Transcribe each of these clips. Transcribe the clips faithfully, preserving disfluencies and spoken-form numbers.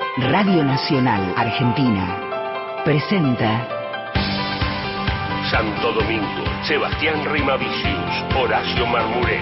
Radio Nacional Argentina presenta Santo Domingo, Sebastián Rimavicius, Horacio Marmuré.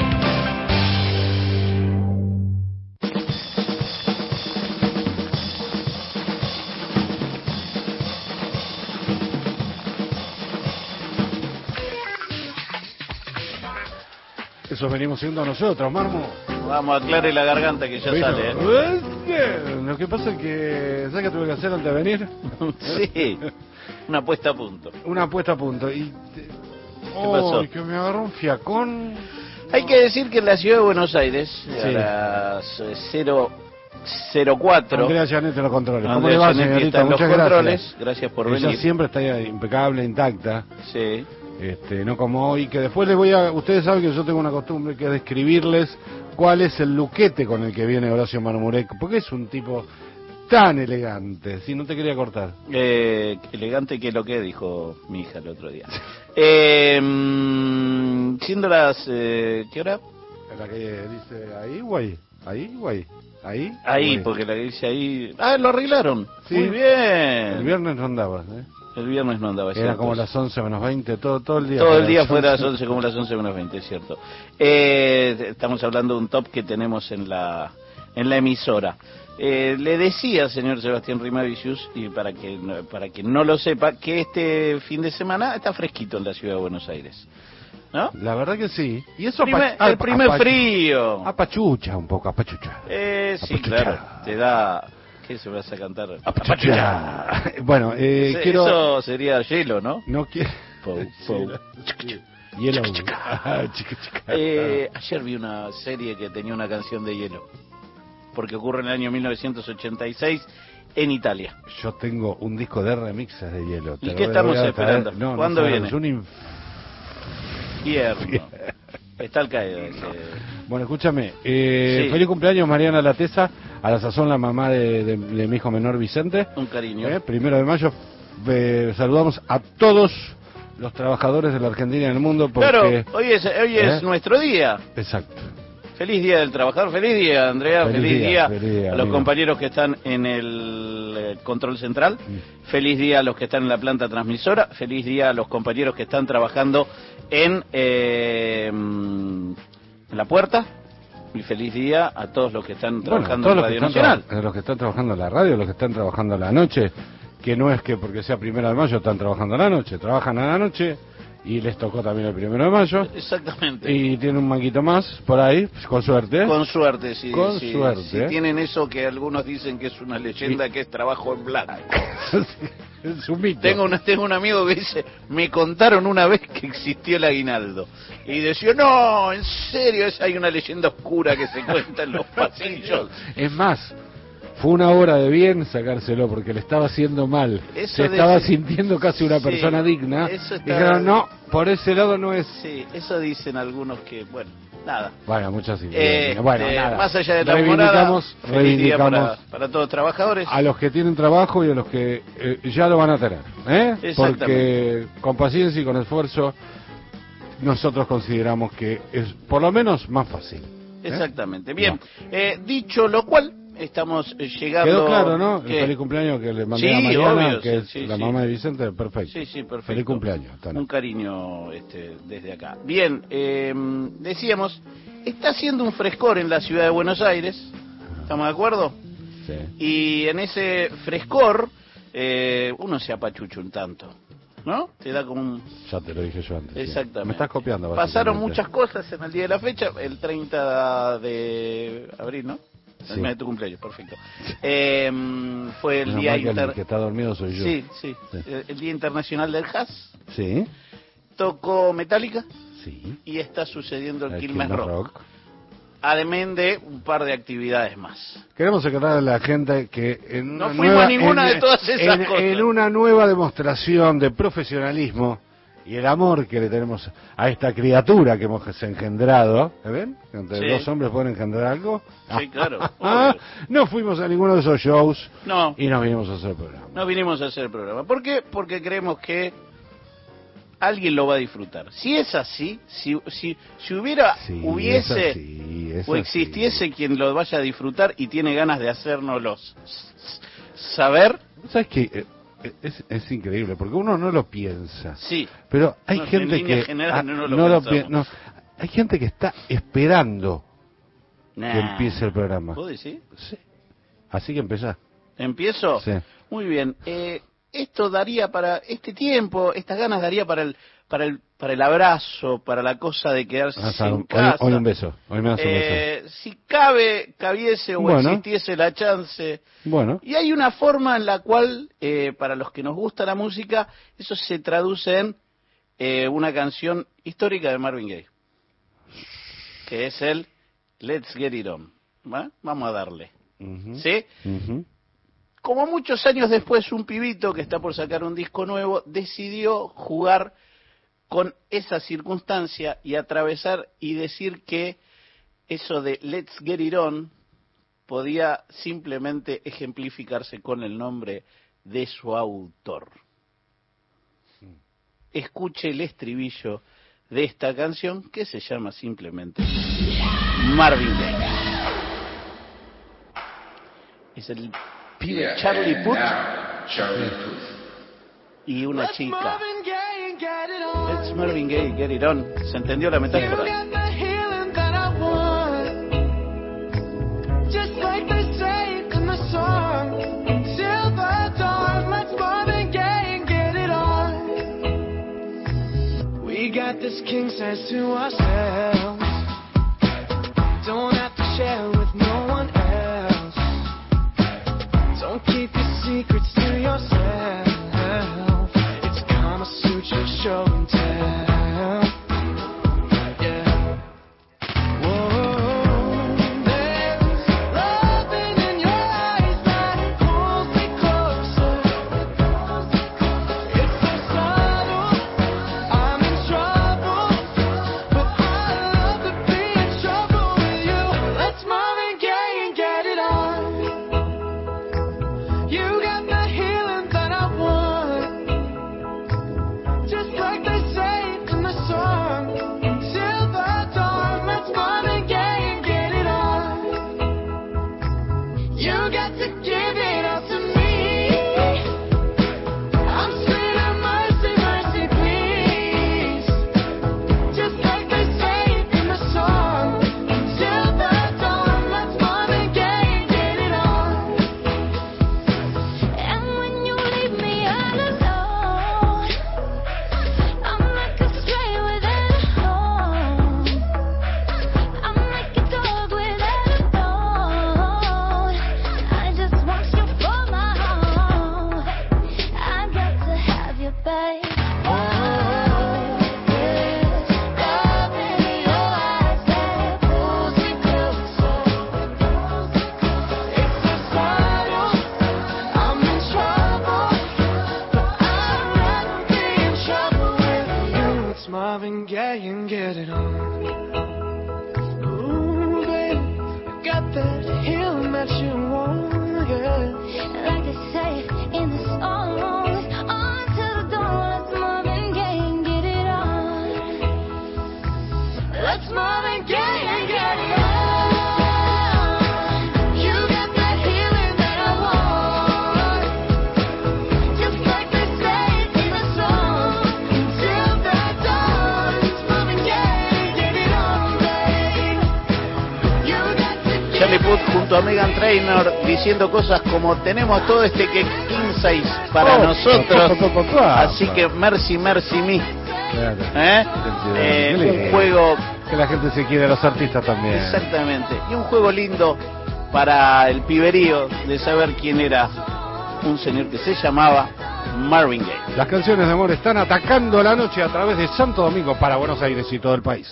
Eso venimos siendo nosotros, Marmo. Vamos, aclare la garganta que ya Bueno, sale. ¿eh? Lo que pasa es que... ¿Sabes qué tuve que hacer antes de venir? Sí, una puesta a punto. Una puesta a punto. Y te... ¿Qué oh, pasó? que me agarró un fiacón. Hay que decir que en la ciudad de Buenos Aires, Sí. a las cero cero cuatro, Andrea Janet en los controles. ¿Cómo Andrea le va, Janetti señorita? está en los Muchas controles. gracias. Gracias por Ella venir. siempre está impecable, intacta. Sí. Este, no como hoy, que después les voy a... Ustedes saben que yo tengo una costumbre que es describirles cuál es el luquete con el que viene Horacio Marmuré, porque es un tipo tan elegante. Si no te quería cortar. Eh, elegante que lo que dijo mi hija el otro día. eh, mm, siendo las... Eh, ¿Qué hora? La que dice ahí, güey. Ahí, güey. Ahí. Ahí, güey. porque la que dice ahí... Ah, lo arreglaron. Sí. Muy bien. El viernes no andabas, ¿eh? El viernes no andaba. Era cierto. como las once menos veinte, todo, todo el día. Todo el fuera día las fuera a las once. once como las once menos veinte, es cierto. Eh, estamos hablando de un top que tenemos en la en la emisora. Eh, le decía, señor Sebastián Rimavicius, y para que para que no lo sepa, que este fin de semana está fresquito en la ciudad de Buenos Aires, ¿no? La verdad que sí. Y eso Primer- apa- el primer apa- frío. Apachucha un poco, apachucha. Eh, sí, Apachucha. claro. Te da. ¿Qué se vas a cantar? Apachucha. Bueno, eh, Ese- quiero... Eso sería hielo, ¿no? No quiero... Pou, pou. Hielo. Ah, chica, chica. Eh, ayer vi una serie que tenía una canción de hielo, porque ocurre en el año mil novecientos ochenta y seis en Italia. Yo tengo un disco de remixes de hielo. ¿Y Te lo qué voy estamos a traer. esperando? No, no ¿Cuándo sabes, viene? es un inf- Infierno. Está al caído ese. Bueno, escúchame. Eh, Sí. Feliz cumpleaños, Mariana Latesa. A la sazón, la mamá de, de- de mi hijo menor Vicente. Un cariño. Eh, primero de mayo. Eh, saludamos a todos los trabajadores de la Argentina y del mundo. Porque... Claro, hoy es, hoy es ¿Eh? nuestro día. Exacto. Feliz día del trabajador, feliz día Andrea, Feliz feliz, día, día, feliz día, a los amigo. compañeros que están en el eh, control central, Mm. feliz día a los que están en la planta transmisora, feliz día a los compañeros que están trabajando en, eh, mm, en la puerta y feliz día a todos los que están trabajando Bueno, en todos los Radio que, están Nacional. traba- los que están trabajando en la radio, los que están trabajando a la noche, que no es que porque sea primero de mayo están trabajando a la noche, trabajan a la noche y les tocó también el primero de mayo Exactamente. y tienen un manguito más por ahí, con suerte. Con suerte, sí. Con sí, suerte, Si ¿eh? tienen eso que algunos dicen que es una leyenda, que es trabajo en blanco. Es un mito. Tengo, una, tengo un amigo que dice, me contaron una vez que existió el aguinaldo. Y decía, no, en serio, es, hay una leyenda oscura que se cuenta en los pasillos. Es más, fue una hora de bien sacárselo porque le estaba haciendo mal. Eso Se de- estaba sintiendo casi una Sí, persona digna. eso está- Dijeron, no, por ese lado no es. Sí, eso dicen algunos que, bueno, nada. Bueno, muchas sí. Eh, bueno, eh, nada. más allá de la morada, reivindicamos, feliz día reivindicamos para, para todos los trabajadores. a los que tienen trabajo y a los que eh, ya lo van a tener, ¿eh? Exactamente. Porque con paciencia y con esfuerzo nosotros consideramos que es por lo menos más fácil. ¿eh? Exactamente. Bien, eh, dicho lo cual, estamos eh, llegando... Quedó claro, ¿no? El ¿Qué? feliz cumpleaños que le mandé Sí, a Mariana, obvio, que sí, es sí, la sí. mamá de Vicente, perfecto. Sí, sí, perfecto. Feliz cumpleaños, Tana. Un cariño este, desde acá. Bien, eh, decíamos, está haciendo un frescor en la ciudad de Buenos Aires, ¿estamos de acuerdo? Sí. Y en ese frescor eh, uno se apachucha un tanto, ¿no? Te da como un... Ya te lo dije yo antes. sí. Exactamente. Me estás copiando. Pasaron básicamente. muchas cosas en el día de la fecha, el treinta de abril, ¿no? El Sí. mes de tu cumpleaños, perfecto. Eh, fue el Menos día mal que el inter... que está dormido soy yo. Sí, sí, Sí. El, el Día Internacional del Jazz. Sí. Tocó Metallica Sí. y está sucediendo el, El Quilmes Quilmes Rock. Rock. Además de un par de actividades más. Queremos recordar a la gente que en No una fuimos nueva, a ninguna en- de todas esas en- cosas. en una nueva demostración de profesionalismo y el amor que le tenemos a esta criatura que hemos engendrado, ¿eh, ven? Entre Sí. dos hombres pueden engendrar algo. Sí, claro, Ah, obvio. no fuimos a ninguno de esos shows No, y nos vinimos a hacer el programa. no vinimos a hacer el programa. ¿Por qué? Porque creemos que alguien lo va a disfrutar. Si es así, si si, si hubiera Sí, hubiese es así, es o así. existiese quien lo vaya a disfrutar y tiene ganas de hacérnoslo saber. ¿Sabes qué? Es, es increíble, porque uno no lo piensa. Sí. Pero hay No, en gente líneas que... generales ah, no lo no lo pensamos. pi- no. Hay gente que está esperando Nah. que empiece el programa. ¿Vos decís? Sí. Así que empezá. ¿Empiezo? Sí. Muy bien. Eh, esto daría para este tiempo, estas ganas daría para el para el para el abrazo, para la cosa de quedarse Ah, en hoy, casa. hoy un beso. Hoy me das un Eh, si cabe, cabiese o Bueno. existiese la chance. beso. Bueno. Y hay una forma en la cual, eh, para los que nos gusta la música, eso se traduce en eh, una canción histórica de Marvin Gaye, que es el Let's Get It On. ¿Va? Vamos a darle. Ujú. ¿Sí? Ujú. Como muchos años después, un pibito que está por sacar un disco nuevo decidió jugar con esa circunstancia y atravesar y decir que eso de Let's Get It On podía simplemente ejemplificarse con el nombre de su autor. Escuche el estribillo de esta canción que se llama simplemente Marvin Gaye. Es el pibe Yeah, Charlie and Puth now, Charlie Puth. y una chica. Let's Marvin Gaye, get it on. ¿Se entendió la metáfora? We got this king size to ourselves. Don't have to share with no one else. Don't keep your secrets to yourself. It's Kama Sutra show and tell. Yeah. Whoa, there's loving in your eyes that pulls me closer. It's so subtle. I'm in trouble, but I love to be in trouble with you. Let's Marvin Gaye and get it on. You got the healing that I want, just like they say in the song. Till the dawn, let's Marvin Gaye and get it on. You got to give it all to me. I'm screaming mercy, mercy, please. Just like they say in the song. Till the dawn, let's Marvin Gaye and get it on. And when you leave me all alone, I'm like a stray without a home. I'm like a dog without a bone. I just want you for my own. I got to have you, babe. Oh, there's loving in your eyes that pulls me closer. It's so subtle. I'm in trouble, but I'd rather be in trouble with you. It's Marvin Gaye and get it on. Ooh, baby, I got that healing that you want, yeah. Like they say in the song, on to the dawn, let's Marvin Gaye and get it on. Let's Marvin Gaye and get it on. You got that healing that I want, just like they say in the song. Till the dawn, let's Marvin Gaye, get it on, babe. You got to give Charlie Puth junto a Meghan Trainor diciendo cosas como tenemos todo este que king size para Oh, nosotros, pa, pa, pa, pa, así pa. que mercy, mercy me. Claro. ¿Eh? Qué Eh, lindo. un juego, Que la gente se quiere, los artistas también. exactamente, y un juego lindo para el piberío de saber quién era un señor que se llamaba Marvin Gaye. Las canciones de amor están atacando la noche a través de Santo Domingo para Buenos Aires y todo el país.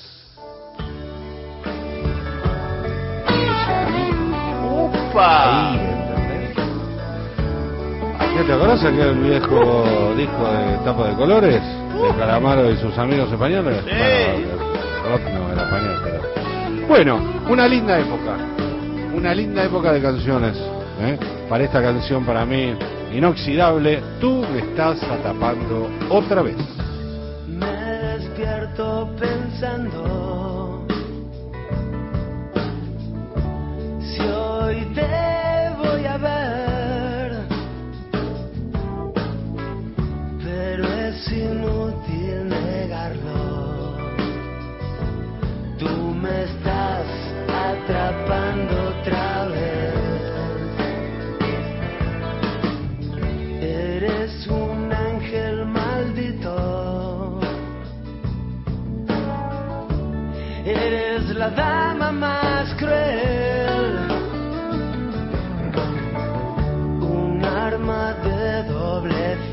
¡Upa! Ahí, ¿entendés? ¿Qué te acordás aquel viejo disco de tapa de colores? De Calamaro y sus amigos españoles. Sí. Bueno, rock no era español, pero... Bueno, una linda época. Una linda época de canciones. ¿eh? Para esta canción, para mí, inoxidable, Tú me estás atrapando otra vez. Me despierto pensando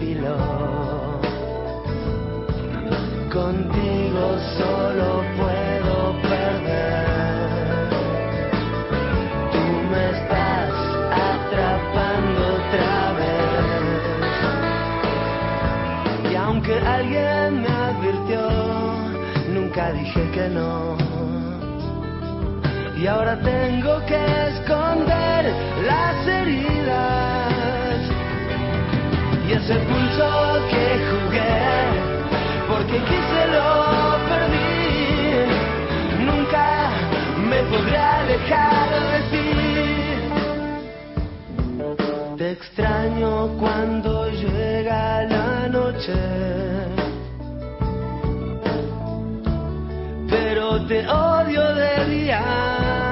filo. Contigo solo puedo perder. Tú me estás atrapando otra vez. Y aunque alguien me advirtió, nunca dije que no. Y ahora tengo que esconder las heridas y ese pulso que jugué, porque quise lo perdí. Nunca me podré alejar de ti. Te extraño cuando llega la noche, pero te odio de día.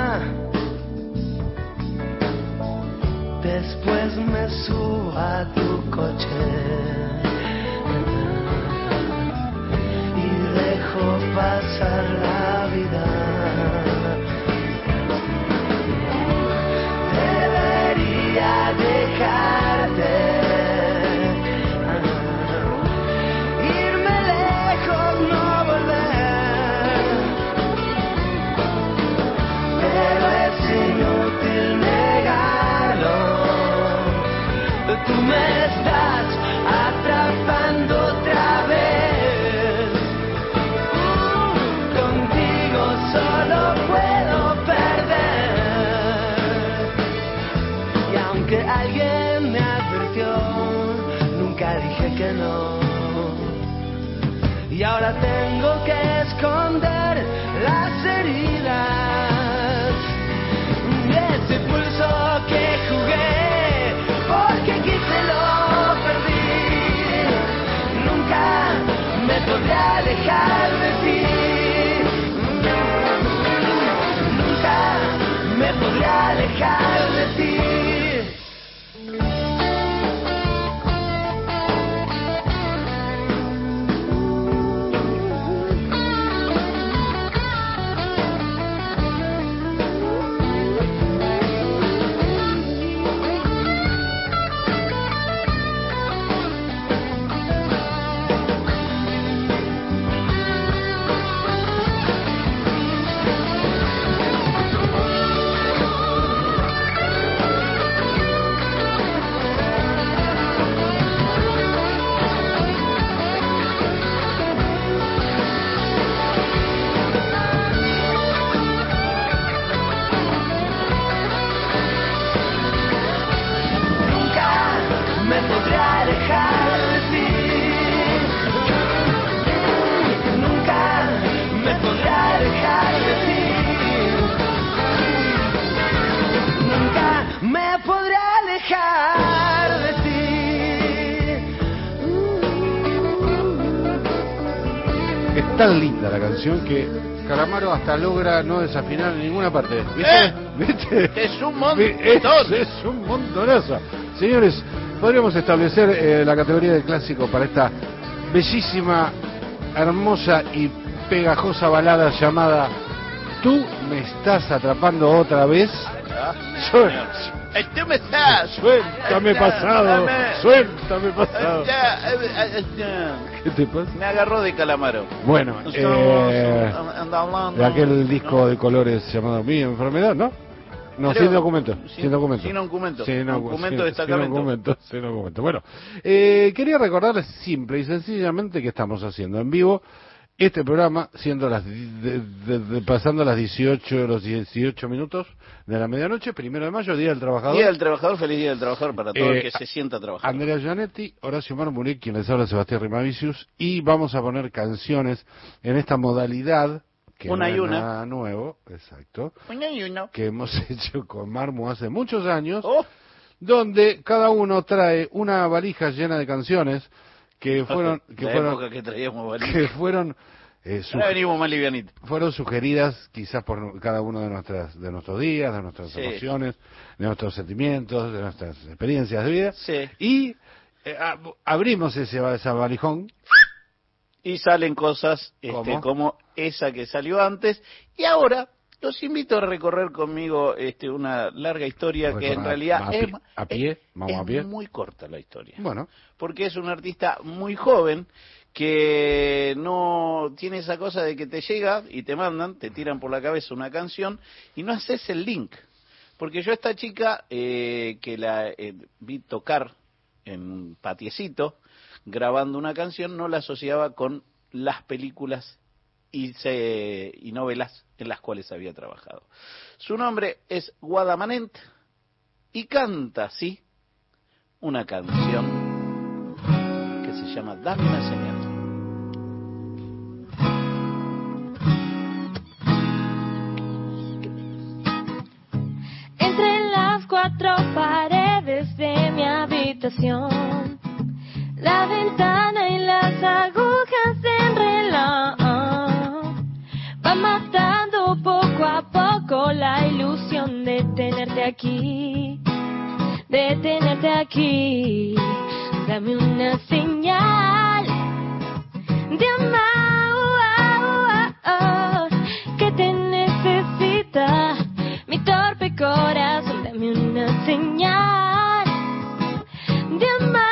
Después me subo a tu coche y dejo pasar la vida. Debería dejarte, irme lejos, no volver, pero es inútil negarlo. Tú me estás atrapando otra vez. Uh, contigo solo puedo perder. Y aunque alguien me advirtió, nunca dije que no. Y ahora tengo que esconder las heridas y ese pulso que jugué, porque quise lo perdí. Nunca me podré alejar de ti. Nunca me podré alejar de ti. Tan linda la canción que Calamaro hasta logra no desafinar en ninguna parte. ¿Viste? ¿Eh? ¿Viste? Es un montón. Es, es un montonazo. Señores, podríamos establecer eh, la categoría de clásico para esta bellísima, hermosa y pegajosa balada llamada Tú me estás atrapando otra vez. Suel- Eh, Tú me estás. Suéltame pasado. Suéltame pasado. Ya, eh, eh, eh, ¿Qué te pasa? Me agarró de Calamaro. Bueno, eh, Estamos de aquel disco de colores llamado Mi Enfermedad, ¿no? No, Creo- sin documento, sin, sin- documento. sin documento. Sin docu- Documento sin- de destacamento. Sin documento, sin documento. Bueno, eh, quería recordarles simple y sencillamente que estamos haciendo en vivo este programa, siendo las de- de- de- pasando las dieciocho, los dieciocho minutos de la medianoche, primero de mayo, Día del Trabajador. Día del Trabajador, feliz Día del Trabajador para todo el Eh, que se sienta a trabajar. Andrea Gianetti, Horacio Marmurek, quien les habla, Sebastián Rimavicius, y vamos a poner canciones en esta modalidad que Una no y es una. nada nuevo, exacto, Uno y uno. que hemos hecho con Marmu hace muchos años, Oh, donde cada uno trae una valija llena de canciones que fueron que la fueron época que traíamos valija. que fueron eh, Ahora suge- venimos más livianitos. fueron sugeridas quizás por cada uno de nuestras de nuestros días, de nuestras Sí. emociones, de nuestros sentimientos, de nuestras experiencias de vida. Sí. Y eh, ab- abrimos ese esa valijón. Y salen cosas este, ¿Cómo? como esa que salió antes. Y ahora Los invito a recorrer conmigo este, una larga historia que en Recorrer realidad a es, pie, a pie, es- vamos es a pie. muy corta la historia. Bueno, Porque es un artista muy joven que no tiene esa cosa de que te llega y te mandan, te tiran por la cabeza una canción y no haces el link. Porque yo a esta chica eh, que la eh, vi tocar en un patiecito grabando una canción no la asociaba con las películas y, se, y novelas en las cuales había trabajado. Su nombre es Wada Manent y canta así una canción que se llama Dame una señal. Entre las cuatro paredes de mi habitación, la ventana y las agujas del reloj van matando poco a poco la ilusión de tenerte aquí, de tenerte aquí. Dame una señal de amor que te necesita mi torpe corazón. Dame una señal de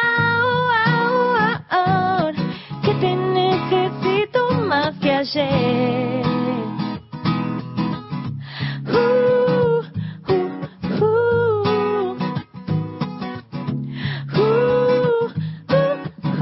amor que te necesito más que ayer. Uh, uh, uh. Uh, uh, uh,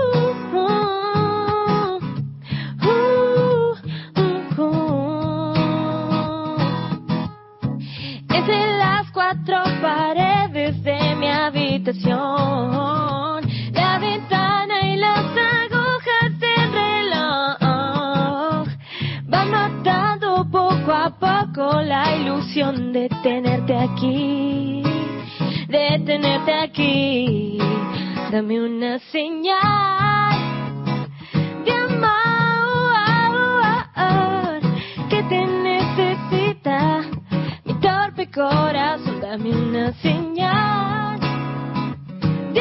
uh, uh, uh. Entre las cuatro paredes de mi habitación, la ventana y las agujas del reloj van matando poco a poco la ilusión de tenerte aquí, de tenerte aquí. Dame una señal de amor que te necesita mi torpe corazón. Dame una señal de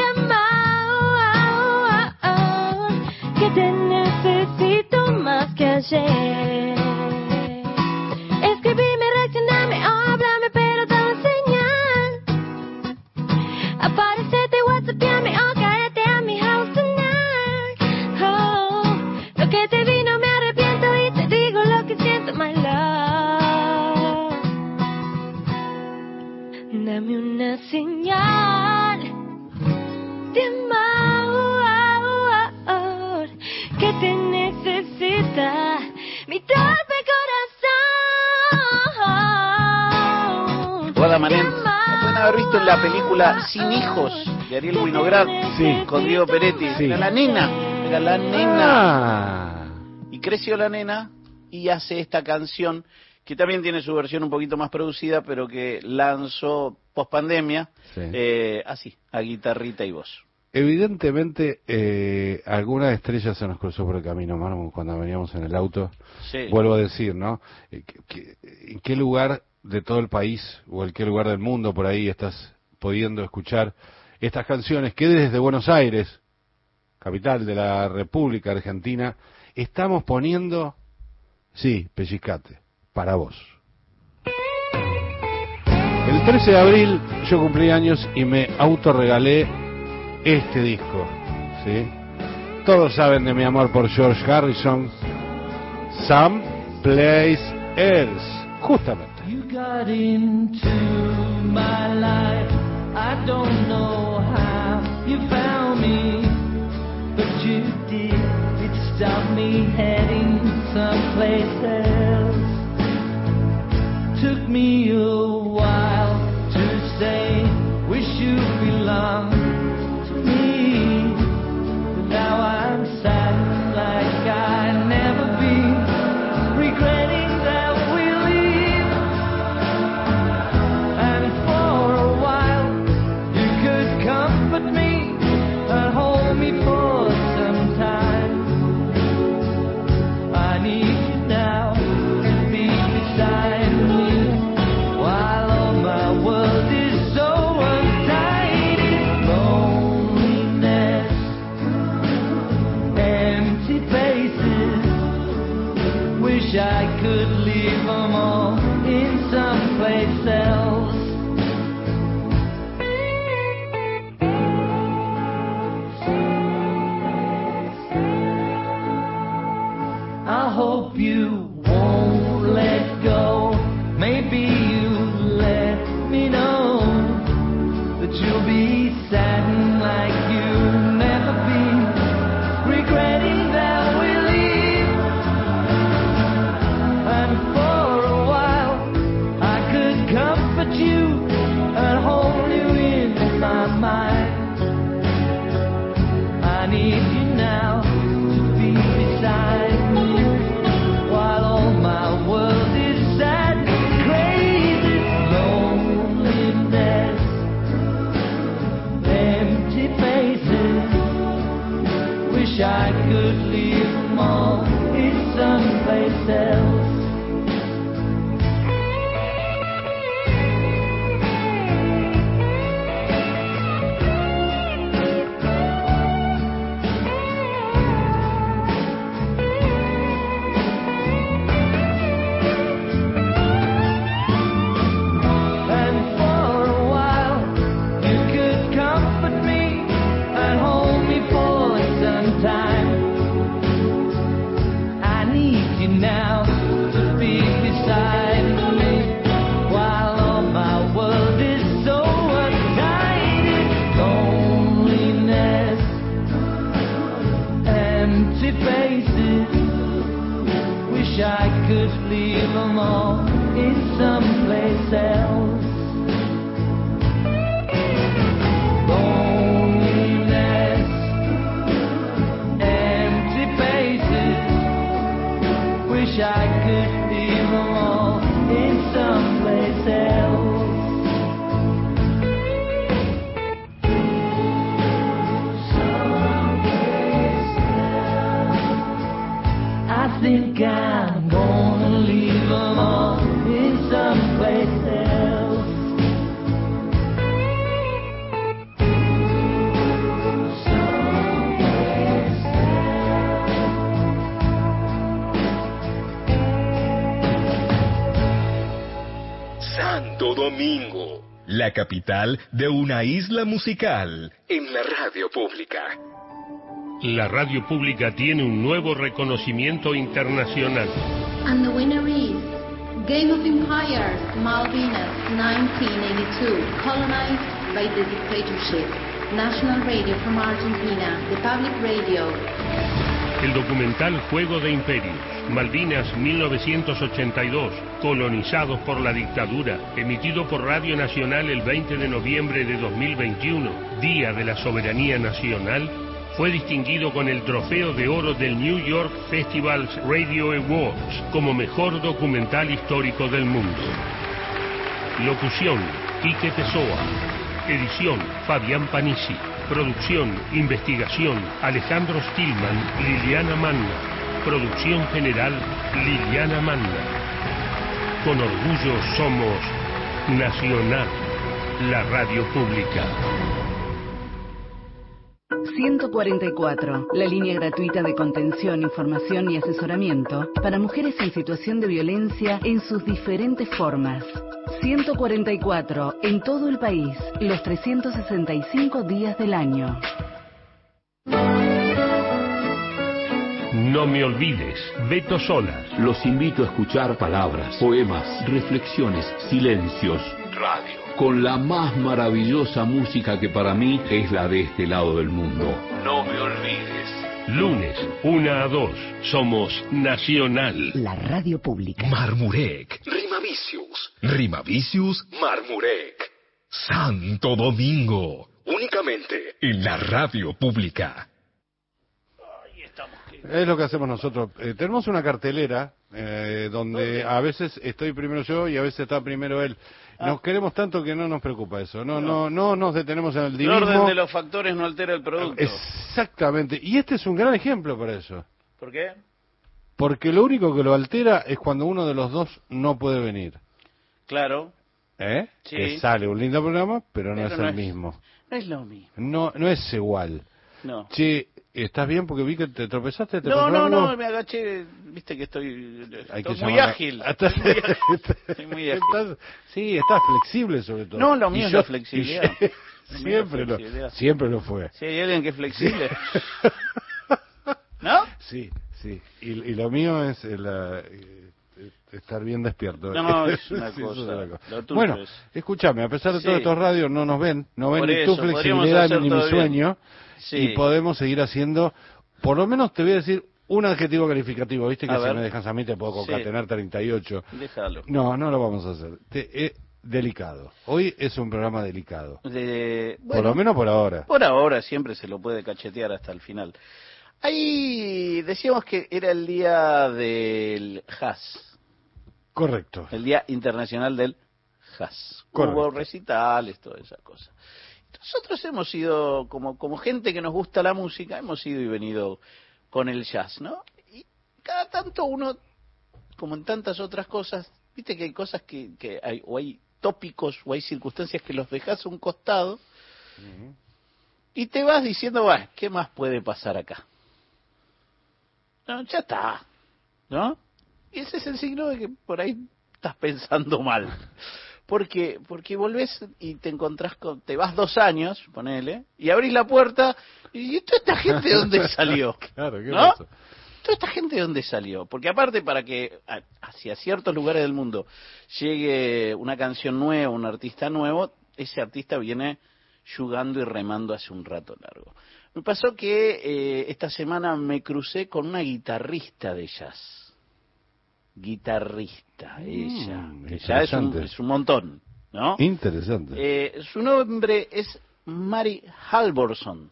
amor que te necesito más que ayer. Escribime, reaccioname, háblame, pero dame señal. Aparecete, whatsappeame o caete a mi house tonight. Oh, lo que te vi no me arrepiento y te digo lo que siento, my love. Dame una señal de amor que te necesita mi torpe corazón. Wada Manent, la pueden haber visto en la película Sin Hijos de Ariel Winograd, Sí. con Diego Peretti. Sí. Era la nena, era la nena. Ah, Y creció la nena y hace esta canción que también tiene su versión un poquito más producida, pero que lanzó post pandemia, Sí. eh, así, a guitarrita y voz. evidentemente eh, alguna estrella se nos cruzó por el camino, Manu, cuando veníamos en el auto. Sí. Vuelvo a decir, ¿no? Eh, que- que- ¿En qué lugar de todo el país o en qué lugar del mundo por ahí estás pudiendo escuchar estas canciones que desde Buenos Aires, capital de la República Argentina, estamos poniendo, sí, pellizcate, para vos? El trece de abril yo cumplí años y me autorregalé este disco, ¿sí? Todos saben de mi amor por George Harrison, Some Place Else, justamente. You got into my life. I don't know how you found me, but you did. It stopped me heading someplace else. Took me a while to say, wish you belonged to me, but now I'm sad like I never been, regretting that we leave. And for a while you could comfort me and hold me for some time. but you'll be saddened like you've never been, regretting that we leave. And for a while I could comfort you and hold you in my mind. I need you now to be beside me while all my world is sad and crazy. Loneliness, empty faces. Wish I could leave them all in someplace else. I could leave them all in someplace else. Loneliness, empty faces. Wish I could leave them all in someplace else. Someplace else. I think I'm gonna leave them all in someplace else. Someplace else. Santo Domingo, la capital de una isla musical en la radio pública. La radio pública tiene un nuevo reconocimiento internacional. And the winner is Game of Empires, Malvinas, nineteen eighty-two, colonized by the dictatorship. National Radio from Argentina, the public radio. El documental Juego de Imperios, Malvinas mil novecientos ochenta y dos, colonizados por la dictadura, emitido por Radio Nacional el veinte de noviembre de dos mil veintiuno, Día de la Soberanía Nacional, fue distinguido con el Trofeo de Oro del New York Festivals Radio Awards como mejor documental histórico del mundo. Locución, Quique Pessoa. Edición, Fabián Panisi. Producción, investigación, Alejandro Stillman, Liliana Manna. Producción general, Liliana Manna. Con orgullo somos Nacional, la radio pública. ciento cuarenta y cuatro, la línea gratuita de contención, información y asesoramiento para mujeres en situación de violencia en sus diferentes formas. ciento cuarenta y cuatro, en todo el país, los trescientos sesenta y cinco días del año. No me olvides, Beto Solas. Los invito a escuchar palabras, poemas, reflexiones, silencios, radio, con la más maravillosa música que para mí es la de este lado del mundo. No me olvides. Lunes, una a dos, somos Nacional. La radio pública. Marmurek, Rimavicius, Rimavicius, Marmurek. Santo Domingo, únicamente en la radio pública. Es lo que hacemos nosotros. Eh, tenemos una cartelera eh, donde a veces estoy primero yo y a veces está primero él. Nos ah. queremos tanto que no nos preocupa eso. No, no, no, no nos detenemos en el divismo. El orden de los factores no altera el producto. Exactamente. Y este es un gran ejemplo para eso. ¿Por qué? Porque lo único que lo altera es cuando uno de los dos no puede venir. Claro. ¿Eh? Sí. Que sale un lindo programa, pero no pero es no el es, mismo. No es lo mismo. No, no es igual. No. Che, ¿estás bien? Porque vi que te tropezaste. ¿Te no, no, algo? no, me agaché. Viste que estoy, Hay estoy que muy llamar... ágil. ¿Estás... Estoy muy ágil. Estoy muy ágil. Estás... Sí, estás flexible sobre todo. No, lo mío y es yo... la flexibilidad. Yo... siempre, lo... siempre lo fue. Si hay alguien que es flexible. ¿No? Sí, sí. Y, y lo mío es la... estar bien despierto. No, es una Sí, eso cosa, es una cosa. lo tuyo Bueno, es- escúchame, a pesar de Sí. todos estos radios no nos ven, no ven Por ni eso, tu podríamos flexibilidad hacer ni mi todo bien. sueño, Sí. y podemos seguir haciendo, por lo menos te voy a decir un adjetivo calificativo, viste que A si ver. me dejas a mí te puedo Sí. concatenar treinta y ocho. Déjalo. No, no lo vamos a hacer. Te- eh, delicado. Hoy es un programa delicado. De- por bueno, lo menos por ahora. Por ahora siempre se lo puede cachetear hasta el final. Ahí decíamos que era el día del jazz, Correcto. el día internacional del jazz. Correcto. Hubo recitales, toda esa cosa. Nosotros hemos ido, como, como gente que nos gusta la música, hemos ido y venido con el jazz, ¿no? Y cada tanto uno, como en tantas otras cosas, viste que hay cosas que, que hay, o hay tópicos o hay circunstancias que los dejas a un costado y te vas diciendo, va, ¿qué más puede pasar acá? No, ya está, ¿no? Y ese es el signo de que por ahí estás pensando mal. Porque porque volvés y te encontrás con, te vas dos años, ponele, y abrís la puerta y toda esta gente de dónde salió, Claro, ¿qué ¿no? pasa? Toda esta gente de dónde salió, porque aparte para que a- hacia ciertos lugares del mundo llegue una canción nueva, un artista nuevo, ese artista viene yugando y remando hace un rato largo. Me pasó que eh, esta semana me crucé con una guitarrista de jazz. Guitarrista, ella. Que ya es un, interesante. es un montón, ¿no? Interesante. Eh, su nombre es Mary Halvorson.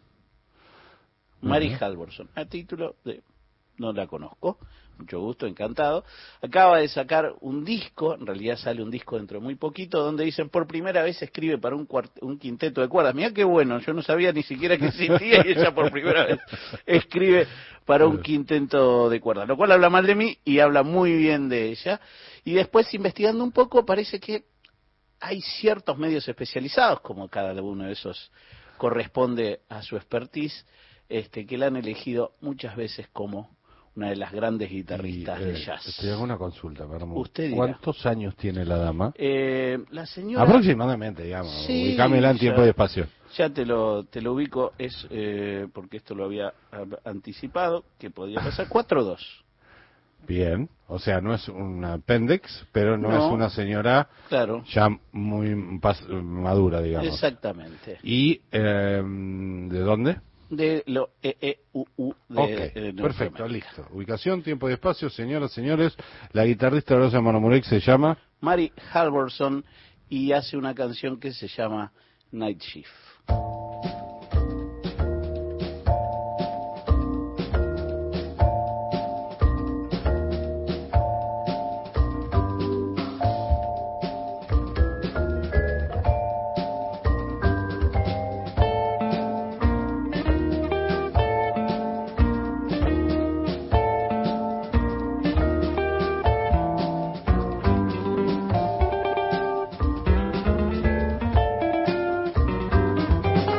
Mary Ujú. Halvorson. A título de... No la conozco. Mucho gusto, encantado. Acaba de sacar un disco, en realidad sale un disco dentro de muy poquito, donde dicen por primera vez escribe para un, cuart- un quinteto de cuerdas. Mirá qué bueno, yo no sabía ni siquiera que existía y ella por primera vez escribe para un quinteto de cuerdas. Lo cual habla mal de mí y habla muy bien de ella. Y después, investigando un poco, parece que hay ciertos medios especializados, como cada uno de esos corresponde a su expertise, este, que la han elegido muchas veces como una de las grandes guitarristas Y, de eh, jazz. Te hago una consulta, perdón. Usted dirá. ¿Cuántos años tiene la dama? Eh, la señora... Aproximadamente, digamos. Sí, Ubicámela en tiempo ya- y espacio. Ya te lo, te lo ubico, es eh, porque esto lo había ah, anticipado, que podía pasar cuatro dos. Bien. O sea, no es un appendix, pero no, No. es una señora Claro, ya muy pas- madura, digamos. exactamente. ¿Y eh, de dónde? De lo E E U U de, Ok, de perfecto, Norteamérica. listo. Ubicación, tiempo y espacio, señoras, señores. La guitarrista de Rosa Manomurek se llama... Mary Halvorson, y hace una canción que se llama Night Shift. Thank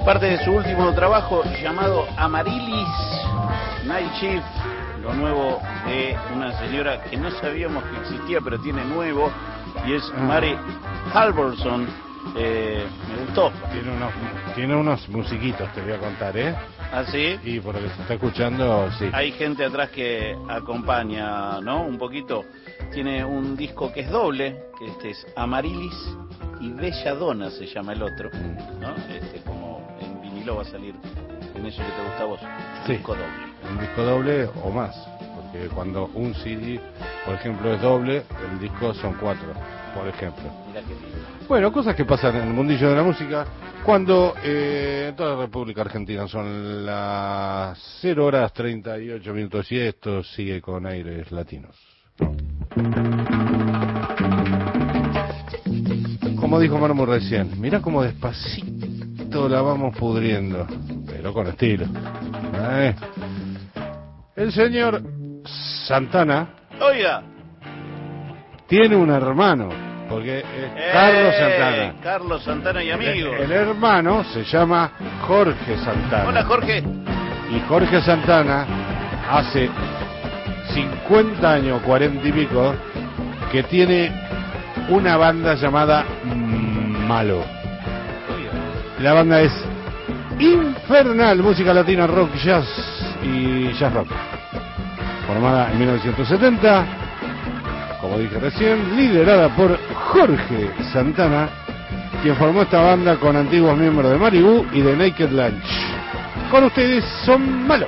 Parte de su último trabajo llamado Amaryllis Night Shift, lo nuevo de una señora que no sabíamos que existía, pero tiene nuevo, y es Mary Halvorson. Eh, me gustó. Tiene unos, tiene unos musiquitos, te voy a contar, ¿eh? ¿Ah, sí? Y por lo que se está escuchando, sí. Hay gente atrás que acompaña, ¿no? Un poquito. Tiene un disco que es doble, que este es Amaryllis y Belladonna se llama el otro, ¿no? Este, como en vinilo va a salir en eso que te gusta a vos. Sí. Disco doble. Un disco doble o más, porque cuando un C D, por ejemplo, es doble, el disco son cuatro, por ejemplo. Mirá qué lindo. Bueno, cosas que pasan en el mundillo de la música cuando eh, en toda la República Argentina son las cero horas treinta y ocho minutos y esto sigue con aires latinos. Como dijo Mármol recién, mirá cómo despacito la vamos pudriendo, pero con estilo. ¿Eh? El señor Santana, Oiga, tiene un hermano, porque es eh, Carlos Santana. Carlos Santana y amigos. El, el hermano se llama Jorge Santana. Hola, Jorge. Y Jorge Santana hace cincuenta años, cuarenta y pico, que tiene una banda llamada mm, Malo. La banda es infernal, música latina, rock, jazz y jazz rock. Formada en mil novecientos setenta, como dije recién, liderada por Jorge Santana, quien formó esta banda con antiguos miembros de Maribú y de Naked Lunch. Con ustedes son Malo.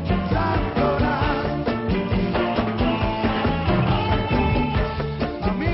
To me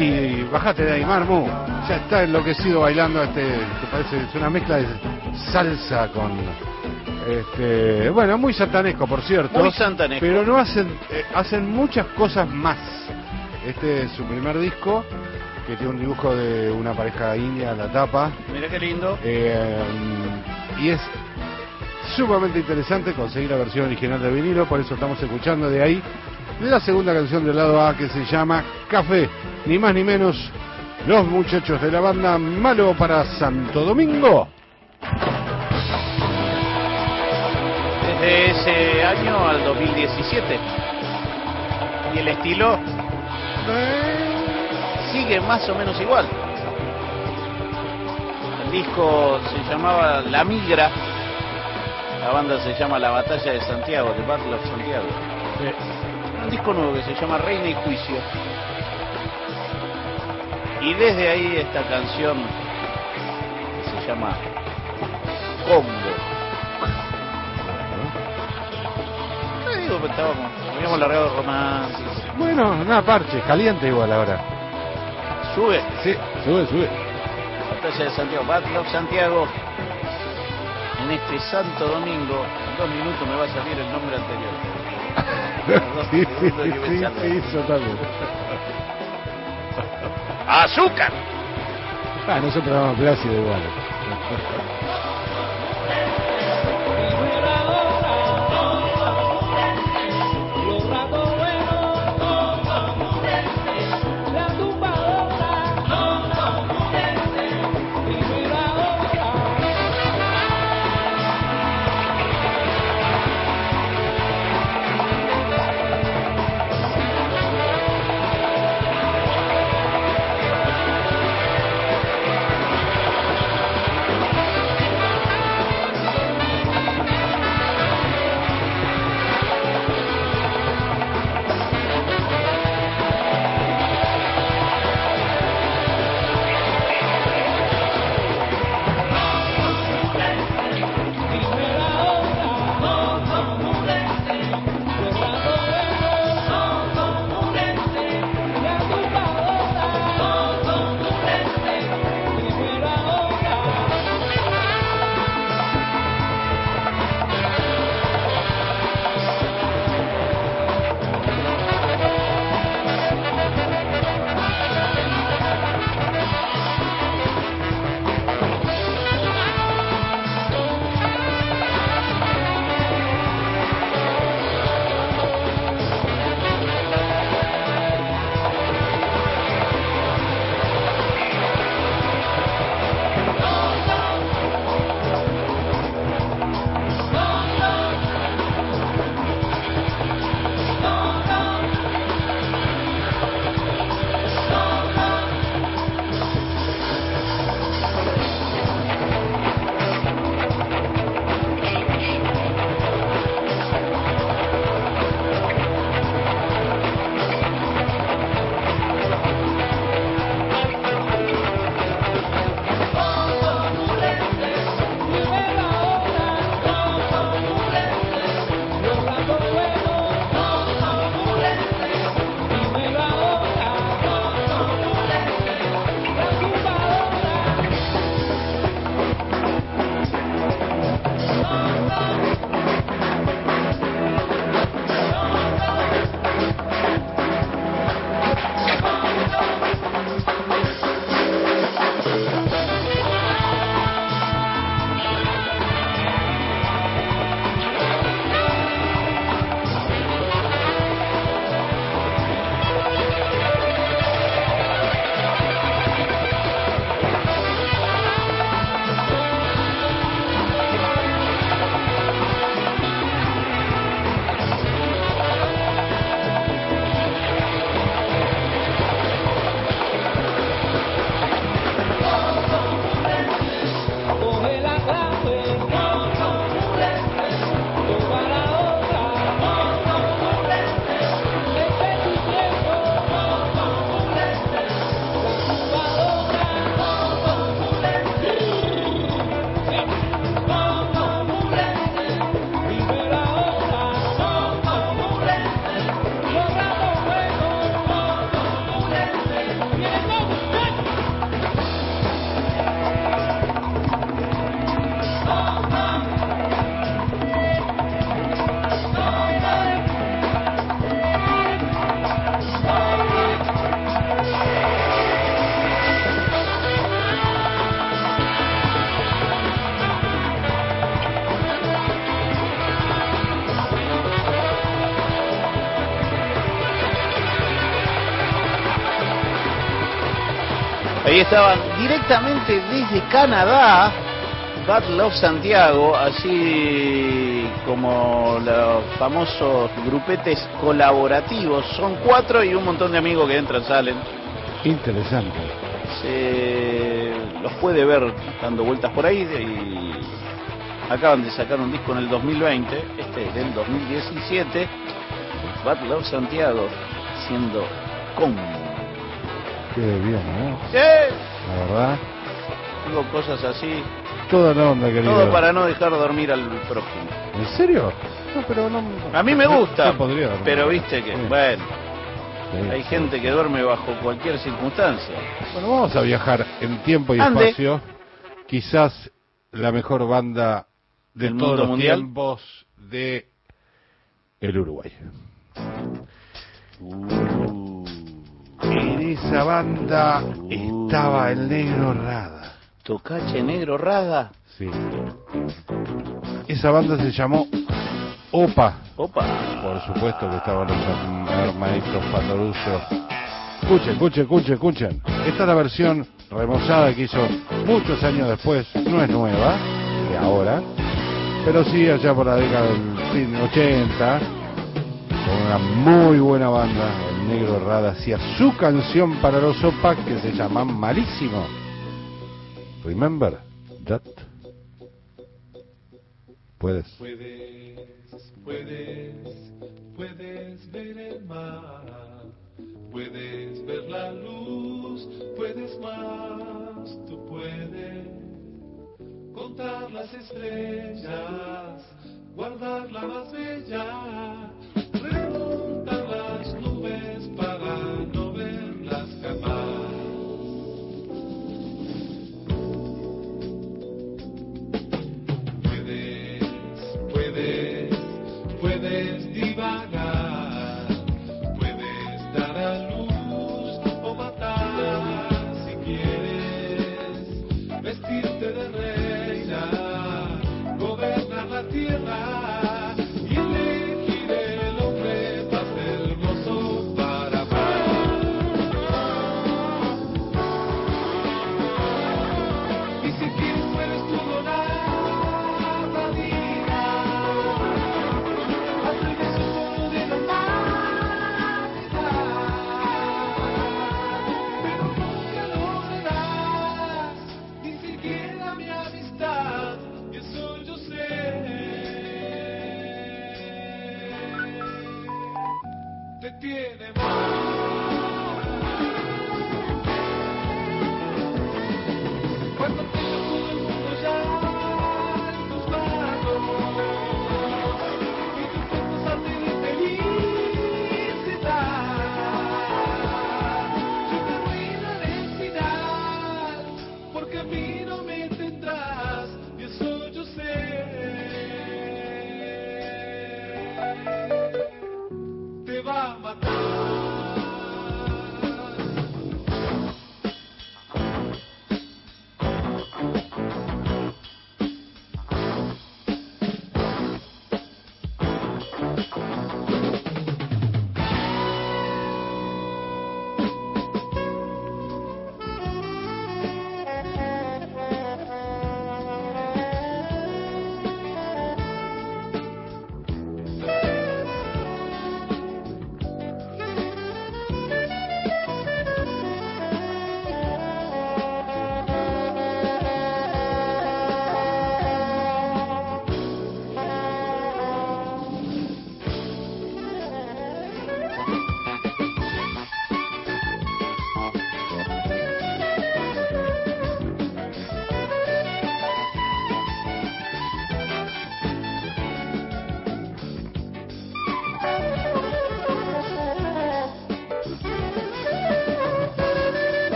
Y bajate de ahí, Marmu. Ya está enloquecido bailando este, que parece, es una mezcla de salsa con este, bueno, muy santanesco, por cierto. Muy santanesco. Pero no hacen, eh, hacen muchas cosas más. Este es su primer disco, que tiene un dibujo de una pareja india en la tapa. Mira qué lindo. Eh, y es sumamente interesante conseguir la versión original de vinilo, por eso estamos escuchando de ahí la segunda canción del lado A, que se llama Café, ni más ni menos los muchachos de la banda Malo para Santo Domingo. Desde ese año al dos mil diecisiete. Y el estilo sigue más o menos igual. El disco se llamaba La Migra. La banda se llama La Batalla de Santiago, The Battle of Santiago. Sí. Un disco nuevo que se llama Reina y Juicio. Y desde ahí esta canción que se llama Congo. No digo que estábamos, habíamos largado romántico. Bueno, nada, parche, caliente igual ahora. Sube. Sí, sube, sube. Batalla de Santiago, Battle of Santiago. En este Santo Domingo, en dos minutos me va a salir el nombre anterior. Sí, sí, sí, sí, eso también. ¡Azúcar! Ah, nosotros damos Plácido igual. Ahí estaban directamente desde Canadá, Bad Love Santiago, así como los famosos grupetes colaborativos. Son cuatro y un montón de amigos que entran, salen. Interesante. Se los puede ver dando vueltas por ahí y acaban de sacar un disco en el dos mil veinte, este es del dos mil diecisiete, Bad Love Santiago, siendo con. Qué bien, ¿no? Sí. La verdad. Digo cosas así. Toda la onda, querido. Todo para no dejar dormir al prójimo. ¿En serio? No, pero no. A mí me gusta, no podría dormir. pero viste que, Sí. bueno, Sí, hay sí. gente que duerme bajo cualquier circunstancia. Bueno, vamos a viajar en tiempo y Ande. espacio. Quizás la mejor banda de ¿Del todos mundo los mundial? tiempos de el Uruguay. Uh, En esa banda estaba el Negro Rada. Tocache Negro Rada. Sí. Esa banda se llamó Opa. Opa. Por supuesto que estaban los hermanitos Pandoruso. Escuchen, escuchen, escuchen, escuchen. Esta es la versión remozada que hizo muchos años después. No es nueva, de ahora, pero sí allá por la década del fin ochenta, con una muy buena banda. El Negro Rada hacía su canción para los Opa que se llama Malísimo. Remember that? Puedes. Puedes, puedes, puedes ver el mar, puedes ver la luz, puedes más, tú puedes contar las estrellas, guardar la más bella, remontar las nubes para no verlas jamás. Puedes, puedes divagar, puedes dar a luz o matar si quieres, vestirte de reina, gobernar la tierra y elegir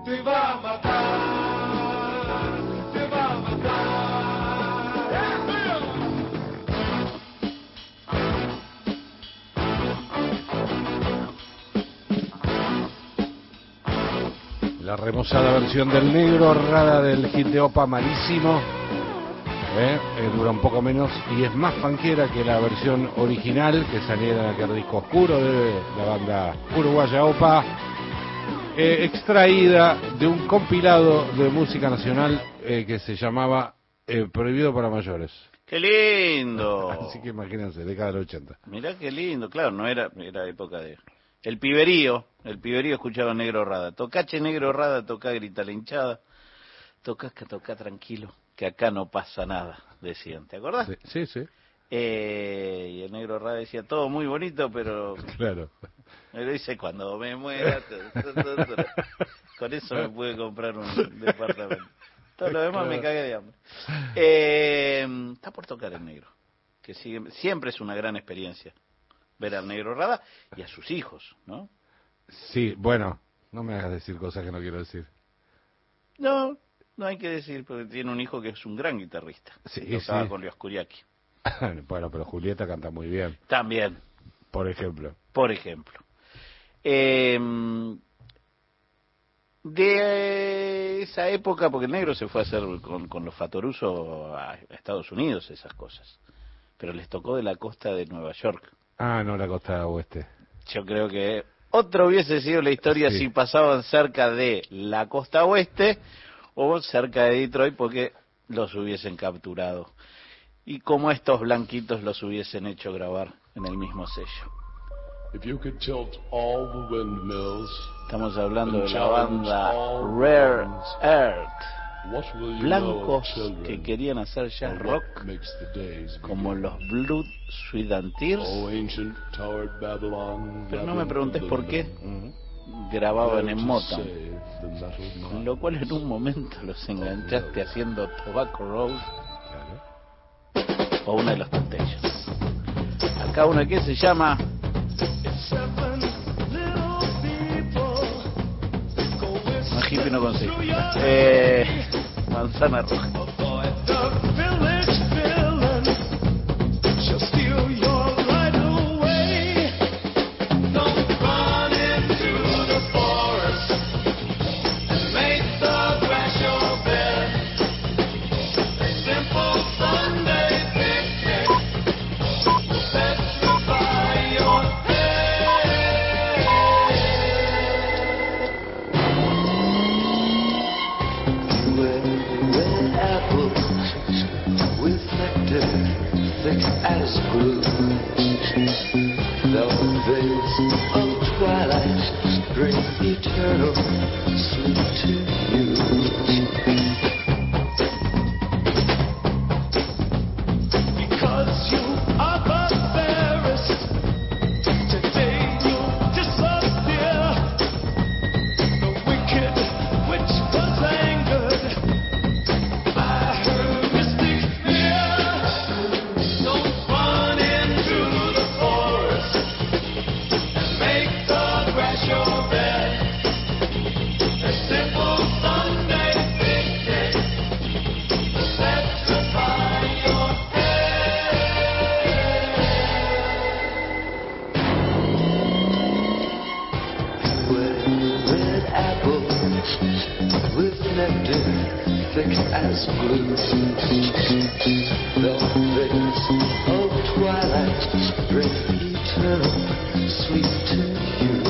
te va a matar, te va a matar. La remozada versión del negro, rara del hit de Opa, malísimo. ¿Eh? Eh, dura un poco menos y es más fanquera que la versión original que saliera en aquel disco oscuro de la banda uruguaya Opa, eh, extraída de un compilado de música nacional eh, que se llamaba eh, Prohibido para Mayores. ¡Qué lindo! Así que imagínense, década del ochenta. Mirá qué lindo, claro, no era, era época de... El piberío, el piberío escuchaba Negro Rada. Tocache Negro Rada, toca grita la hinchada. Tocá que toca tranquilo, que acá no pasa nada, decían. ¿Te acordás? Sí, sí. sí. Eh, y el Negro Rada decía, todo muy bonito, pero... Claro. Me lo dice, cuando me muera... Con eso me pude comprar un departamento. Todo lo demás me cagué de hambre. Eh, está por tocar el Negro, que sigue, siempre es una gran experiencia ver al Negro Rada y a sus hijos, ¿no? Sí, bueno, no me hagas decir cosas que no quiero decir. No, no hay que decir, porque tiene un hijo que es un gran guitarrista. Sí, tocaba sí. con Leos Curiaki. Bueno, pero Julieta canta muy bien. También. Por ejemplo. Por ejemplo. Eh, de esa época, porque el Negro se fue a hacer con, con los Fatoruso a Estados Unidos, esas cosas. Pero les tocó de la costa de Nueva York. Ah, no, la costa oeste. Yo creo que otra hubiese sido la historia Sí. si pasaban cerca de la costa oeste o cerca de Detroit, porque los hubiesen capturado. Y como estos blanquitos los hubiesen hecho grabar en el mismo sello. If you could tilt all the windmills, Estamos hablando and de la challenge banda all Rare winds, Earth. what will you know Blancos of children, que querían hacer jazz or rock what makes the days como begin? los Blood, Sweat and Tears. Oh, ancient towered Babylon, Pero no me labyrinth preguntes of por qué living, grababan there en to Motown. save the metal Con lo cual en un momento los enganchaste haciendo Tobacco Road o una de los Temptations. Acá uno que se llama no, hippie no consigo. Eh, Manzana Roja. As glue, the veils of twilight bring eternal sleep to you. Because you are the fairest, today you disappear. The wicked witch was angered by her mystic fear. Don't run into the forest and make the grass your bed. A simple Sunday picnic will electrify your head. Red apples with nectar thick as glue. The veils of twilight bring eternal sweet to you.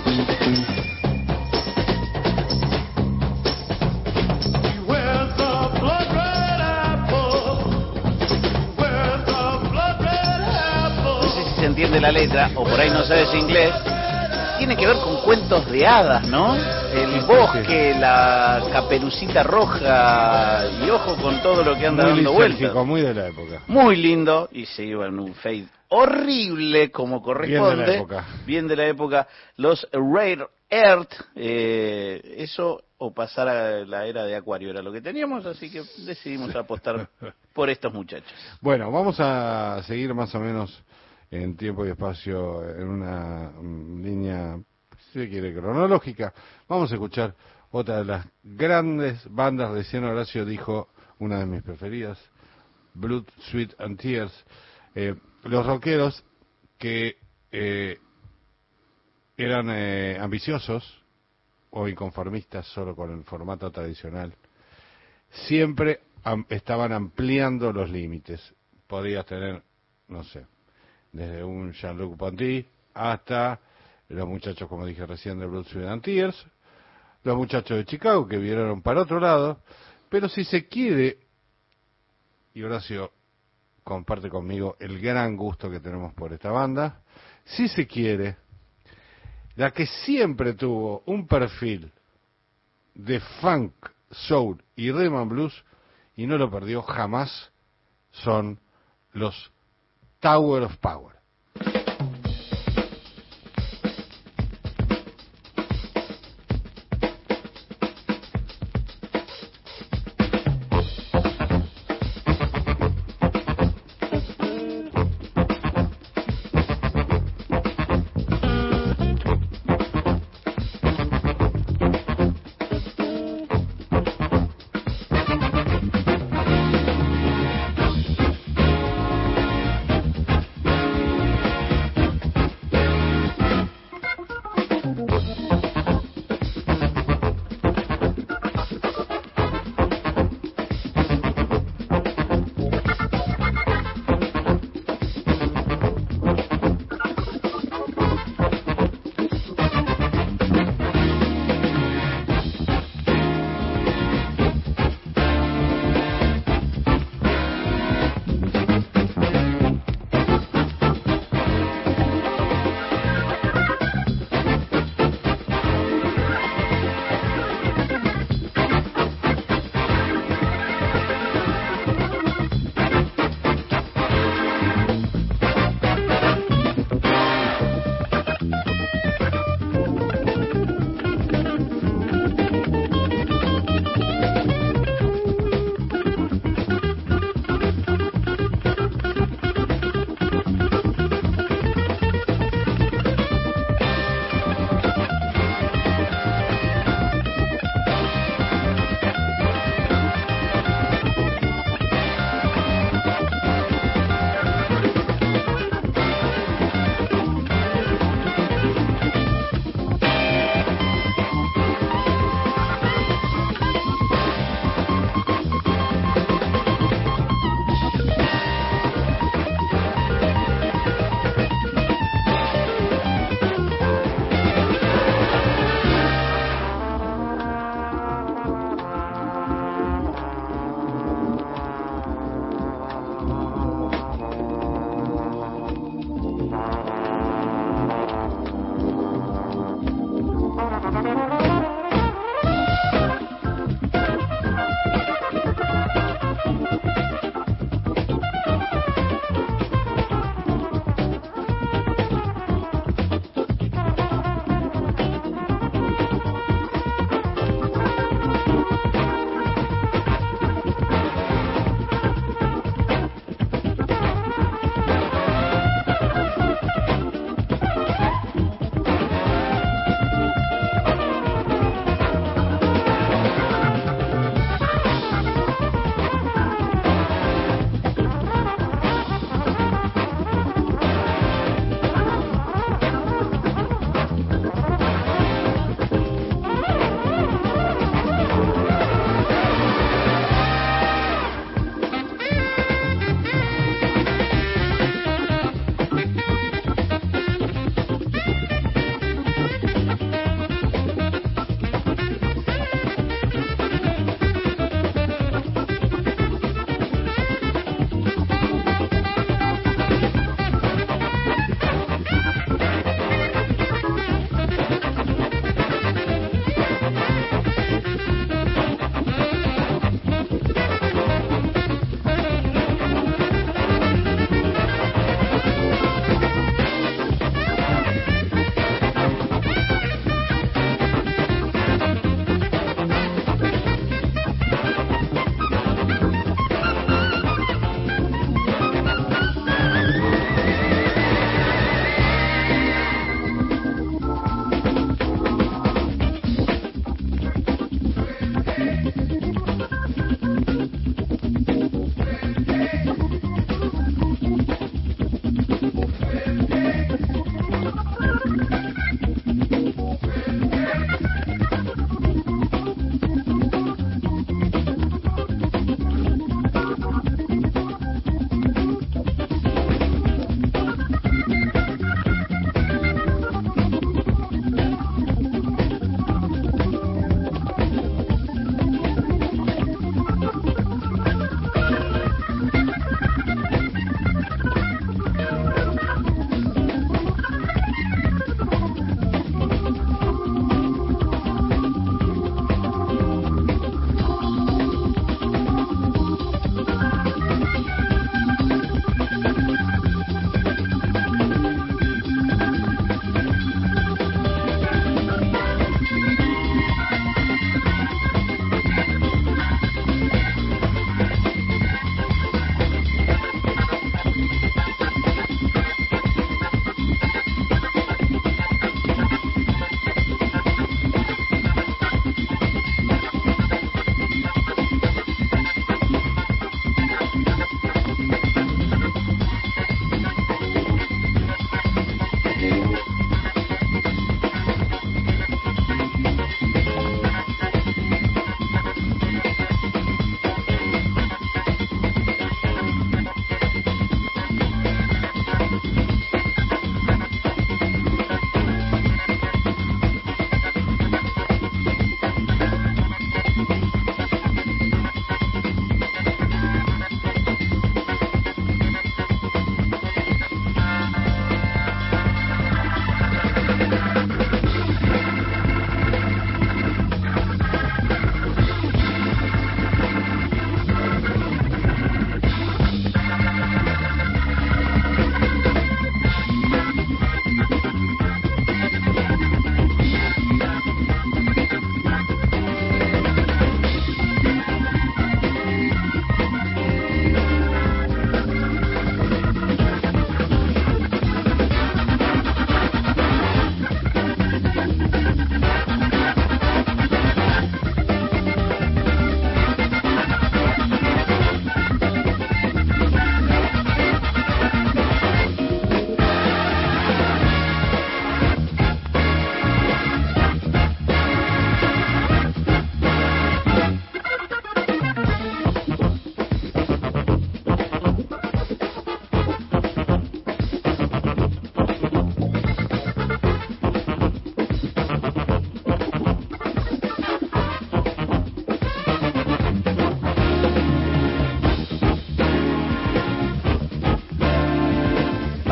Beware the blood red apple. Beware the blood red apple. No sé si se entiende la letra o por ahí no sabes inglés. Tiene que ver con cuentos de hadas, ¿no? El bosque, la caperucita roja y ojo con todo lo que anda Muy dando lisérgico, vueltas. muy de la época. Muy lindo y se iba en un fade horrible como corresponde. Bien de la época. Bien de la época. Los Rare Earth, eh, eso o pasar a la era de Acuario era lo que teníamos, así que decidimos apostar por estos muchachos. Bueno, vamos a seguir más o menos en tiempo y espacio en una mm, línea si quiere cronológica, vamos a escuchar otra de las grandes bandas. Recién Horacio dijo una de mis preferidas, Blood, Sweat and Tears. Eh, los rockeros que eh, eran eh, ambiciosos o inconformistas solo con el formato tradicional, siempre am- estaban ampliando los límites. Podías tener, no sé, desde un Jean-Luc Ponty hasta los muchachos, como dije recién, de Blood, Sweat and Tears, los muchachos de Chicago que vieron para otro lado, pero si se quiere, y Horacio comparte conmigo el gran gusto que tenemos por esta banda, si se quiere, la que siempre tuvo un perfil de funk, soul y rhythm and blues, y no lo perdió jamás, son los Tower of Power. Thank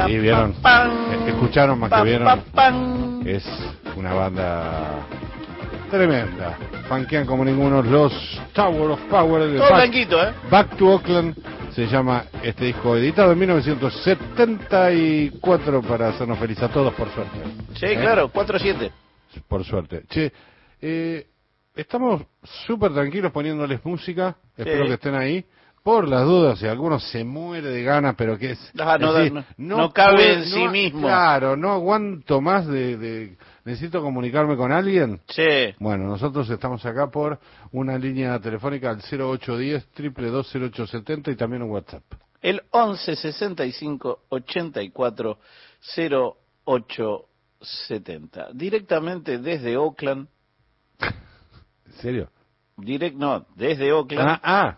Sí, vieron, pam, escucharon más que pam, vieron. pam, pam. Es una banda tremenda. Funkean como ninguno. Los Tower of Power de Todo Back, blanquito, ¿eh? Back to Oakland se llama este disco, editado en mil novecientos setenta y cuatro, para hacernos feliz a todos, por suerte. Sí, ¿Eh? claro, cuatro siete. Por suerte. Che, eh, estamos súper tranquilos poniéndoles música. Espero Sí. que estén ahí. Por las dudas, si alguno se muere de ganas, pero que es... Ah, no, es decir, no, no cabe puedo- en sí no- mismo. Claro, no aguanto más de, de... Necesito comunicarme con alguien. Sí. Bueno, nosotros estamos acá por una línea telefónica al cero ocho uno cero, dos dos dos, cero ocho siete cero y también un WhatsApp. El once sesenta y cinco ochenta y cuatro cero ocho setenta. Directamente desde Oakland. ¿En serio? Direct, no, desde Oakland. Ah, ah.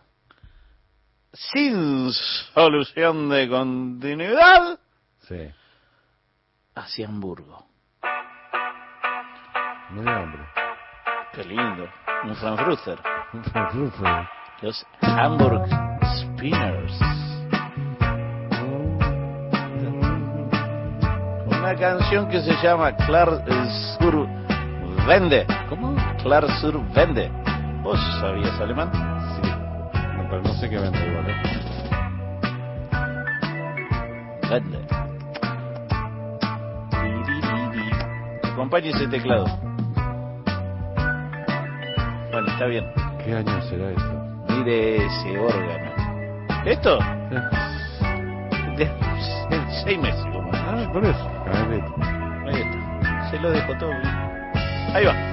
Sin solución de continuidad. Sí. Hacia Hamburgo. Me da hambre. Qué lindo. Un Frankfurter. Un Frankfurter. Los Hamburg Spinners. Una canción que se llama Klar sur Wende. ¿Cómo? Klar sur Wende. ¿Vos sabías alemán? Sí. No, pero no sé qué vende igual, ¿eh? Wende. Acompañe ese teclado. Bueno, está bien. ¿Qué año será esto? Mire ese órgano. ¿Esto? De seis meses. como. Ah, por eso. Carrete. Ahí está. Se lo dejo todo bien. Ahí va.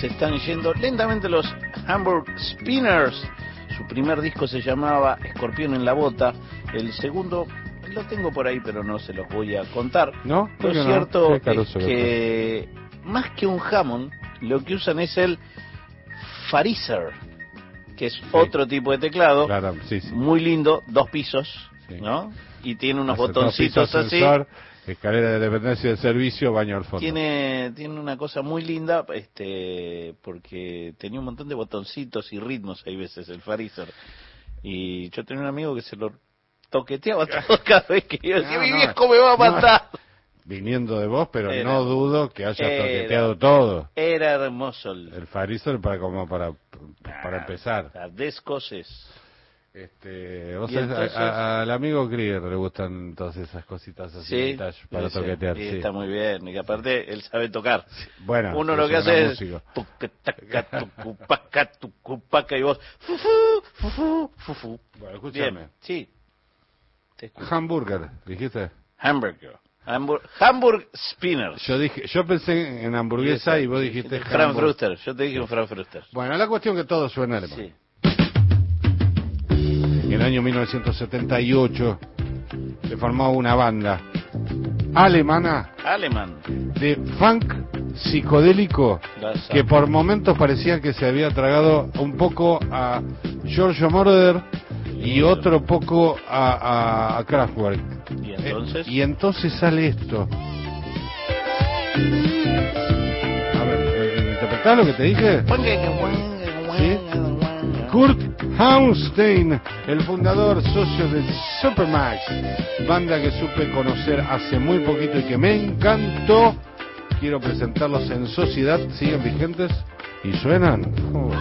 están yendo lentamente los Hamburg Spinners. Su primer disco se llamaba Escorpión en la Bota. El segundo lo tengo por ahí, pero no se los voy a contar. ¿No? Lo no? cierto es que más que un Hammond, lo que usan es el Fariser, que es sí. otro tipo de teclado, claro, sí, sí. muy lindo, dos pisos, sí. ¿no? Y tiene unos Hace botoncitos así. Ascensor, escalera de dependencia de servicio, baño al fondo. Tiene, tiene una cosa muy linda, este, porque tenía un montón de botoncitos y ritmos, hay veces, el Fariser. Y yo tenía un amigo que se lo toqueteaba todo cada vez que yo decía, no, mi no, viejo me va a matar. No. Viniendo de vos, pero era, no dudo que hayas era, toqueteado todo. Era hermoso. El, el Fariser para como para para ah, empezar. Las descoses. Este, vos sabés, entonces, a, a, al amigo Krieger le gustan todas esas cositas así sí, vintage para sí, toquetear. Sí, sí, está muy bien. Y que aparte él sabe tocar. Sí. Bueno, uno lo que hace es tucupaca, tucupaca y vos fufu, fufu, fufu. Bueno, escúchame. Bien, sí. Hamburger, dijiste. Hamburger. Hamburg, Hamburg Spinners. Yo dije, yo pensé en hamburguesa y, y vos dijiste Frankfurter. Yo te dije un Frankfurter. Bueno, la cuestión que todo suena alemán. Sí. En el año mil novecientos setenta y ocho se formó una banda alemana Alemán. de funk psicodélico que por momentos parecía que se había tragado un poco a Giorgio Moroder y otro poco a, a, a Kraftwerk. ¿Y entonces? Eh, y entonces sale esto. A ver, eh, ¿interpretás lo que te dije? ¿Sí? Kurt Hamstein, el fundador socio de Supermax, banda que supe conocer hace muy poquito y que me encantó. Quiero presentarlos en sociedad. ¿Siguen vigentes? ¿Y suenan? Oh.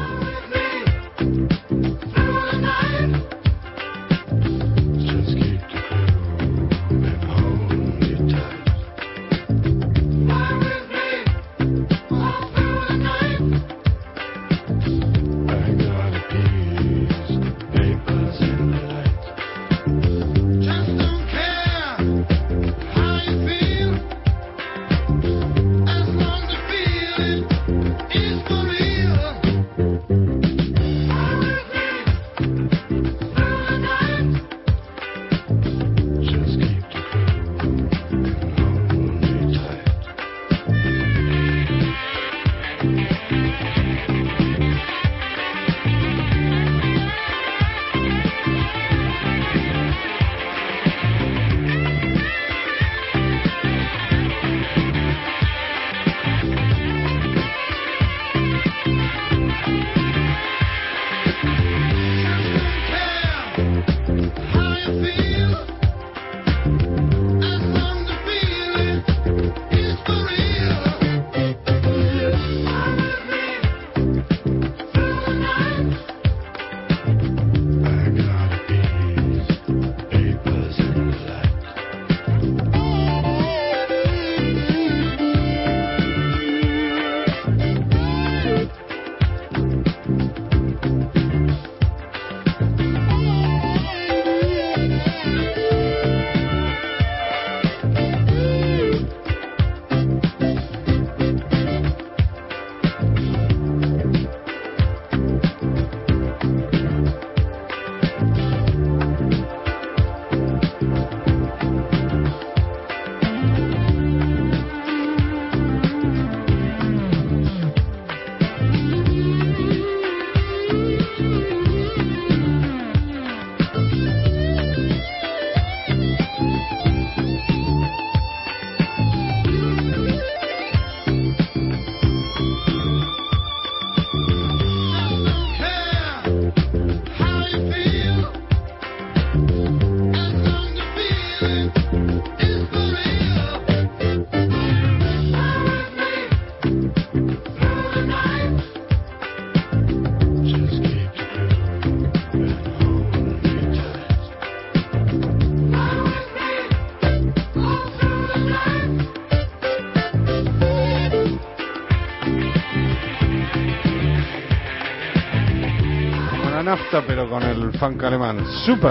Nafta, pero con el funk alemán. Super,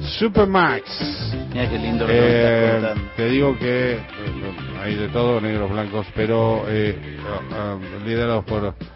Supermax. Mira qué lindo. Eh, te digo que eh, hay de todo, negros, blancos, pero eh, uh, uh, liderados por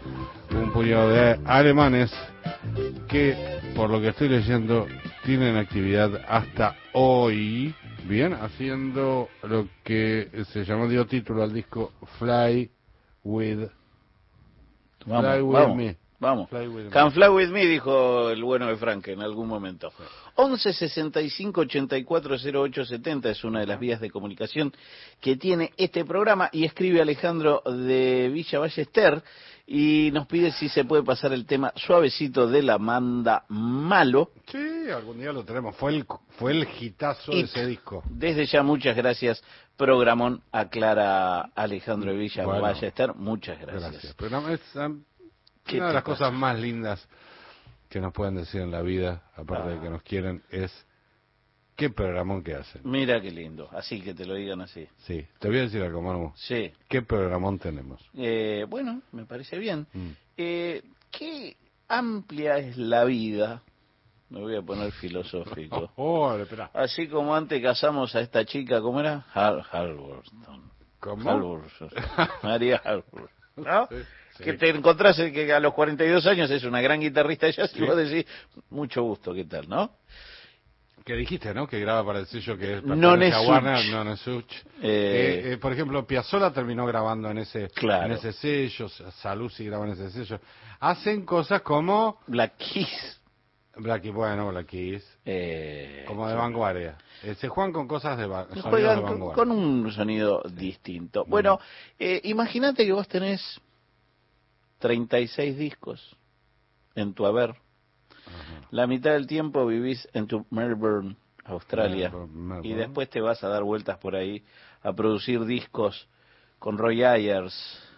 un puñado de alemanes que, por lo que estoy leyendo, tienen actividad hasta hoy, bien, haciendo lo que se llamó, dio título al disco Fly With, Vamos, Fly With vamos, Me. vamos. Fly With Me. Can Fly With Me, dijo el bueno de Frank en algún momento. once sesenta y cinco ochenta y cuatro cero ocho setenta es una de las vías de comunicación que tiene este programa, y escribe Alejandro de Villa Ballester y nos pide si se puede pasar el tema Suavecito de la Manda Malo. Sí, algún día lo tenemos. Fue el fue el hitazo de Y ese disco. Desde ya, muchas gracias, programón, aclara Alejandro de Villa Bueno, Ballester. Muchas gracias. Gracias. Pero no, es um, ¿Qué una de te las pasa? cosas más lindas que nos pueden decir en la vida, aparte Ah. de que nos quieren, es qué programón que hacen. Mira qué lindo, así que te lo digan así. Sí, te voy a decir algo, Manu. Sí. ¿Qué programón tenemos? Eh, bueno, me parece bien. Mm. Eh, qué amplia es la vida. Me voy a poner filosófico. Oh, espera. Así como antes casamos a esta chica, ¿cómo era? Hal Halvorson. ¿Cómo? Halvorson. María Halvorson. ¿No? Sí, sí. Que te encontrás en que a los cuarenta y dos años es una gran guitarrista de jazz, Sí. y vos decís, mucho gusto, ¿qué tal, no? Que dijiste, ¿no? Que graba para el sello que es Non pertenece a es Warner, Such. Non es Such. Eh, Eh, eh, por ejemplo, Piazzolla terminó grabando en ese, Claro. en ese sello, Saluzzi graba en ese sello. Hacen cosas como Black Keys. Black Keys, bueno, Black Keys, Eh, como de vanguardia. Eh, se juegan con cosas de, va- sonidos juegan de con, vanguardia. con un sonido distinto. Bueno, eh, imagínate que vos tenés treinta y seis discos en tu haber. Ajá. La mitad del tiempo vivís en tu Melbourne, Australia, Melbourne, Melbourne. y después te vas a dar vueltas por ahí a producir discos con Roy Ayers,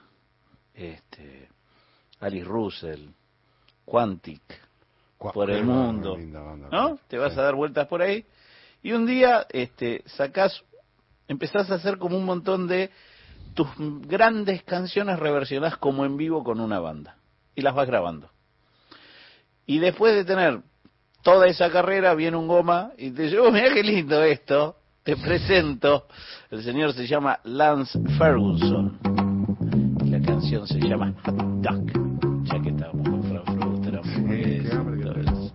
este, Alice Russell, Quantic, Cua- por qué el mundo, linda banda, ¿no? Te vas sí. a dar vueltas por ahí y un día este, sacás, empezás a hacer como un montón de tus grandes canciones, reversionás como en vivo con una banda y las vas grabando. Y después de tener toda esa carrera, viene un goma y te dice, oh, mira qué lindo esto, te presento. El señor se llama Lance Ferguson y la canción se llama Hot Dog, ya que estábamos con Frankfurt, Sí, qué hambre que tengo.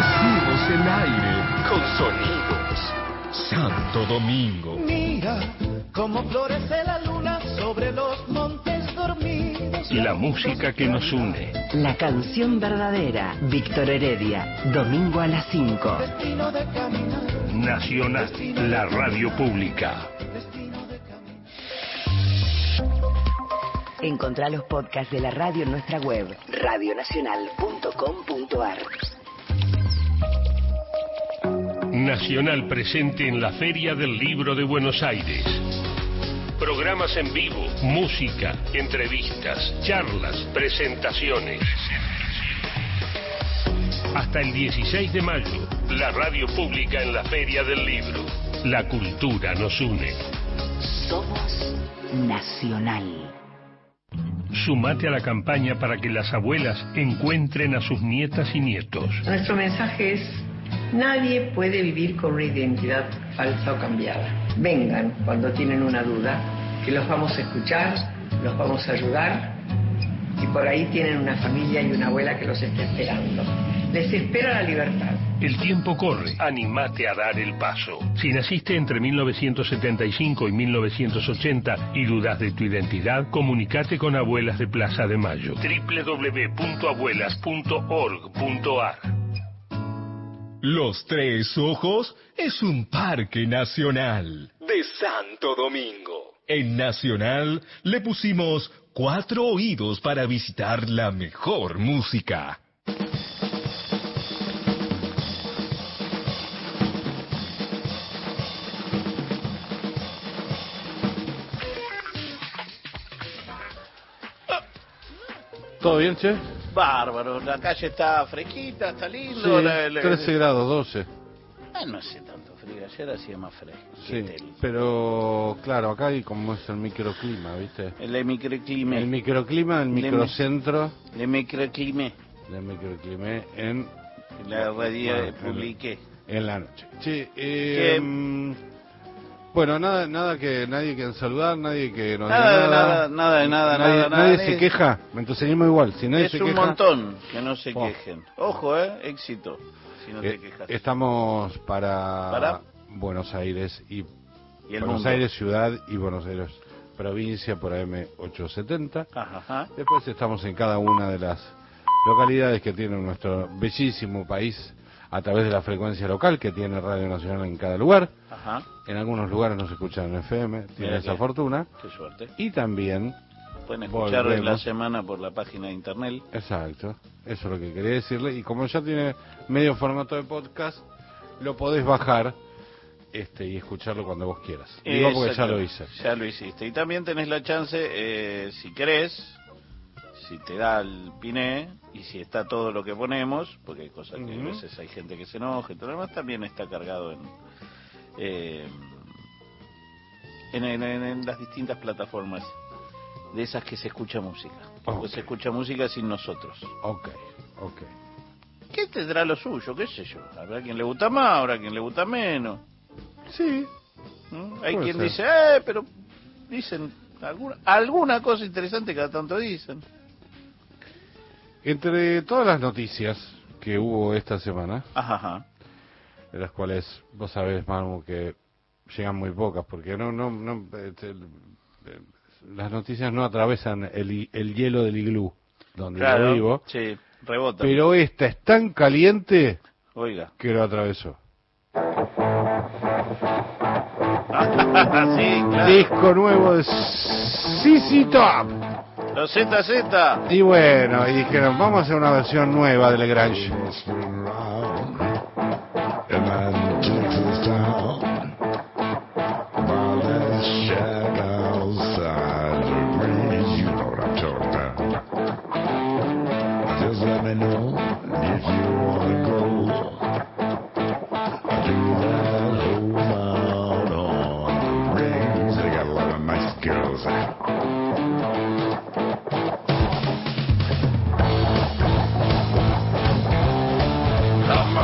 Nacimos en aire, con sonidos. Santo Domingo. Mira cómo florece la luna sobre los montes dormidos. La música que nos une. La canción verdadera. Víctor Heredia. Domingo a las cinco. Destino de caminar. Nacional, la radio pública. Encontrá los podcasts de la radio en nuestra web, radio nacional punto com punto a r. Nacional presente en la Feria del Libro de Buenos Aires. Programas en vivo, música, entrevistas, charlas, presentaciones. Hasta el dieciséis de mayo, la radio pública en la Feria del Libro. La cultura nos une. Somos Nacional. Sumate a la campaña para que las abuelas encuentren a sus nietas y nietos. Nuestro mensaje es: nadie puede vivir con una identidad falsa o cambiada. Vengan cuando tienen una duda, que los vamos a escuchar, los vamos a ayudar, y por ahí tienen una familia y una abuela que los está esperando. Les espera la libertad. El tiempo corre, animate a dar el paso. Si naciste entre mil novecientos setenta y cinco y mil novecientos ochenta y dudas de tu identidad, comunicate con Abuelas de Plaza de Mayo. doble u doble u doble u punto abuelas punto org punto a r. Los Tres Ojos es un parque nacional de Santo Domingo. En Nacional le pusimos cuatro oídos para visitar la mejor música. ¿Todo bien, che? Bárbaro, la calle está fresquita, está lindo. Sí, la- la- trece grados, doce. Ah, no hace tanto frío, ayer hacía más fresco. Sí, pero claro, acá hay como es el microclima, ¿viste? El microclima. El microclima, el Le- microcentro. El microclima. El microclima en... La radio Bueno, publiqué. En la noche. Sí, eh, mm, bueno, nada, nada que nadie que saludar, nadie que no Nada, diga nada, nada, de nada, nadie, nada, nada. nadie nadie- se queja, entonces seguimos igual. Si nadie Es se un queja, montón que no se Oh. quejen. Ojo, eh, éxito. Si no eh, te quejas. estamos para, ¿Para? Buenos Aires y, Y el Buenos mundo. Aires ciudad y Buenos Aires provincia por A M ochocientos setenta. Ajá, ajá. Después estamos en cada una de las localidades que tiene nuestro bellísimo país a través de la frecuencia local que tiene Radio Nacional en cada lugar. Ajá. En algunos lugares nos escuchan en F M, tiene Mira esa qué- fortuna. Qué suerte. Y también, Pueden escuchar en la volvemos. semana por la página de internet. exacto, eso es lo que quería decirle. Y como ya tiene medio formato de podcast, lo podés bajar este y escucharlo cuando vos quieras. Digo porque ya Exacto. lo hice. Ya lo hiciste. Y también tenés la chance, eh, si querés, si te da el piné y si está todo lo que ponemos, porque hay cosas que a Ujú. veces hay gente que se enoja y todo lo demás, también está cargado en, eh, en, en- en- en las distintas plataformas de esas que se escucha música. Porque Ok. se escucha música sin nosotros. Ok, ok. ¿Qué tendrá lo suyo? ¿Qué sé yo? Habrá quien le gusta más, habrá quien le gusta menos. Sí. ¿Mm? Hay Puede quien ser. dice, eh, pero dicen alguna, alguna cosa interesante cada tanto dicen. Entre todas las noticias que hubo esta semana, Ajá, ajá. de las cuales vos sabés, Manu, que llegan muy pocas, porque no, no, no, este, el- eh, las noticias no atravesan el, hi- el hielo del iglú, donde Claro, yo vivo, sí, rebota. pero esta es tan caliente Oiga. que lo atravesó. Sí, claro. Disco nuevo de C C Top. Los Z Z. Y bueno, y dijeron, vamos a hacer una versión nueva del Grange. Just let me know if you wanna go. Do that whole out on the range. They got a lot of nice girls. Come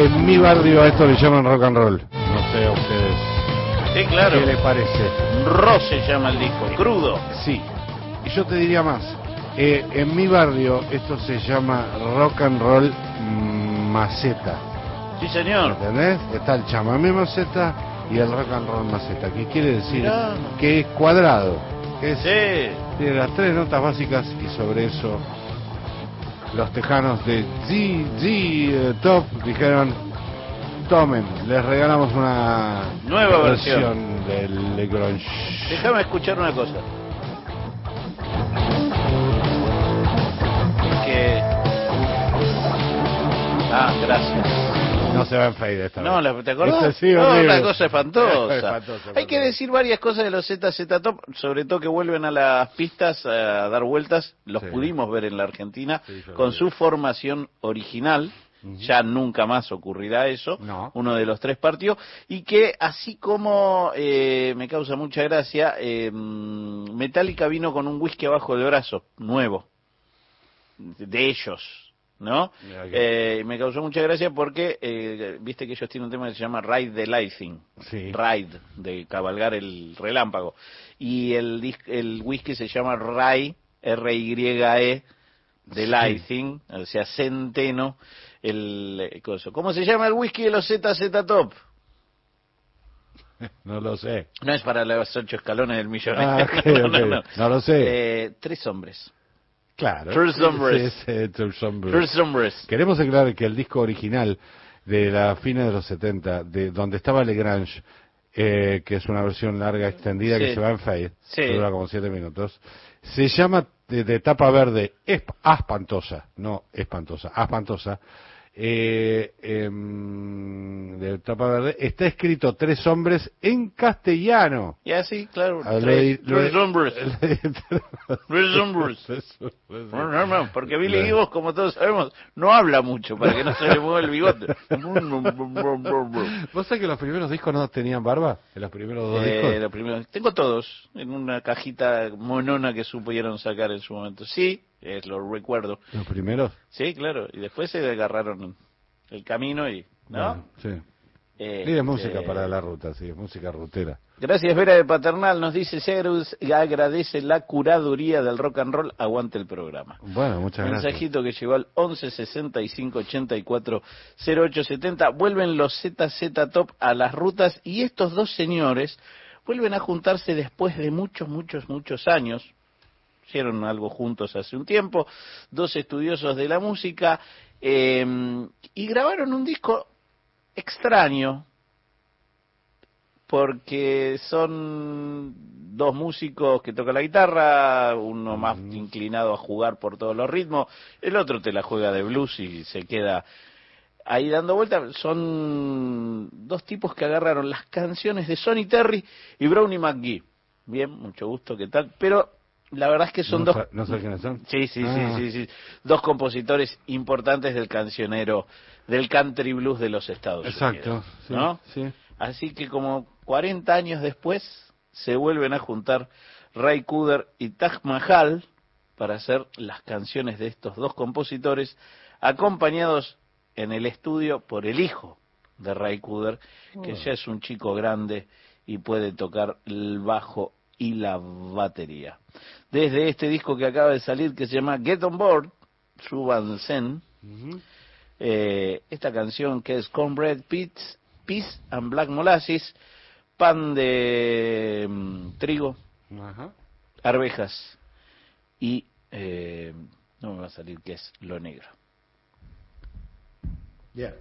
en mi barrio a esto le llaman rock and roll. No sé a ustedes. Sí, claro. ¿Qué les parece? Ro se llama el disco, crudo. Sí. Y yo te diría más. Eh, en mi barrio esto se llama rock and roll mm, maceta. Sí, señor. ¿Entendés? Está el chamamé maceta y el rock and roll maceta, que quiere decir Mirá. que es cuadrado, que es, Sí. tiene las tres notas básicas y sobre eso los tejanos de Z Z eh, Top dijeron: tomen, les regalamos una Nueva versión del Le Grunge. Déjame escuchar una cosa. Que... Ah, gracias. No se va en fade esta No, vez. la, ¿te acordás? Este sí, no, horrible. una cosa espantosa. Espantoso, espantoso. Hay que decir varias cosas de los Z Z Top, sobre todo que vuelven a las pistas a dar vueltas. Los Sí. pudimos ver en la Argentina Sí, yo lo con vi. su formación original. Ya nunca más ocurrirá eso. No. Uno de los tres partidos. Y que así como eh, me causa mucha gracia, eh, Metallica vino con un whisky abajo del brazo, nuevo. De ellos. ¿No? Mira que- Eh, me causó mucha gracia porque eh, viste que ellos tienen un tema que se llama Ride the Lightning. Sí. Ride, de cabalgar el relámpago. Y el, dis- el whisky se llama Rye, R Y E, de Sí. Lightning, o sea, centeno. El, eh, coso. ¿Cómo se llama el whisky de los Z Z Top? No lo sé. No es para los ocho escalones del millón. Ah, ok, no, ok. no, no. No lo sé. Eh, tres hombres. Claro. Tres hombres. Sí, sí, tres hombres. Tres hombres. Queremos aclarar que el disco original de la fines de los setenta, de donde estaba Le Grange, eh, que es una versión larga extendida Sí. que se va en fade, Sí. que dura como siete minutos, se llama de, de tapa verde esp- Aspantosa, no espantosa, Aspantosa. Eh, em, de tapa verde está escrito tres hombres en castellano. Y así, claro. Ah, lo Tres, he- lo tres he- hombres. Tres hombres. Eso, eso. No, no, no, porque Billy Claro. Gibbons, como todos sabemos, no habla mucho para que no se le mueva el bigote. ¿Vos sabés que los primeros discos no tenían barba? En los primeros dos Eh, discos. lo primero- tengo todos en una cajita monona que supieron sacar en su momento. Sí, eh, lo recuerdo. ¿Los primeros? Sí, claro. Y después se agarraron el camino y... ¿No? Bueno, sí. Eh, Y de música eh, para la ruta, sí, música rutera. Gracias, Vera de Paternal. Nos dice, se agradece- agradece la curaduría del rock and roll. Aguante el programa. Bueno, muchas gracias. Mensajito que llegó al once sesenta y cinco ochenta y cuatro cero ocho setenta. Vuelven los Z Z Top a las rutas y estos dos señores vuelven a juntarse después de muchos, muchos, muchos años. Hicieron algo juntos hace un tiempo, dos estudiosos de la música, eh, y grabaron un disco extraño, porque son dos músicos que tocan la guitarra, uno más inclinado a jugar por todos los ritmos, el otro te la juega de blues y se queda ahí dando vueltas. Son dos tipos que agarraron las canciones de Sonny Terry y Brownie McGee. Bien, mucho gusto, ¿qué tal? Pero la verdad es que son no dos... sa- ¿No sé quiénes son? Sí, sí, Ah. sí, sí, sí. Dos compositores importantes del cancionero, del country blues de los Estados Exacto, Unidos. sí, ¿No? sí. Así que como cuarenta años después se vuelven a juntar Ray Cooder y Taj Mahal para hacer las canciones de estos dos compositores, acompañados en el estudio por el hijo de Ray Cooder, que ya es un chico grande y puede tocar el bajo y la batería. Desde este disco que acaba de salir, que se llama Get On Board, súbanse, eh, esta canción que es Cornbread, Peas, Peas and Black Molasses, pan de mm, trigo, Ajá. arvejas y eh, no me va a salir qué es lo negro. Yeah.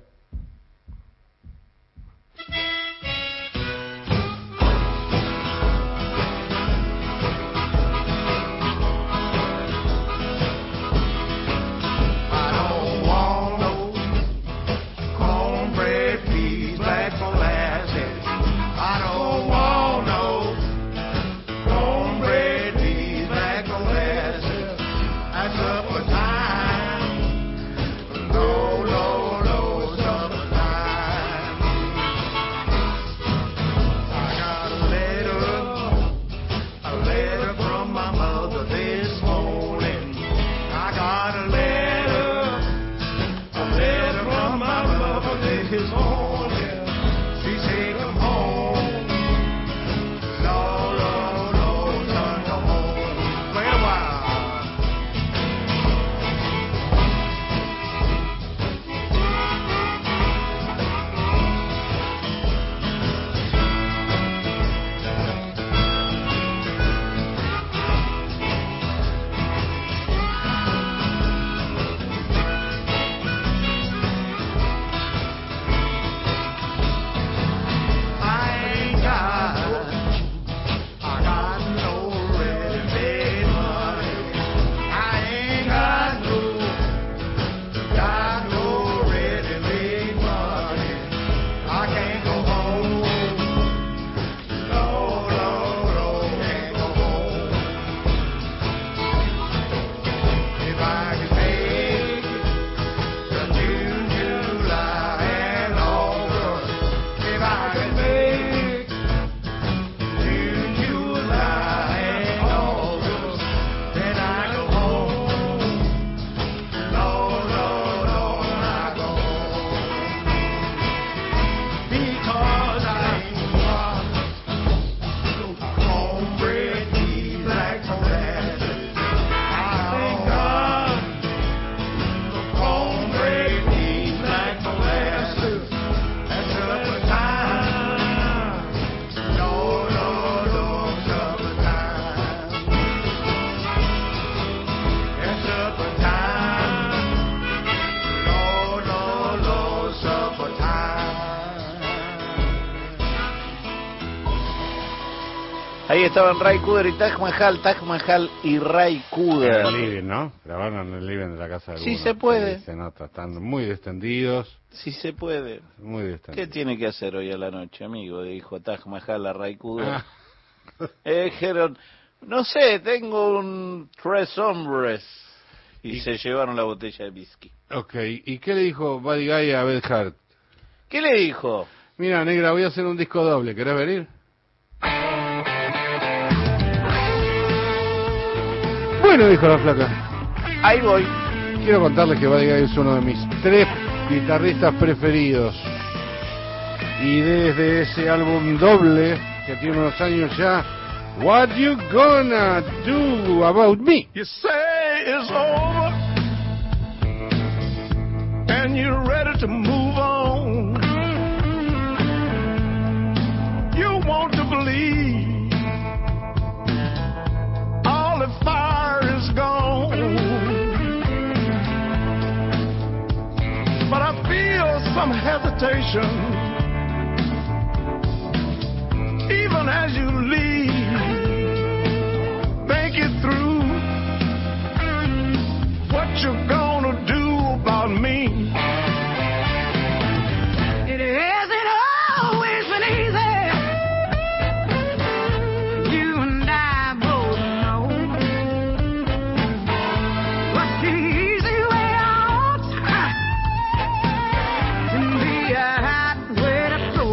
I don't want no cornbread, peas, black molasses. I don't want no cornbread, peas, black molasses. At supper time, no, no, no, Ahí estaban Ray Cooder y Taj Mahal, Taj Mahal y Ray En Cooder. el living, ¿no? Grabaron en el living de la casa de Sí alguno. se puede. Sí, se nota, están muy distendidos. Si se puede. Muy ¿Qué distendidos. tiene que hacer hoy a la noche, amigo? Dijo Taj Mahal a Ray Cooder. Ah. Eh, dijeron, no sé, tengo un tres hombres. Y, Y- se llevaron la botella de whisky. Ok, ¿y qué le dijo Buddy Guy a Beth Hart? ¿Qué le dijo? Mira, negra, voy a hacer un disco doble, ¿querés venir? Bueno, dijo la flaca. Ahí voy. Quiero contarles que Buddy Guy es uno de mis tres guitarristas preferidos. Y desde ese álbum doble, que tiene unos años ya, What You Gonna Do About Me? You say it's over, and you're ready to move on. You want to believe all the fire is gone, but I feel some hesitation. Even as you leave, think it through. What you gonna do about me? It hasn't always been easy. You and I both know. But the easy way out can be a hot way to go.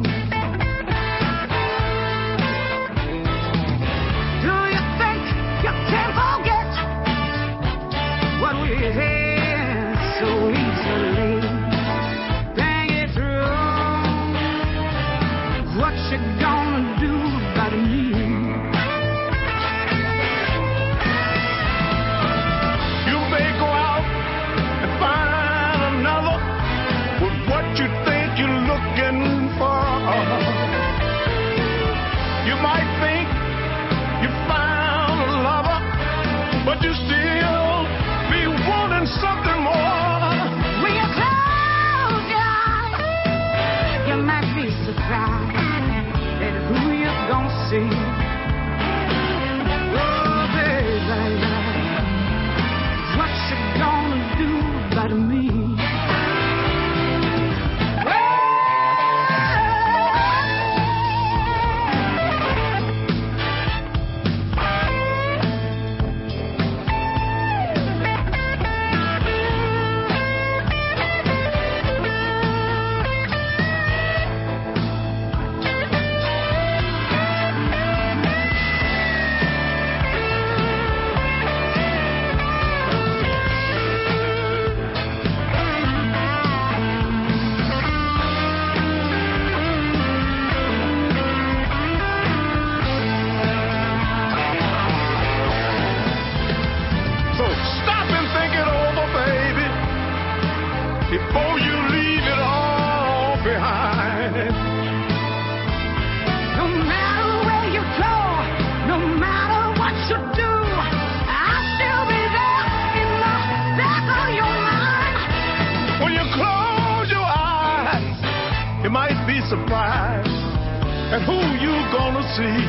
Do you think you can forget what we had so easily? Think it through. What you gonna do about me? You may go out and find another with what you think you're looking for. You might think you found a lover, but you still be wanting something more. When you close your eyes, you might be surprised at who you're gonna see. Oh, baby, what you gonna do about me? So stop and think it over, baby, before you leave it all behind. No matter where you go, no matter what you do, I'll still be there in the back of your mind. When you close your eyes, you might be surprised at who you gonna see.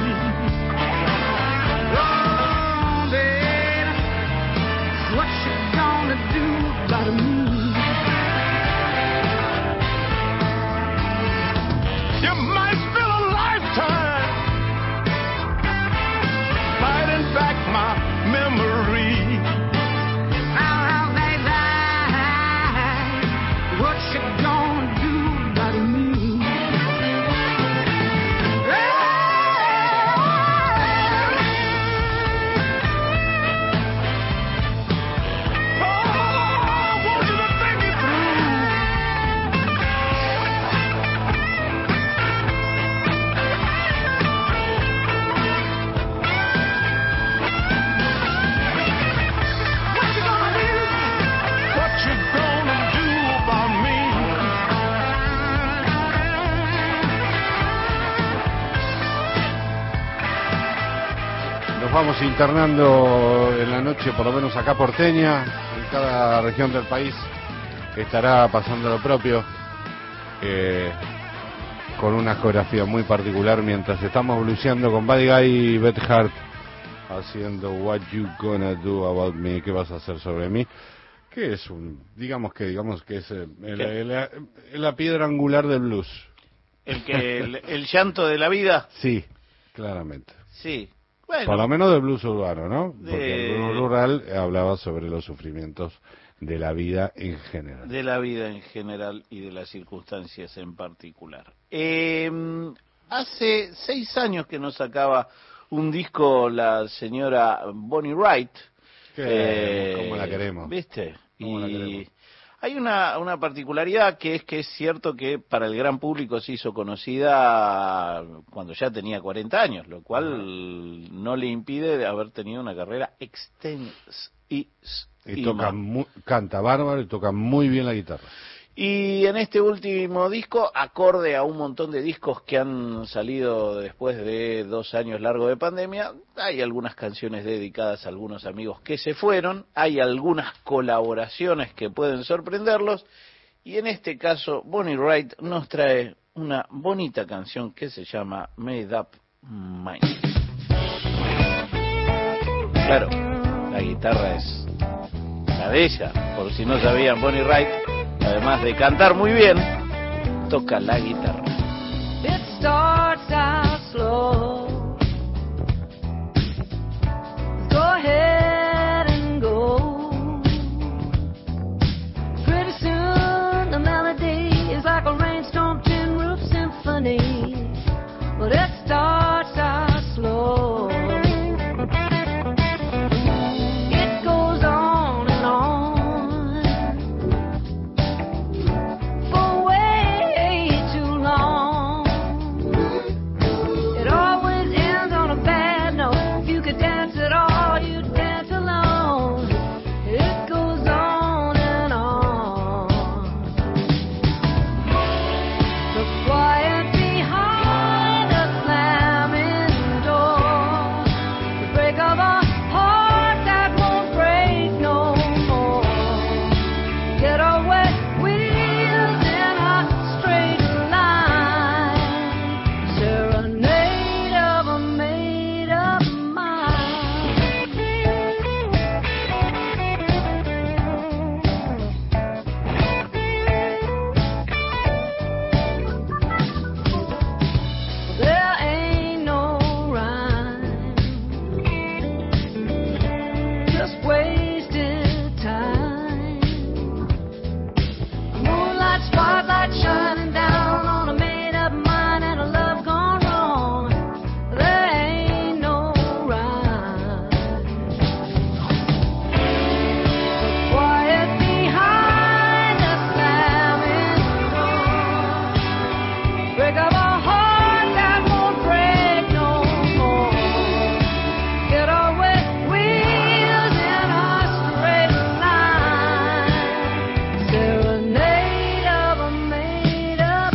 Oh, baby, what you gonna do about me? You might spend a lifetime fighting back my memory. Oh, baby, what you gonna do about me? Nos vamos internando en la noche, por lo menos acá porteña, en cada región del país estará pasando lo propio, eh, con una coreografía muy particular mientras estamos bluseando con Buddy Guy y Beth Hart haciendo What You Gonna Do About Me, ¿qué vas a hacer sobre mí? Que es un, digamos que digamos que es eh, el- el- el- la piedra angular del blues. El que el, el llanto de la vida. Sí, claramente. Sí. Bueno. Por lo menos del blues urbano, ¿no? Porque De- el blues rural hablaba sobre los sufrimientos de la vida en general. De la vida en general y de las circunstancias en particular. Eh, hace seis años que nos sacaba un disco la señora Bonnie Wright. Que, ¿cómo la queremos? ¿Viste? ¿Cómo la Y queremos? hay una, una particularidad que es que es cierto que para el gran público se hizo conocida cuando ya tenía cuarenta años, lo cual no le impide haber tenido una carrera extensa y, Y toca mu- canta bárbaro y toca muy bien la guitarra. Y en este último disco, acorde a un montón de discos que han salido después de dos años largos de pandemia, hay algunas canciones dedicadas a algunos amigos que se fueron, hay algunas colaboraciones que pueden sorprenderlos, y en este caso Bonnie Wright nos trae una bonita canción que se llama Made Up Mind. Claro, la guitarra es la de ella, por si no sabían, Bonnie Wright, además de cantar muy bien, toca la guitarra. It starts out slow. Go ahead and go. Pretty soon the melody is like a rainstorm tin roof symphony. But it starts out slow. It goes on and on for way too long. It always ends on a bad note. If you could dance at all, you'd dance alone. It goes on and on. The quiet behind the slamming door. The break of a heart that won't break no more. Get away wheels in a straight line. Serenade of a made up mind. There ain't no rhyme. Just wasted time. Moonlight spotlight shining down on a made-up mind and a love gone wrong. There ain't no rhyme. The quiet behind the slamming door. Break of a heart that won't break no more. Get away wheels in a straight line. Serenade of a made up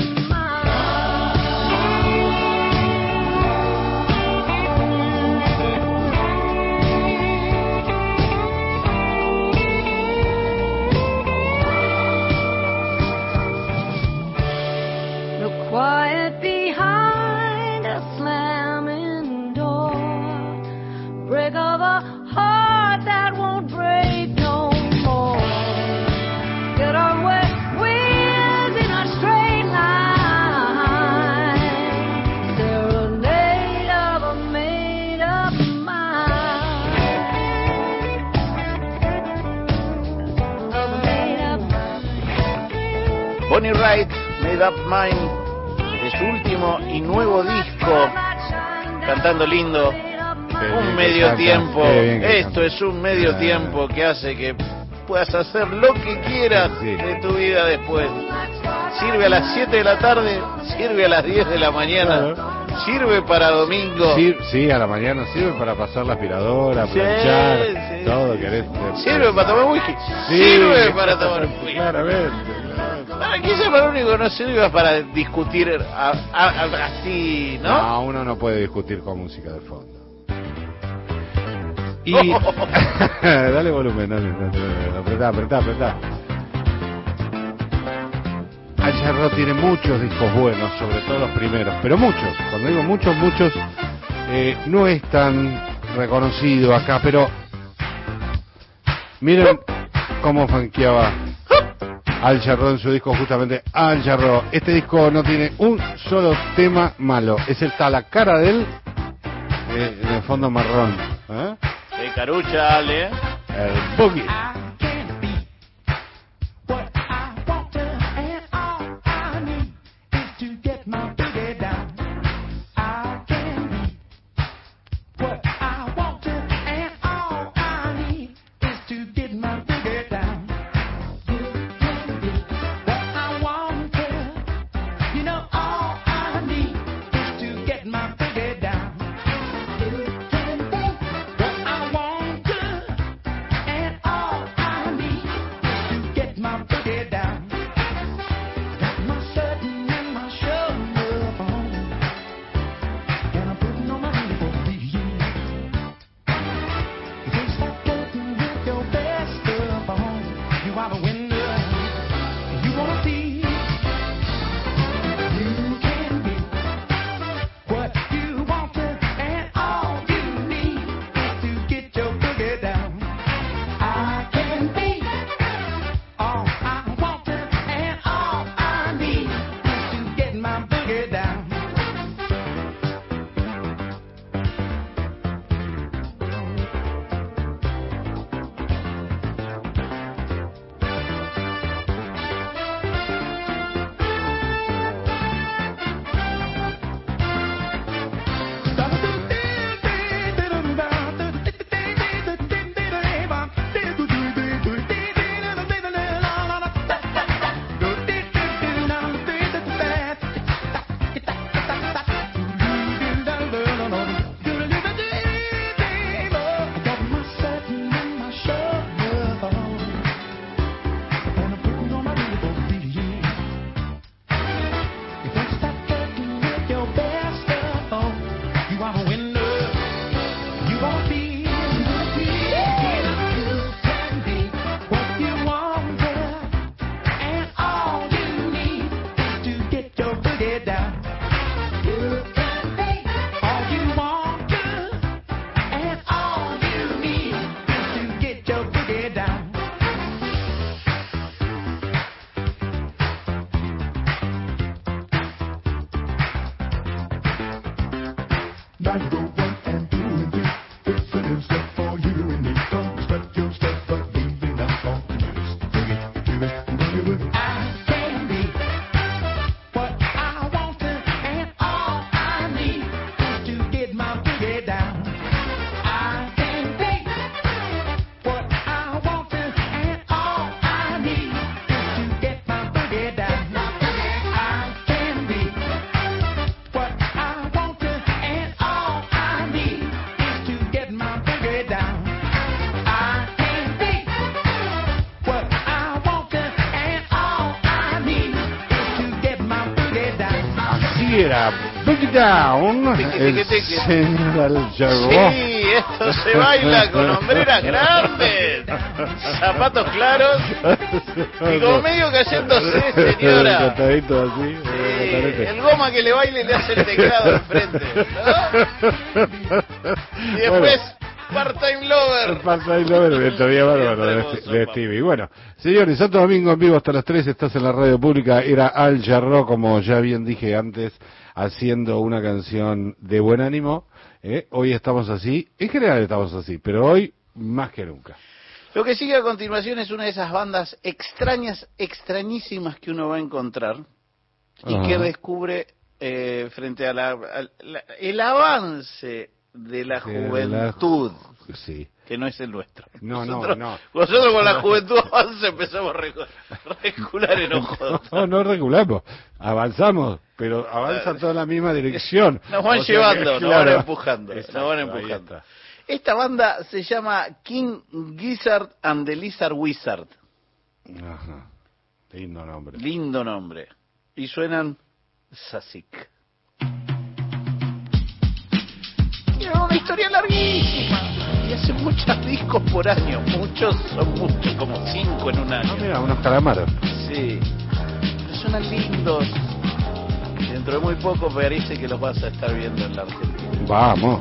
mind. The quiet behind a slamming door. Break of a heart that won't break no more. Get away wheels in a straight line. Serenade of a made up mind. Of a made up Bonnie Wright, Made Up Mind, de su último y nuevo disco, cantando lindo, un medio canta, tiempo, qué bien que esto canta. es un medio Ah. tiempo que hace que puedas hacer lo que quieras Sí. de tu vida después. Sirve a las siete de la tarde, sirve a las diez de la mañana, sirve para domingo, Sí, sí, a la mañana sirve para pasar la aspiradora, Sí, planchar, sí, todo sí. querés. sirve para tomar whisky, Sí, sirve para tomar whisky. Claramente, claramente. Para que sepa, lo único que no sirve es para discutir a- a- a- así, ¿no? No, uno no puede discutir con música de fondo. Y dale volumen, dale, dale, dale, apretá, apretá, apretá. Al Jarreau tiene muchos discos buenos, sobre todo los primeros, pero muchos, cuando digo muchos, muchos, eh, no es tan reconocido acá, pero miren cómo funkeaba Al Jarreau en su disco, justamente Al Jarreau. Este disco no tiene un solo tema malo, es está la cara de él eh, en el fondo marrón, ¿eh? De carucha, Ale. El boogie. Era Boogie Down, el señor Al Jarreau. Sí, esto se baila con hombreras grandes, zapatos claros y como medio cayéndose, señora. así, sí, el goma que le baile le hace el teclado enfrente, ¿no? Y después bueno, Part-Time Lover. Part-Time Lover de Todavía Bárbaro de, de Stevie. Bueno, señores, Santo Domingo en vivo hasta las tres, estás en la radio pública. Era Al Jarreau, como ya bien dije antes, haciendo una canción de buen ánimo. ¿eh? Hoy estamos así, en general estamos así, pero hoy más que nunca. Lo que sigue a continuación es una de esas bandas extrañas, extrañísimas que uno va a encontrar y Ajá. que descubre eh, frente a la, a la el avance de la juventud, la... sí. que no es el nuestro. No, nosotros, no, no. Nosotros con la juventud avance empezamos a recular enojados. No, no reculamos, avanzamos, pero avanzan toda la misma dirección. Nos van o llevando, sea que, nos claro. van empujando, Exacto, nos van empujando. Esta banda se llama King Gizzard and the Lizard Wizard. Ajá. Lindo nombre. Lindo nombre. Y suenan Sasik. Tiene una historia larguísima y hace muchos discos por año. Muchos son muchos, como cinco en un año. Ah, mira, unos calamares. Sí. suenan lindos. Dentro de muy poco parece que los vas a estar viendo en la Argentina. Vamos.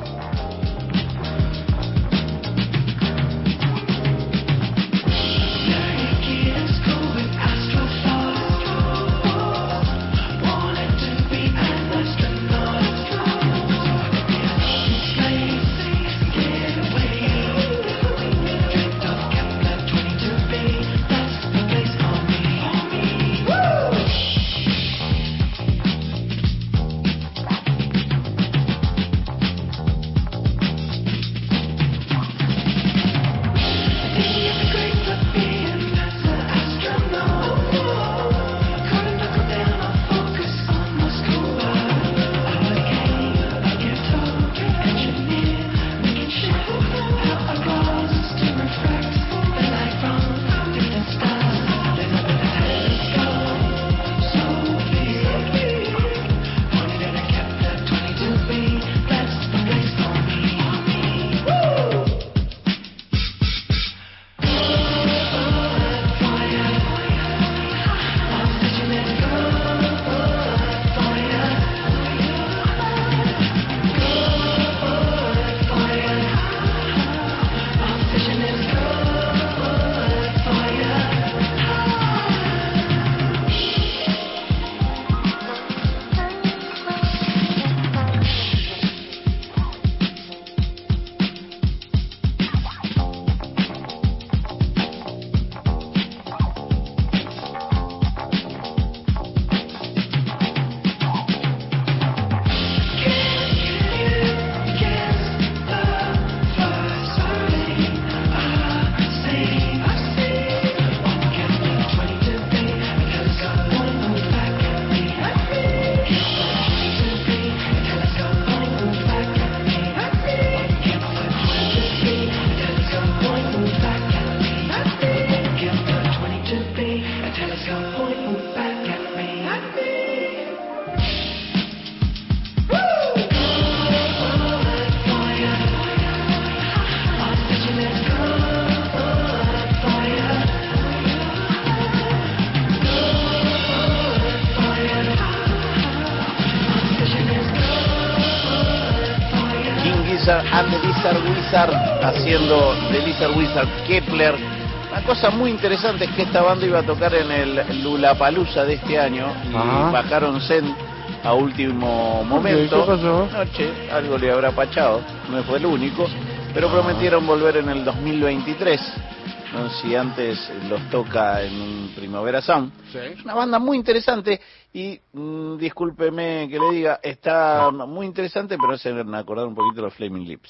And the Lizard Wizard haciendo de Lizard Wizard Kepler. Una cosa muy interesante es que esta banda iba a tocar en el Lollapalooza de este año y Ajá. bajaron Zen a último momento. ¿Qué pasó? Noche, algo le habrá pachado, no fue el único, pero prometieron volver en el dos mil veintitrés. No sé si antes los toca en un Primavera Sound. Sí. Es una banda muy interesante y mmm, discúlpeme que le diga, está muy interesante, pero se me acordar un poquito de los Flaming Lips.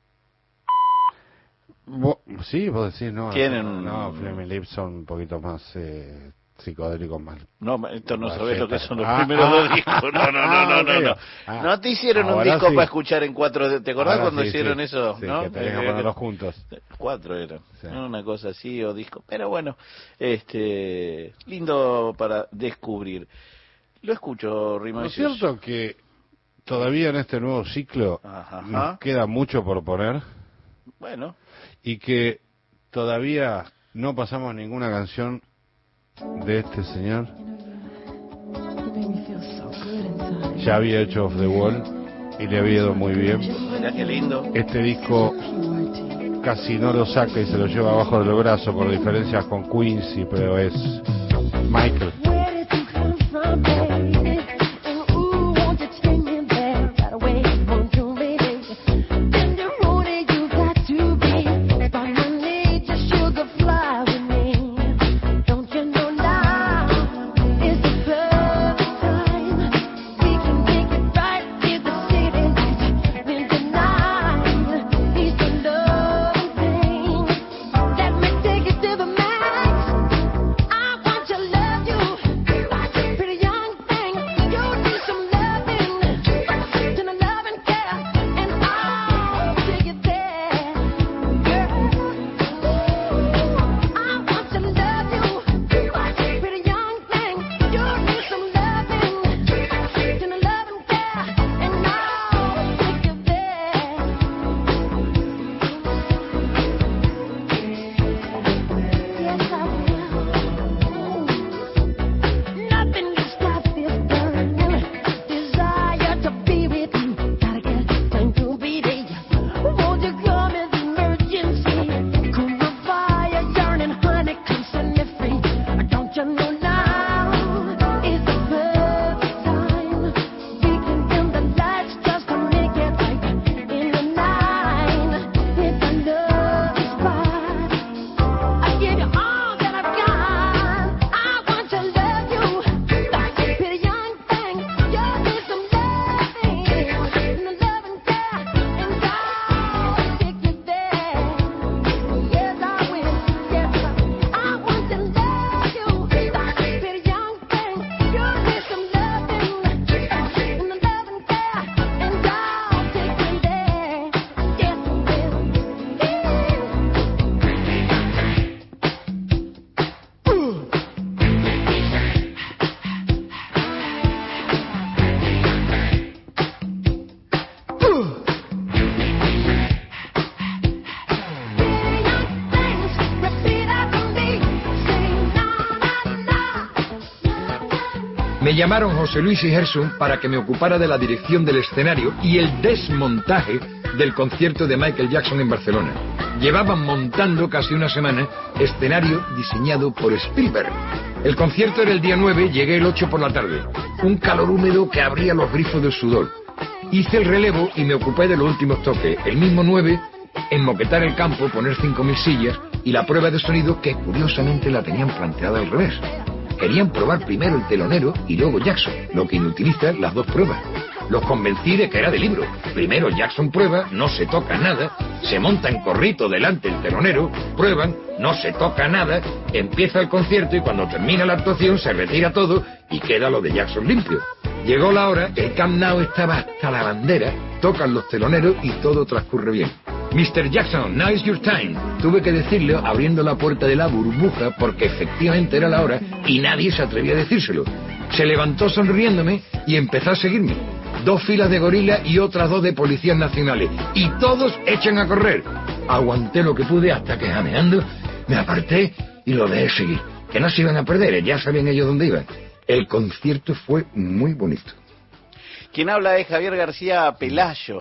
Bo- sí, vos decís, no. Tienen- No, Flaming Lips son un poquito más eh, psicodélicos, más. No, esto no más sabés lo que fiesta. son los Ah, primeros ah, dos discos. No, no, no, ah, no, no, ok. no. Ah, No te hicieron un ahora disco sí. para escuchar en cuatro. ¿Te acordás Ahora cuando sí, hicieron sí. eso? Sí, ¿no? que tenían que Eh, ponerlos juntos. Cuatro eran. Sí. ¿no? Una cosa así o disco. Pero bueno, este lindo para descubrir. Lo escucho, Rima. ¿No es cierto que todavía en este nuevo ciclo Ajá. nos queda mucho por poner Bueno, y que todavía no pasamos ninguna canción de este señor? Ya había hecho Off the Wall y le había ido muy bien. mirá qué lindo. Este disco casi no lo saca y se lo lleva abajo del brazo por diferencias con Quincy, pero es Michael. Let me take it to the max. I want your love, you. Me llamaron José Luis y Gerson para que me ocupara de la dirección del escenario y el desmontaje del concierto de Michael Jackson en Barcelona. Llevaban montando casi una semana escenario diseñado por Spielberg. El concierto era el día nueve, llegué el ocho por la tarde. Un calor húmedo que abría los grifos del sudor. Hice el relevo y me ocupé de los últimos toques. El mismo nueve, enmoquetar el campo, poner cinco mil sillas y la prueba de sonido que curiosamente la tenían planteada al revés. Querían probar primero el telonero y luego Jackson, lo que inutiliza las dos pruebas. Los convencí de que era de libro. Primero Jackson prueba, no se toca nada, se monta en corrito delante el telonero, prueban, no se toca nada, empieza el concierto y cuando termina la actuación se retira todo y queda lo de Jackson limpio. Llegó la hora, el Camp Nou estaba hasta la bandera, tocan los teloneros y todo transcurre bien. mister Jackson, now is your time. Tuve que decirle abriendo la puerta de la burbuja porque efectivamente era la hora y nadie se atrevía a decírselo. Se levantó sonriéndome y empezó a seguirme. Dos filas de gorilas y otras dos de policías nacionales. Y todos echan a correr. Aguanté lo que pude hasta que jameando me aparté y lo dejé seguir. Que no se iban a perder, ya sabían ellos dónde iban. El concierto fue muy bonito. Quien habla es Javier García Pelayo.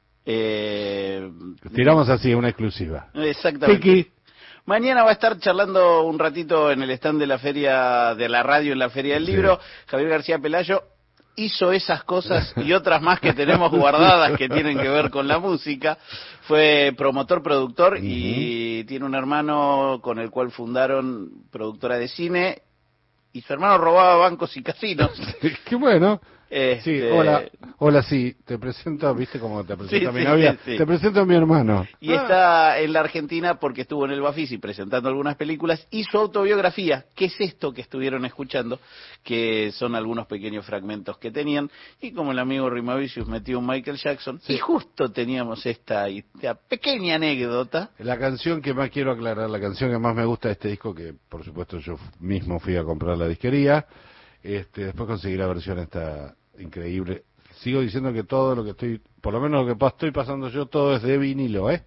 Eh... Tiramos así, una exclusiva. Exactamente. Kiki. Mañana va a estar charlando un ratito en el stand de la feria de la radio, en la Feria del Libro. Sí. Javier García Pelayo hizo esas cosas y otras más que tenemos guardadas que tienen que ver con la música. Fue promotor, productor, uh-huh. y tiene un hermano con el cual fundaron productora de cine. Y su hermano robaba bancos y casinos. Qué bueno. Este... Sí, hola, hola, sí, te presento, viste como te presento sí, a mi sí, novia, sí, sí. Te presento a mi hermano. Y ah. está en la Argentina porque estuvo en el Bafisi presentando algunas películas y su autobiografía, ¿qué es esto que estuvieron escuchando? Que son algunos pequeños fragmentos que tenían, y como el amigo Rimavicius metió un Michael Jackson, sí. y justo teníamos esta, esta pequeña anécdota. La canción que más quiero aclarar, la canción que más me gusta de este disco, que por supuesto yo mismo fui a comprar la disquería, este, después conseguí la versión esta increíble. Sigo diciendo que todo lo que estoy, por lo menos lo que estoy pasando yo, todo es de vinilo, ¿eh?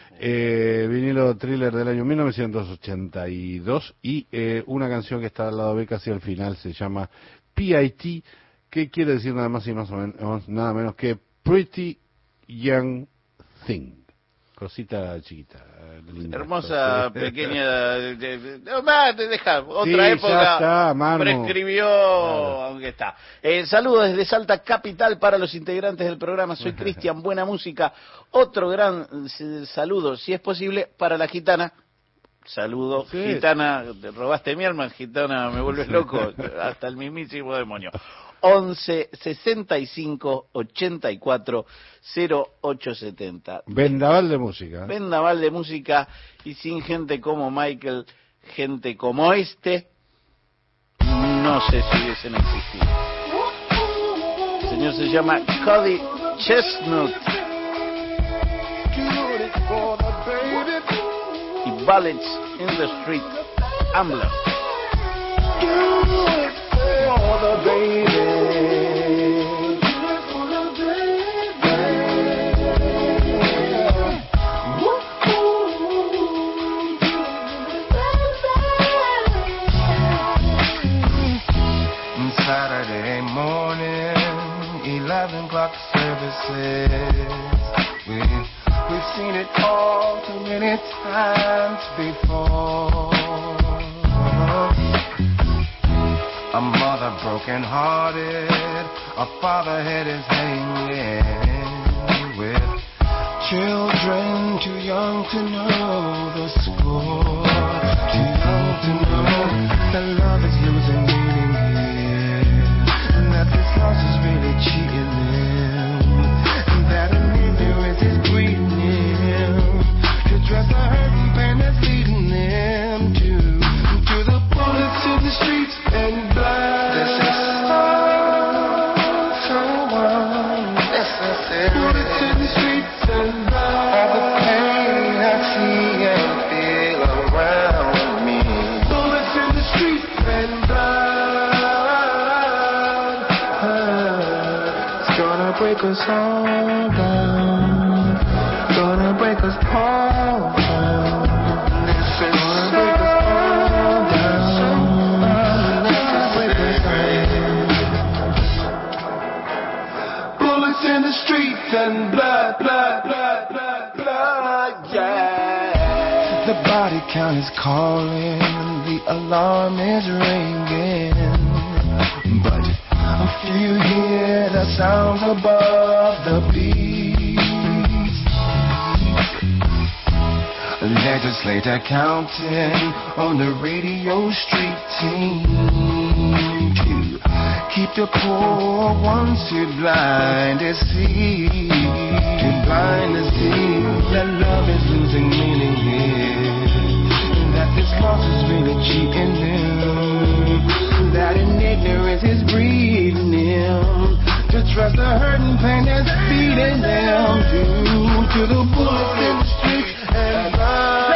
eh vinilo Thriller del año mil novecientos ochenta y dos y eh, una canción que está al lado B casi al final se llama P I T, que quiere decir nada más y más o menos, nada menos que Pretty Young Thing. Cosita chiquita, linda, hermosa, cosa. pequeña. No, te deja, otra sí, época. Está, prescribió, claro. Aunque está. Eh, saludos desde Salta Capital para los integrantes del programa. Soy Cristian, buena música. Otro gran eh, saludo, si es posible, para la gitana. Saludo, sí. Gitana, te robaste mi alma, gitana, me vuelves loco, hasta el mismísimo demonio. once sesenta y cinco ochenta y cuatro cero ocho setenta. Vendaval de música. Vendaval de música, y sin gente como Michael, gente como este, no sé si hubiesen existido. El señor se llama Cody Chestnut. Y Ballads in the Street, Ambler. For the baby. Saturday morning, eleven o'clock services. We, we've seen it all too many times before. A mother broken hearted, a father head is hanging, with children too young to know the score, too young to know that love is losing meaning here, and that this loss is really cheating them, and that an ignorance is breeding him to dress the hurt and pain that's leading them to, to the bullets in the streets and blood. This is so, so unnecessary. Bullets in the streets and blood. All the pain I see and feel around me. Bullets in the streets and blood. It's gonna break us all down. Gonna break us all down. This is gonna break us all down. body count is calling, the alarm is ringing. But if you hear the sounds above the beats, legislator counting on the radio street team to keep the poor ones too blind to see, too blind to see that love is losing meaning here, that this loss is really cheating them, that in ignorance is breeding them to trust the hurt and pain that's feeding them due to the bullets in the streets and blood,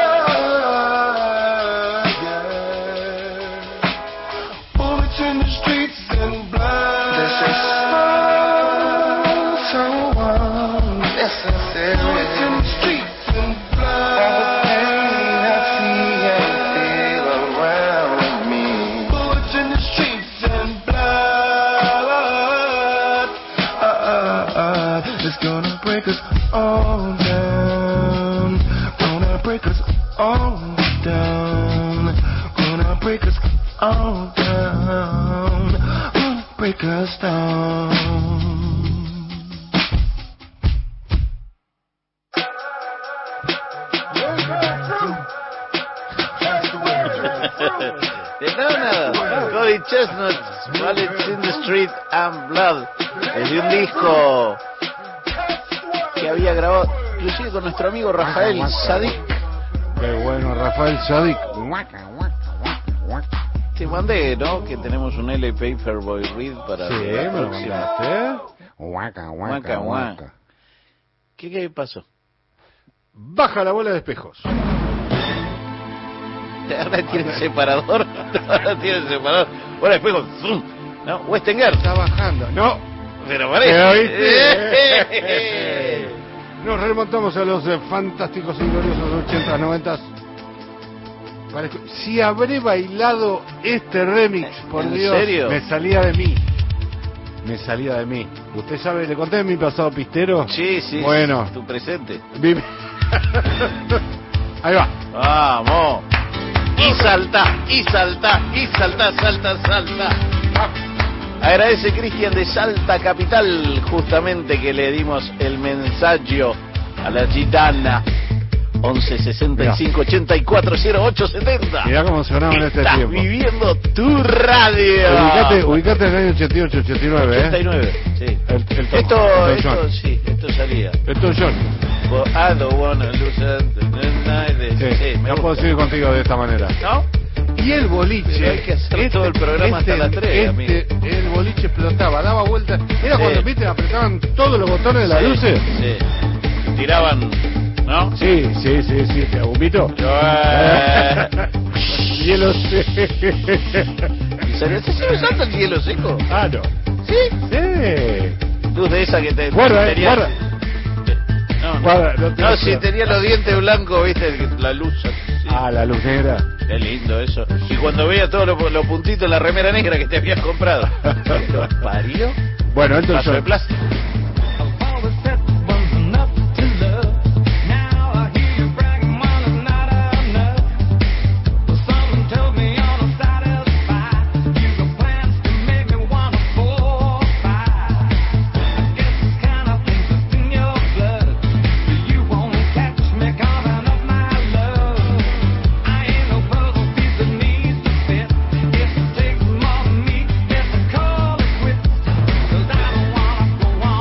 yeah. Bullets in the streets and blood. This is so, so unnecessary. Bullets in the streets and blood. All the pain I see and feel around me. Bullets in the streets and blood. Uh, uh, uh, it's gonna break us all down. Gonna break us all down. Gonna break us all down. Gonna break us down. De nada, Cody Chestnut, Bullets in the Street and Blood, es de un disco que había grabado inclusive con nuestro amigo Rafael Sadik. Qué bueno, Rafael Sadik. Te mandé, ¿no? Que tenemos un L P Paperboy Reed para Sí, la me lo próxima. mandaste. Guaca, guaca, Guaca, guaca. guaca. ¿Qué, qué pasó? Baja la bola de espejos. Ahora tiene separador. Ahora tiene separador. Ahora espejo. ¡Zum! ¿No? Westenger. Está bajando. No. Pero parece. ¿Pero viste? Nos remontamos a los eh, fantásticos y gloriosos ochentas, noventas. Parezco- Si habré bailado este remix, por ¿En Dios, serio? me salía de mí. Me salía de mí. ¿Usted sabe, le conté de mi pasado pistero? Sí, sí. Bueno. Tu presente. Vive- Ahí va. Vamos. Y salta, y salta, y salta, salta, salta. Agradece Cristian de Salta Capital, justamente que le dimos el mensaje a la gitana. once sesenta y cinco ochenta y cuatro cero ocho setenta. Mirá cómo sonaba en este Estás tiempo. viviendo tu radio. Ubicate, ubicate en el año ochenta y ocho, ochenta y nueve, ochenta y ¿eh? nueve, sí. El, el Tom- Esto, el esto, John. sí, esto salía. Elton John. But I don't wanna lose it. Sí, Sí, me no puedo gusta. seguir contigo de esta manera. ¿No? Y el boliche. Pero hay que hacer todo el programa hasta las tres, este, amigo. El boliche explotaba, daba vueltas. Era Sí. cuando, viste, apretaban todos los botones de las Sí, luces. Sí. Tiraban, ¿no? Sí, sí, sí, sí. ¿Te vomito? Eh. Hielo seco. ¿En serio? ¿Se sigue usando el hielo seco? Ah, no. ¿Sí? Sí. Luz de esa que te... Guarda, eh, tenía- guarda. No, no. Guarda, no te No, vas si a- tenía los dientes blancos, viste, la luz. Sí. Ah, la luz negra. Qué lindo eso. Y cuando veía todos los, los puntitos en la remera negra que te habías comprado. ¿Lo parió? Bueno, Paso de entonces. plástico. Cause I don't wanna go on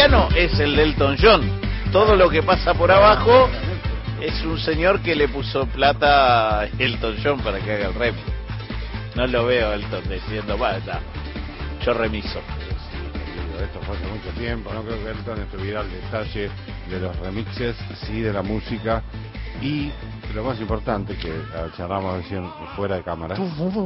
piano es el de Elton John. Todo lo que pasa por abajo es un señor que le puso plata a Elton John para que haga el rap. No lo veo a Elton diciendo, va, no, yo remiso. Esto fue hace mucho tiempo, no creo que Elton estuviera al detalle de los remixes, sí, de la música, y lo más importante, que charlamos recién fuera de cámara,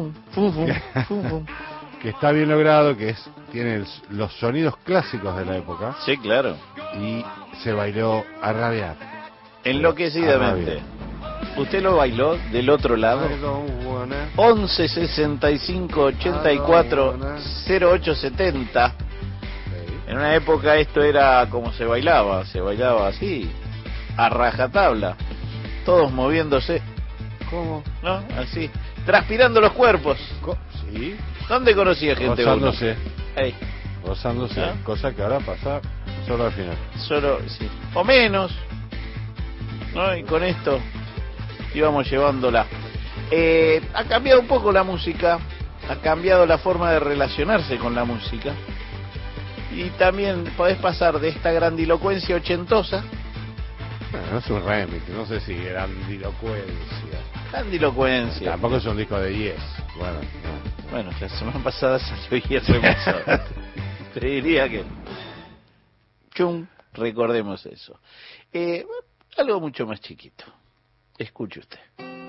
que está bien logrado, que es tiene el, los sonidos clásicos de la época. Sí, claro. Y se bailó a rabiar. Enloquecidamente. ¿Usted lo bailó del otro lado? once sesenta y cinco ochenta y cuatro cero ocho setenta. En una época esto era como se bailaba, se bailaba así, a rajatabla, todos moviéndose. ¿Cómo? ¿No? Así, transpirando los cuerpos. Sí. ¿Dónde conocía gente? Gozándose. Ahí. Gozándose, ¿no? Cosa que ahora pasa solo al final. Solo, sí. O menos, ¿no? Y con esto íbamos llevándola. Eh, ha cambiado un poco la música, ha cambiado la forma de relacionarse con la música. Y también podés pasar de esta grandilocuencia ochentosa. Bueno, no es un remix, no sé si grandilocuencia. Grandilocuencia. Tampoco es un disco de Yes. Bueno, no. Bueno, la semana pasada salió Yes remixado. Te diría que... Chum, recordemos eso. Eh, algo mucho más chiquito. Escuche usted.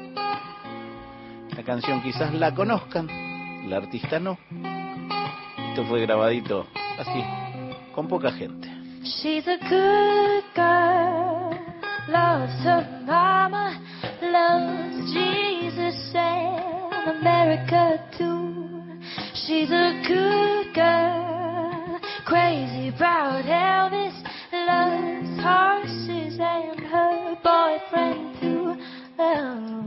La canción quizás la conozcan, la artista no. Esto fue grabadito así, con poca gente. She's a good girl, loves her mama, loves Jesus and America too. She's a good girl, crazy about Elvis, loves horses and her boyfriend too. Oh.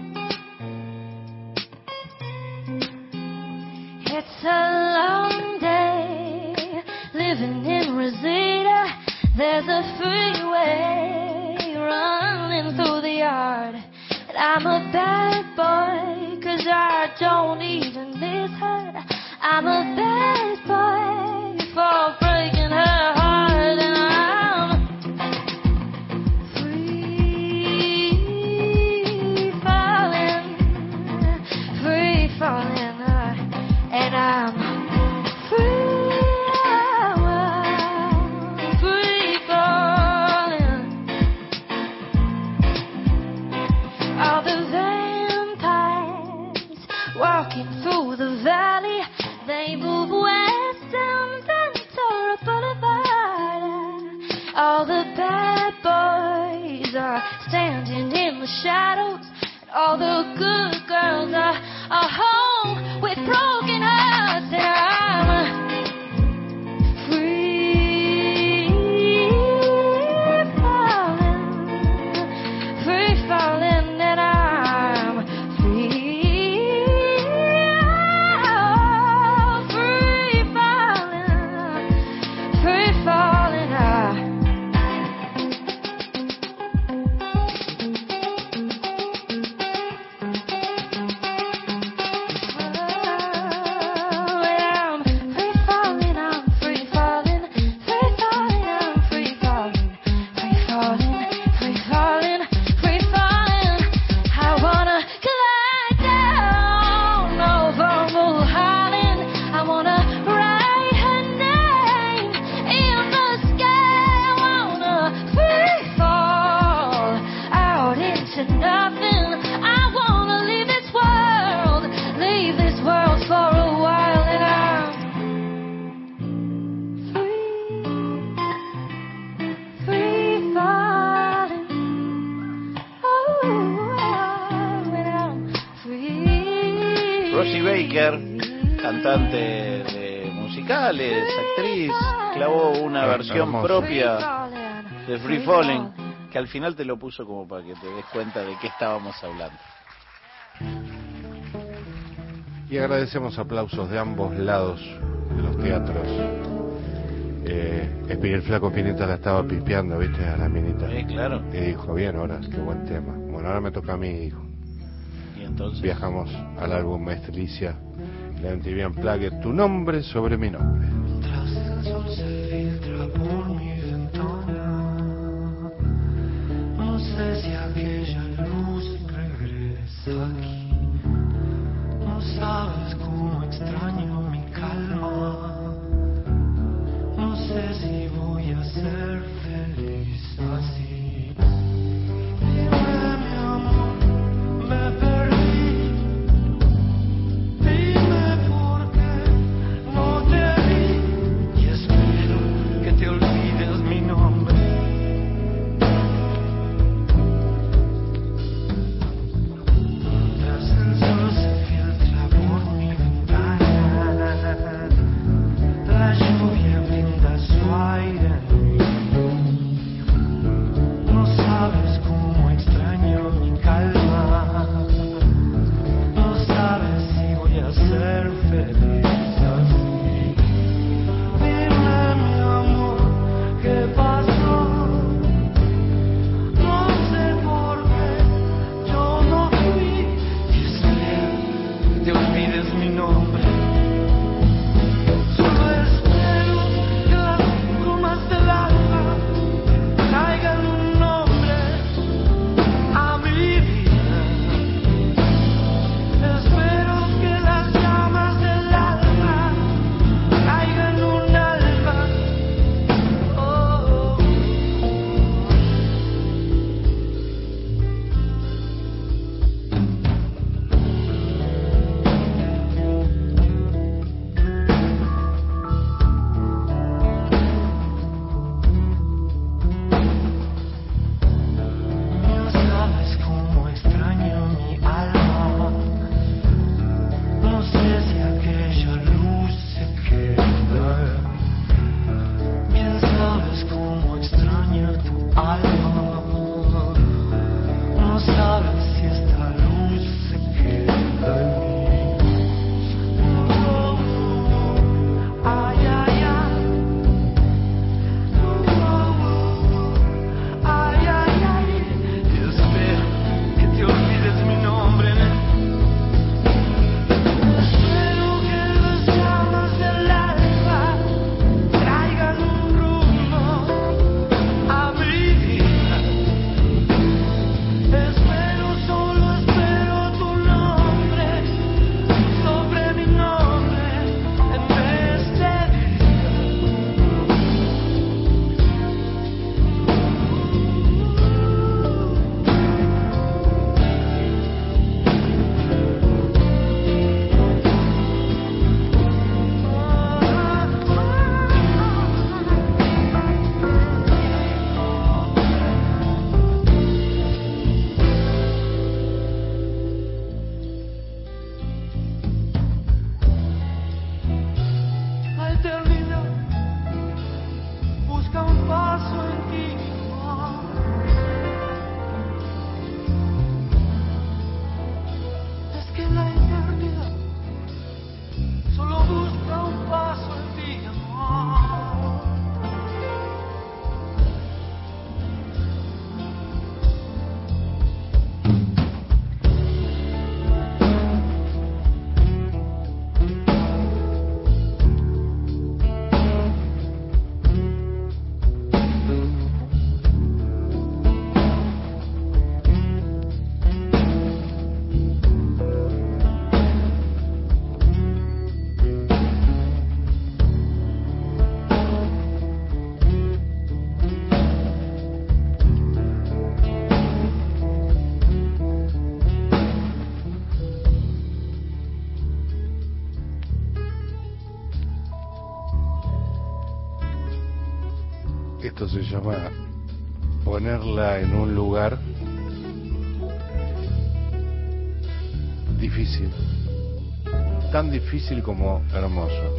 It's a long day living in Rosita. There's a freeway running through the yard. And I'm a bad boy, cause I don't even miss her. I'm a bad boy for breaking her heart. And I'm free falling, free falling. And I'm free, free falling. All the vampires walking through the valley, they move west down Ventura Boulevard. All the bad boys are standing in the shadows, and all the good girls are, are home with broken hearts. And I'm free falling, free falling, and I'm free, oh, free falling, free falling. I cantante de musicales, actriz, clavó una versión propia de Free Falling, que al final te lo puso como para que te des cuenta de qué estábamos hablando. Y agradecemos aplausos de ambos lados de los teatros. Eh, el flaco Pineta la estaba pispeando, ¿viste? A la minita. Sí, claro. Y dijo, bien, ahora, qué buen tema. Bueno, ahora me toca a mí, hijo. Y entonces viajamos al álbum Maestricia, la M T V Unplugged, Tu nombre sobre mi nombre. Tras el sol se filtra por Esto se llama ponerla en un lugar difícil, tan difícil como hermoso.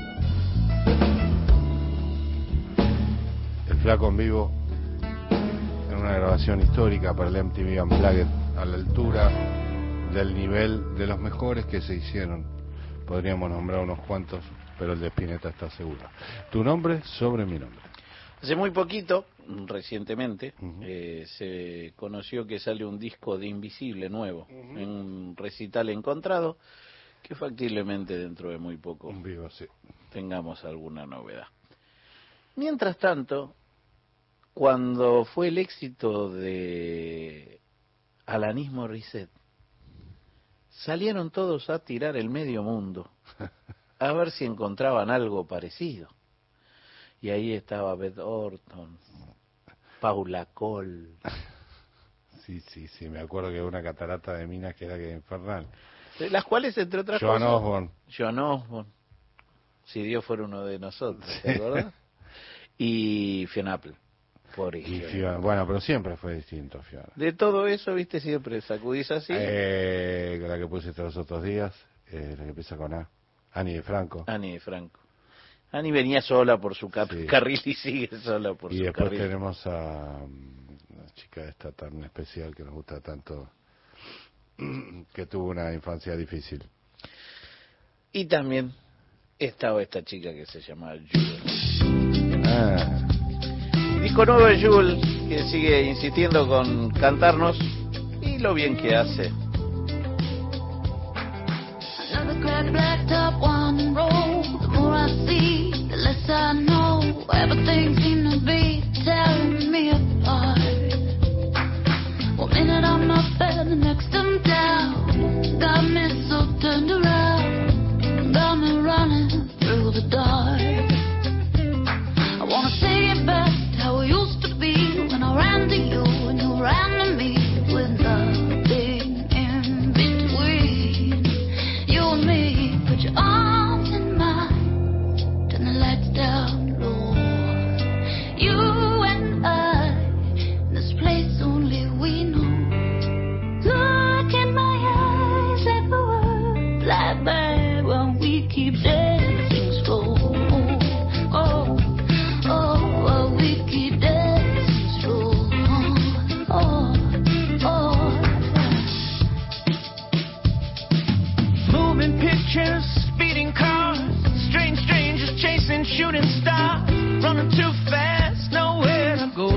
El Flaco en vivo en una grabación histórica para el M T V Unplugged, a la altura del nivel de los mejores que se hicieron. Podríamos nombrar unos cuantos, pero el de Spinetta está seguro. Tu nombre sobre mi nombre. Hace muy poquito, recientemente, uh-huh. eh, se conoció que sale un disco de Invisible nuevo, uh-huh. en un recital encontrado, que factiblemente dentro de muy poco un vivo, sí. tengamos alguna novedad. Mientras tanto, cuando fue el éxito de Alanis Morissette, salieron todos a tirar el medio mundo, a ver si encontraban algo parecido. Y ahí estaba Beth Orton, Paula Cole. Sí, sí, sí, me acuerdo que una catarata de minas que era que infernal. De las cuales, entre otras Joan cosas... Osborne. Joan Osborne. Si Dios fuera uno de nosotros, Sí. ¿te acuerdas? Y Fiona Apple. Por Y Fiona, bueno, pero siempre fue distinto, Fiona. De todo eso, viste, siempre sacudís así. Eh, la que pusiste los otros días, eh, la que empieza con A. Ani de Franco. Ani de Franco. Ani venía sola por su cap- Sí. carril y sigue sola por y su después carril. tenemos a mm, la chica esta tan especial que nos gusta tanto, que tuvo una infancia difícil. Y también estaba esta chica que se llama Jules. Ah. Disco nuevo de Jules, que sigue insistiendo con cantarnos, y lo bien que hace. Another crack, black top, one roll. The more I see, the less I know. Everything seems to be tearing me apart. One minute I'm up and the next I'm down. Got me so turned around. Got me running through the dark. I wanna take it back to how it used to be when I ran to you and you ran to me with nothing in between. You and me, put your arms in mine, turn the lights down low. You and I, in this place only we know. Look in my eyes, let the world fly by while we keep dancing slow. Oh, oh, while we keep dancing slow. Oh, oh. Moving pictures, speeding cars, strange strangers chasing shooting stars, running too fast, nowhere to go.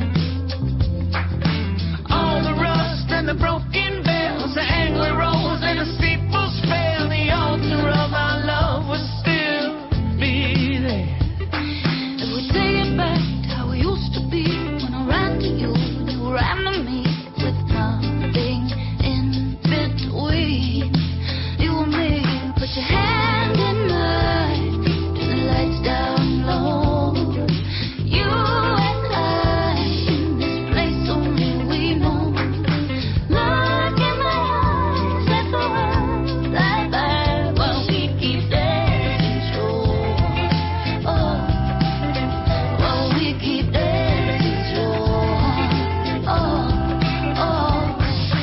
All the rust and the broken bells, the angry rolls and the steeples fail. The altar of our love will still be there. If we take it back to how we used to be when I ran to you and you ran to me with nothing in between. You and me, put your hand in mine, turn the lights down low. You and I, in this place only we know. Look in my eyes, let the world fly by while we keep dancing slow. Oh, while we keep dancing slow. Oh, oh.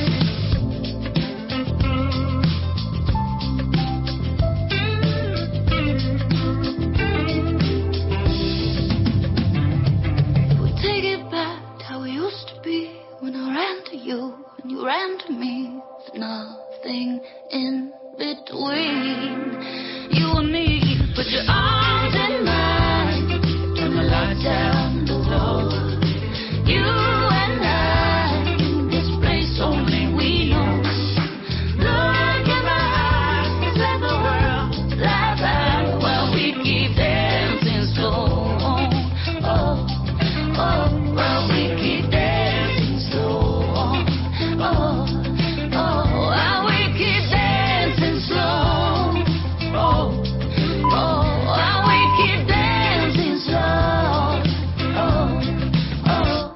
We take it back to how we used to be when I ran to you and you ran to me. There's nothing in between. You and me, put your arms in mine, turn the lights down low. You and I, in this place only we know. Look in my eyes, let the world fly by while we keep dancing slow. Oh, oh, while we keep dancing slow. Oh, oh, while we keep dancing slow. Oh, oh, while we keep dancing slow. Oh, oh.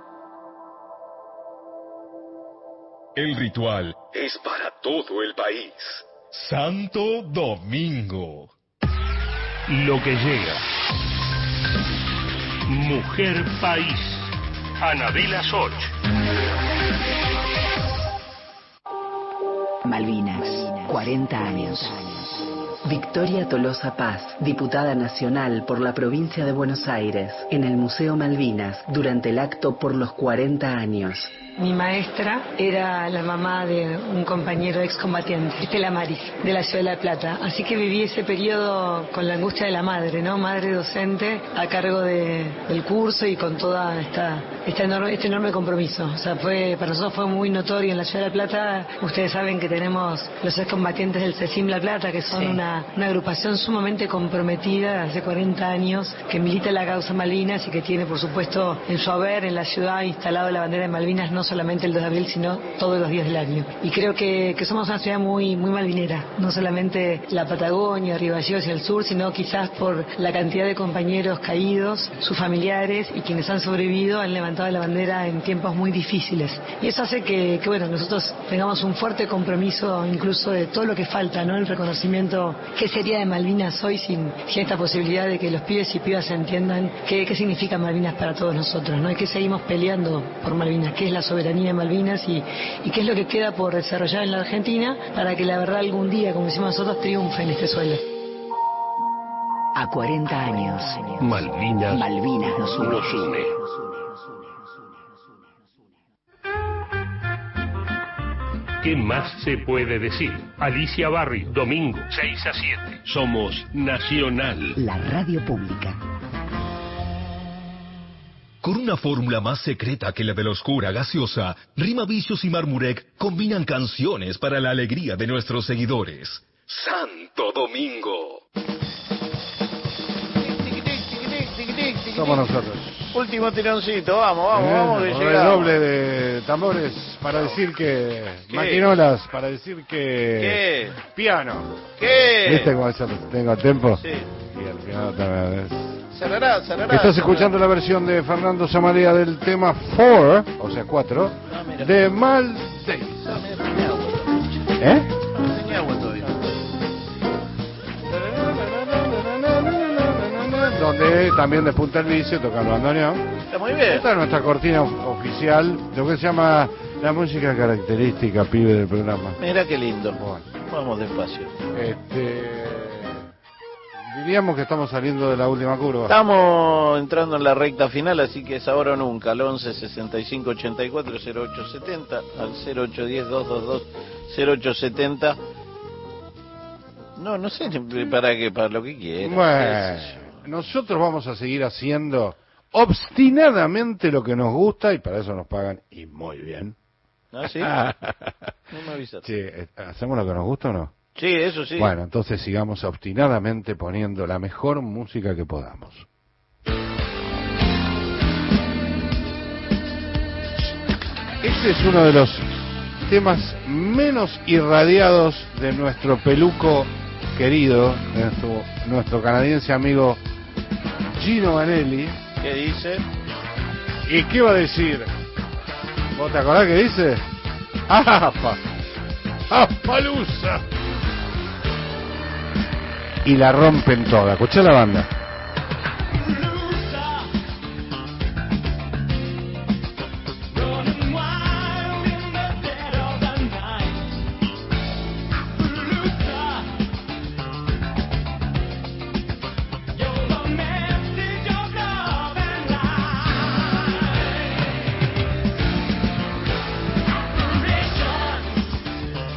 El ritual es para todo el país. Santo Domingo. Lo que llega. Mujer País. Anabela Soch. Malvinas, cuarenta años. Victoria Tolosa Paz, diputada nacional por la provincia de Buenos Aires, en el Museo Malvinas, durante el acto por los cuarenta años. Mi maestra era la mamá de un compañero excombatiente, Estela Maris, de la Ciudad de La Plata. Así que viví ese periodo con la angustia de la madre, ¿no? Madre docente a cargo de, del curso y con toda esta, esta enorme, este enorme compromiso. O sea, fue, para nosotros fue muy notorio en la Ciudad de La Plata. Ustedes saben que tenemos los excombatientes del CECIM La Plata, que son sí. una, una agrupación sumamente comprometida hace cuarenta años, que milita la causa Malvinas y que tiene, por supuesto, en su haber en la ciudad instalado la bandera de Malvinas, no solamente el dos de abril, sino todos los días del año. Y creo que, que somos una ciudad muy muy malvinera, no solamente la Patagonia, Río Gallegos y el sur, sino quizás por la cantidad de compañeros caídos, sus familiares y quienes han sobrevivido han levantado la bandera en tiempos muy difíciles. Y eso hace que, que bueno, nosotros tengamos un fuerte compromiso incluso de todo lo que falta, ¿no? El reconocimiento, ¿qué sería de Malvinas hoy sin, sin esta posibilidad de que los pibes y pibas entiendan qué, qué significa Malvinas para todos nosotros, ¿no? Y que seguimos peleando por Malvinas, qué es la soberanía de Malvinas y, y qué es lo que queda por desarrollar en la Argentina para que la verdad algún día, como decimos nosotros, triunfe en este suelo. A cuarenta años, Malvinas, Malvinas nos une. Nos une. ¿Qué más se puede decir? Alicia Barrio, domingo, seis a siete. Somos Nacional. La radio pública. Con una fórmula más secreta que la de la oscura gaseosa, Rima Vicios y Marmurek combinan canciones para la alegría de nuestros seguidores. Santo Domingo. Somos nosotros. Último tironcito, vamos, vamos, Eh, vamos, que el llegamos. doble de tambores para decir que... ¿Qué? Maquinolas para decir que... ¿Qué? Piano. ¿Qué? ¿Viste cómo yo tengo tiempo? Sí. Y el piano también es... Cerrará, cerrará. Estás cerrará. escuchando la versión de Fernando Samaria del tema cuatro, o sea cuatro, Ah, mira. de Mal Days. Ah, mira, tenía agua todavía. ¿Eh? Tenía agua todavía. Donde también despunta el vicio, toca el bandoneón. Está muy bien. Esta es nuestra cortina oficial, lo que se llama la música característica, pibe, del programa. Mira qué lindo. Bueno. Vamos despacio. Este... Diríamos que estamos saliendo de la última curva. Estamos entrando en la recta final, así que es ahora o nunca. Al once sesenta y cinco ochenta y cuatro cero ocho setenta, al cero ocho uno cero dos dos dos cero ocho setenta. No, no sé para qué, para lo que quieras. Bueno, nosotros vamos a seguir haciendo obstinadamente lo que nos gusta y para eso nos pagan y muy bien. ¿Ah, sí? No me avisaste. Che, ¿hacemos lo que nos gusta o no? Sí, eso sí. Bueno, entonces sigamos obstinadamente poniendo la mejor música que podamos. Este es uno de los temas menos irradiados de nuestro peluco querido, de nuestro, nuestro canadiense amigo Gino Vanelli. ¿Qué dice? ¿Y qué va a decir? ¿Vos te acordás que dice? ¡Apa! ¡Apalusa! Y la rompen toda. Escuchá la banda.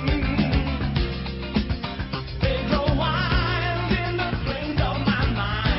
Mind.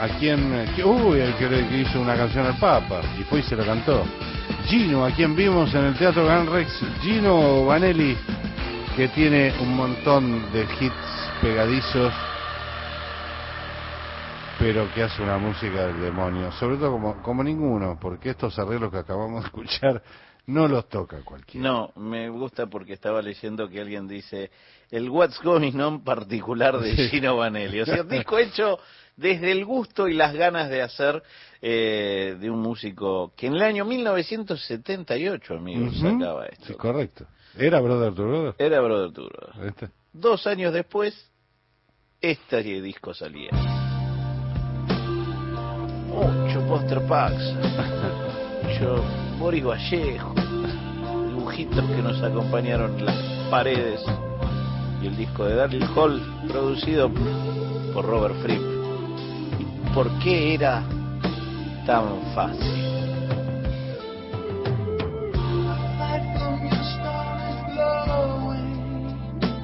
a quien, que- uy, el que le que hizo una canción al Papa y fue y se la cantó. Gino, a quien vimos en el Teatro Gran Rex, Gino Vanelli, que tiene un montón de hits pegadizos, pero que hace una música del demonio, sobre todo como, como ninguno, porque estos arreglos que acabamos de escuchar no los toca cualquiera. No, me gusta porque estaba leyendo que alguien dice el What's Going On particular de Sí. Gino Vanelli. O sea, un disco hecho desde el gusto y las ganas de hacer eh, de un músico que en el año mil novecientos setenta y ocho, amigos, Ujú. sacaba esto. Sí, correcto. ¿Era Brother to Brother? Era Brother to Brother. Este. Dos años después, este disco salía. Mucho Poster Packs, mucho Boris Vallejo, dibujitos que nos acompañaron en las paredes y el disco de Daryl Hall producido por Robert Fripp. ¿Y por qué era tan fácil? Light from your star is glowing.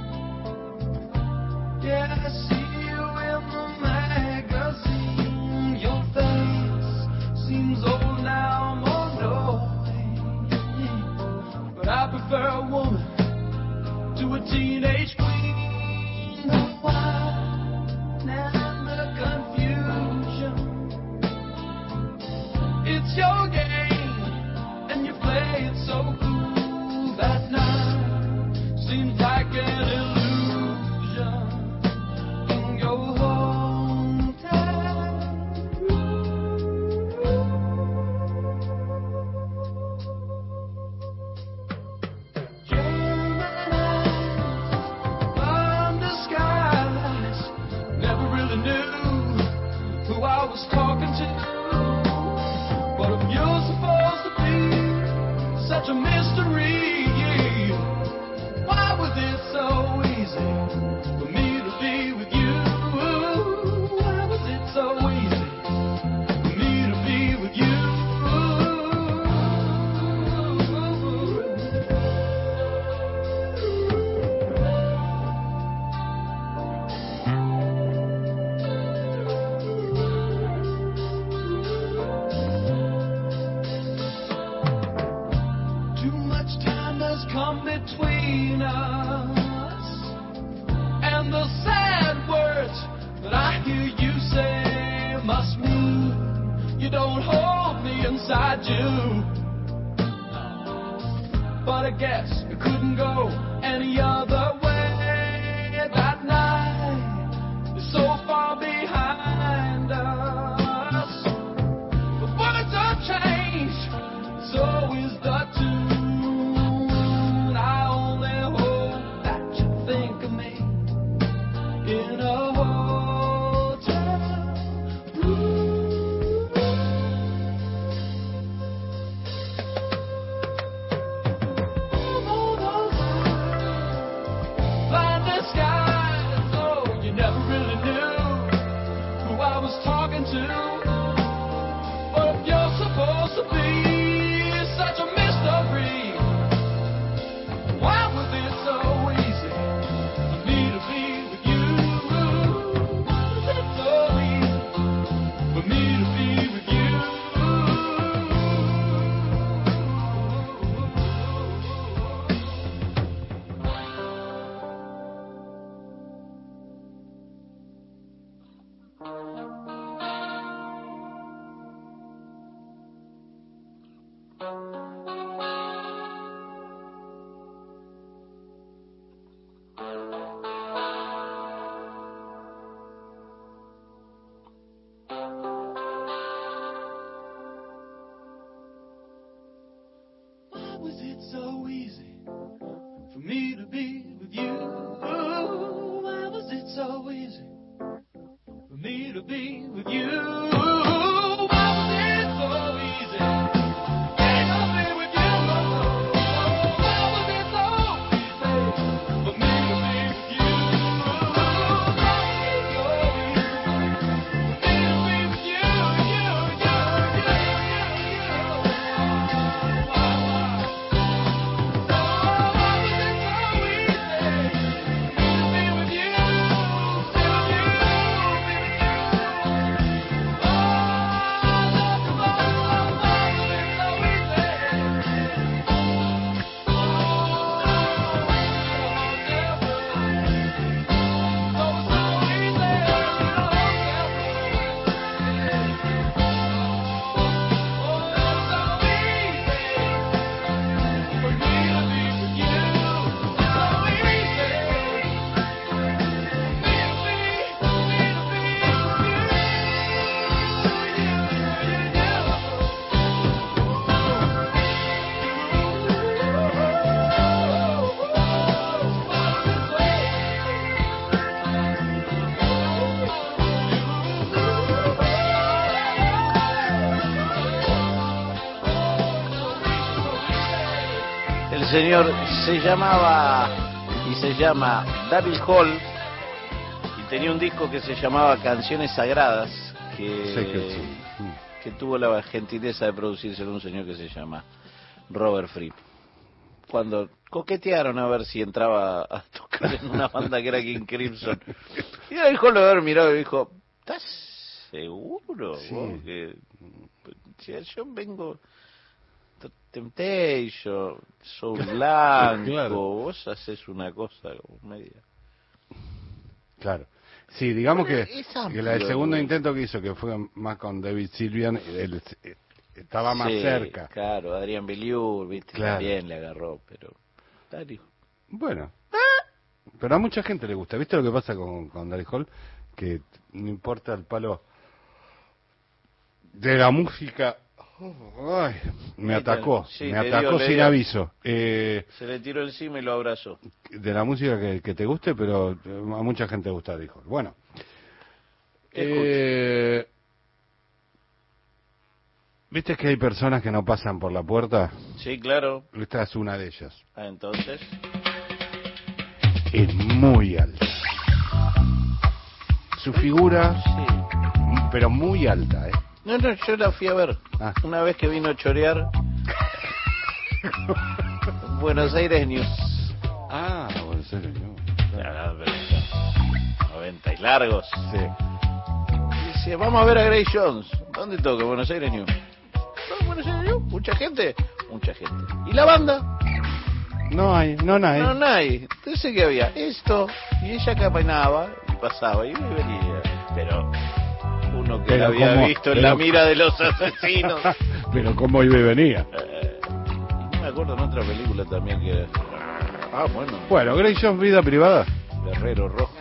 Yeah, I see you in the magazine. Your face seems old now, more knowing. But I prefer a woman to a teenage queen. The wine and the confusion. It's your game, and you play it so cool. That night seems like an illusion in your hometown. From the skies, never really knew who I was talking to. But if you're supposed to be such a mystery, why was it so easy for me to be with you? Why was it so easy for me to be with you? Too much time has come between us, and the sad words that I hear you say must mean you don't hold me inside you. But I guess it couldn't go any other way. That night is so far behind us. The words are changed, so is the tune. I only hope that you think of me in a hotel room. Blind the skies, oh, you never really knew who I was talking to. But if you're supposed to be such a mystery, why was it so easy for me to be with you? Why was it so easy for me to be with you? Why was it so easy for me to be with you? Why was it so easy for me to be with you? Why was it so easy? Can't I be with you? Why was it so easy for me to be with you? Why was it so easy for me to be with you? You, you, you, you, you, you. señor, se llamaba y se llama David Hall y tenía un disco que se llamaba Canciones Sagradas que, que tuvo la gentileza de producírselo un señor que se llama Robert Fripp. Cuando coquetearon a ver si entraba a tocar en una banda que era King Crimson, y David Hall lo haber mirado y dijo, ¿estás seguro? Sí. Vos, que si yo vengo Temptation, Soul Blanco, Claro. vos haces una cosa como media. Claro. Sí, digamos Bueno, que, es amplio, que la del segundo ¿no? intento que hizo, que fue más con David Sylvian, él eh, estaba más Sí, cerca. Claro, Adrián Belliur, viste, Claro. también le agarró, pero... Dale. Bueno. Pero a mucha gente le gusta. ¿Viste lo que pasa con, con Daryl Hall? Que no importa el palo de la música. Ay, me Ahí te- atacó. sí, me te atacó dio, le sin dio. aviso. Eh, Se le tiró encima y lo abrazó. de la música que, que te guste, pero a mucha gente le gusta Daryl Hall. Bueno. Eh, ¿Viste que hay personas que no pasan por la puerta? Sí, claro. Esta es una de ellas. Ah, entonces... Es muy alta. Su figura, pero muy alta, ¿eh? No, no, yo la fui a ver. Ah. Una vez que vino a chorear... Buenos Aires News. Ah, bueno, serio, no. Ya, pero ya, noventa y largos. Sí. Y dice, vamos a ver a Grace Jones. ¿Dónde toca? Buenos Aires News. ¿No, Buenos Aires News? ¿Mucha gente? Mucha gente. ¿Y la banda? No hay, no hay. No, no hay. Entonces, ¿qué había? Esto. Y ella caminaba y pasaba y venía. Pero uno que Pero la había cómo- visto en pero- la mira de los asesinos. Pero cómo iba y venía. Eh, y no me acuerdo en otra película también que... Ah, bueno. Bueno, Grace Jones, vida privada. Guerrero Rojo.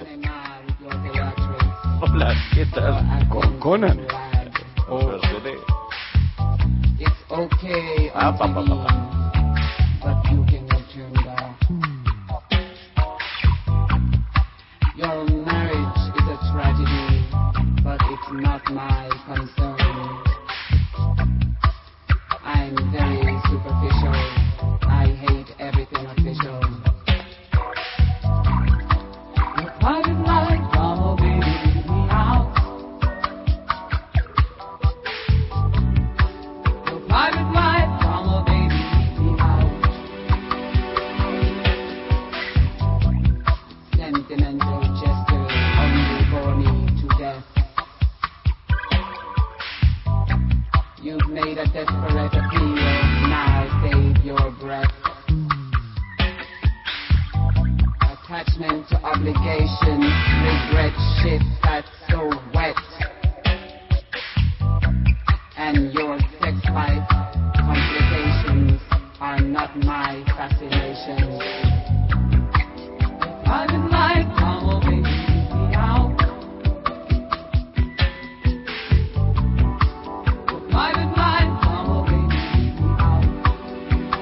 Hola, ¿qué tal? Con Conan. Oh. It's okay Ah, on pa, pa, T V, pa, pa. but you cannot turn it off. Your marriage is a tragedy, but it's not my concern. I'm very superficial. I hate everything official. Your private life, oh baby, leave me out. Your private life, oh baby, leave me out. Sentimental gestures only bore me to death. You've made a desperate appeal, now save your breath. Attachment to obligation, regret shit that's so wet. And your sex life complications are not my fascination. Private life, oh baby, leave me out. Private life, oh baby, leave me out.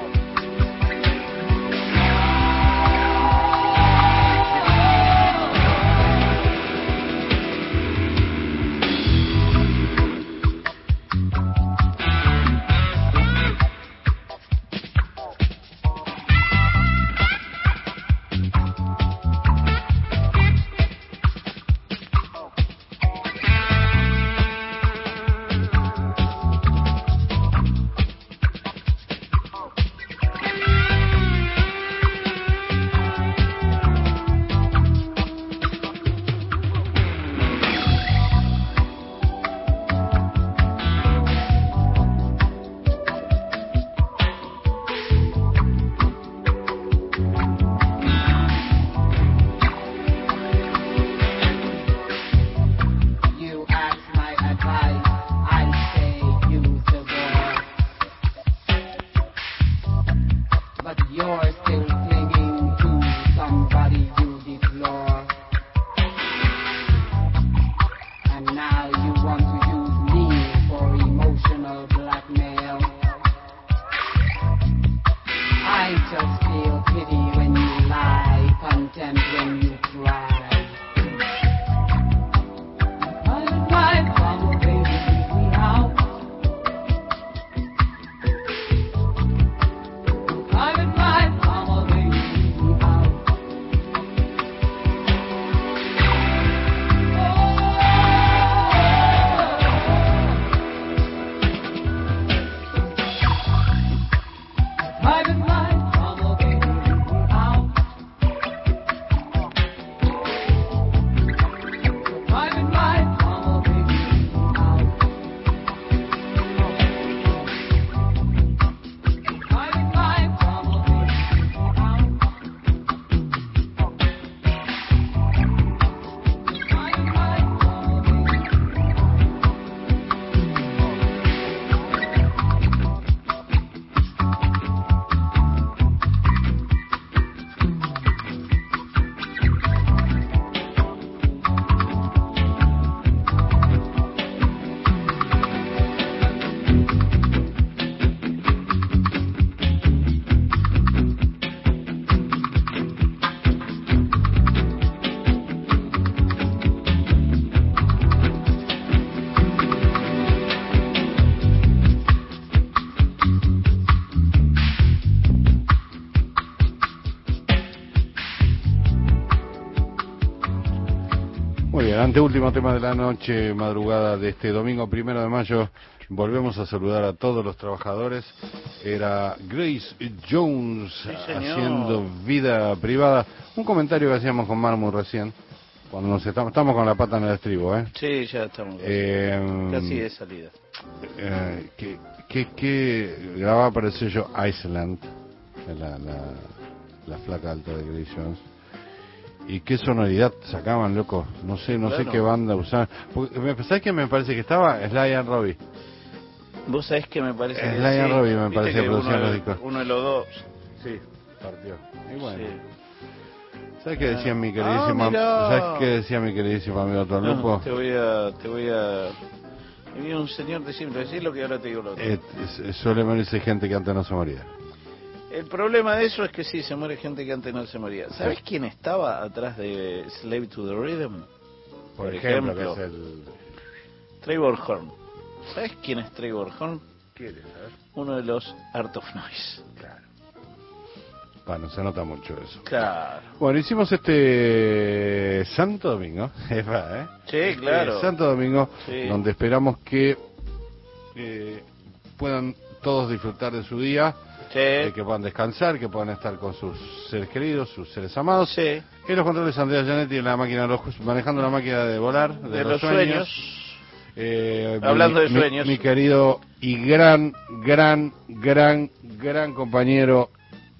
Anteúltimo tema de la noche, madrugada de este domingo primero de mayo. Volvemos a saludar a todos los trabajadores. Era Grace Jones Sí, señor. haciendo vida privada. Un comentario que hacíamos con Marmu recién, cuando nos estamos, estamos con la pata en el estribo, ¿eh? Sí, ya estamos. Eh, Casi de salida. Eh, que, que, que grababa para el sello Iceland, la, la, la flaca alta de Grace Jones. Y qué sonoridad sacaban, loco. No sé, no Claro. sé qué banda usaban. Porque, me- ¿sabes qué me parece que estaba? Sly and Robbie. Vos sabés que me parece que Sly and sí. Robbie me Viste parece que que uno, producían los de- discos. uno de los dos. Sí, partió. Y bueno. Sí. ¿Sabes qué decía mi Ah, queridísima, mirá. ¿sabes qué decía mi queridísimo amigo Torlupo? No, te voy a... Te voy a... Me viene un señor de siempre decir lo que ahora te digo lo otro. Eh, es- suele morirse gente que antes no se moría. El problema de eso es que sí, se muere gente que antes no se moría. ¿Sabés quién estaba atrás de Slave to the Rhythm? Por, ejemplo, que es el... Trevor Horn. ¿Sabés quién es Trevor Horn? ¿Quién es? A ver. Uno de los Art of Noise. Claro. Bueno, se nota mucho eso. Claro. Bueno, hicimos este Santo Domingo, Eva, ¿eh? Sí, claro. Este Santo Domingo, Sí. donde esperamos que eh, puedan todos disfrutar de su día, Sí. eh, que puedan descansar, que puedan estar con sus seres queridos, sus seres amados. Sí. En los controles Andrea Gianetti en la máquina de los, manejando la máquina de volar, de, De los, los sueños. sueños. Eh, Hablando mi- de mi- sueños. Mi, querido y gran, gran, gran, gran compañero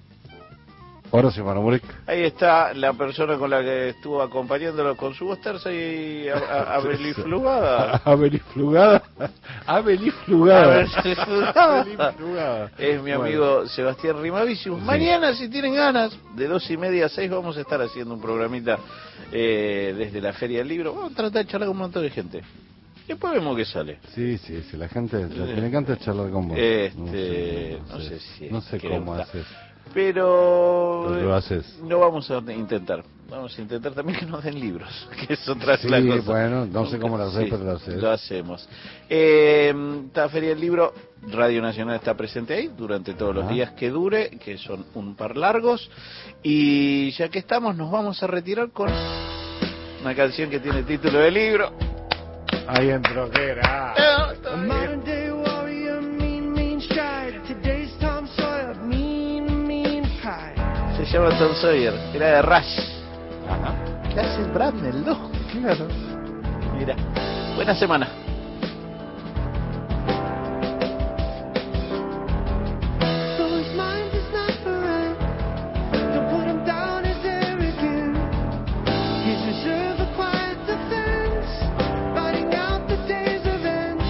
Horacio Maramurek. Ahí está la persona con la que estuvo acompañándolo con su voz tersa y a- a- abeliflugada. Abeliflugada. Abeliflugada. Abeliflugada. Abeliflugada. Es mi amigo Sebastián Rimavicius. Mañana, si tienen ganas, de dos y media a seis vamos a estar haciendo un programita eh, desde la Feria del Libro. Vamos a tratar de charlar con un montón de gente. Después vemos qué sale. Sí, sí, sí, la gente, la que le encanta es charlar con vos. Este, no no sé, sé si no sé que cómo gusta. haces. Pero Pero lo haces. no vamos a intentar. Vamos a intentar también que nos den libros, que es otra Sí, la cosa. bueno, no sé cómo lo haces, Sí, pero lo haces. Lo hacemos. Eh, esta Feria del Libro, Radio Nacional está presente ahí durante todos los Ajá. días que dure, que son un par largos. Y ya que estamos, nos vamos a retirar con una canción que tiene título de libro. Ahí entró, que era. A modern day warrior, mean, mean stride. Today's Tom Sawyer, mean, mean pride. Se llama Tom Sawyer, era de Rush. ¿Qué hace Bradnell, no? Claro. Mira, buena semana. Though his mind is not right, don't put him down as arrogant. He's reserved a quiet defense, fighting out the day's events.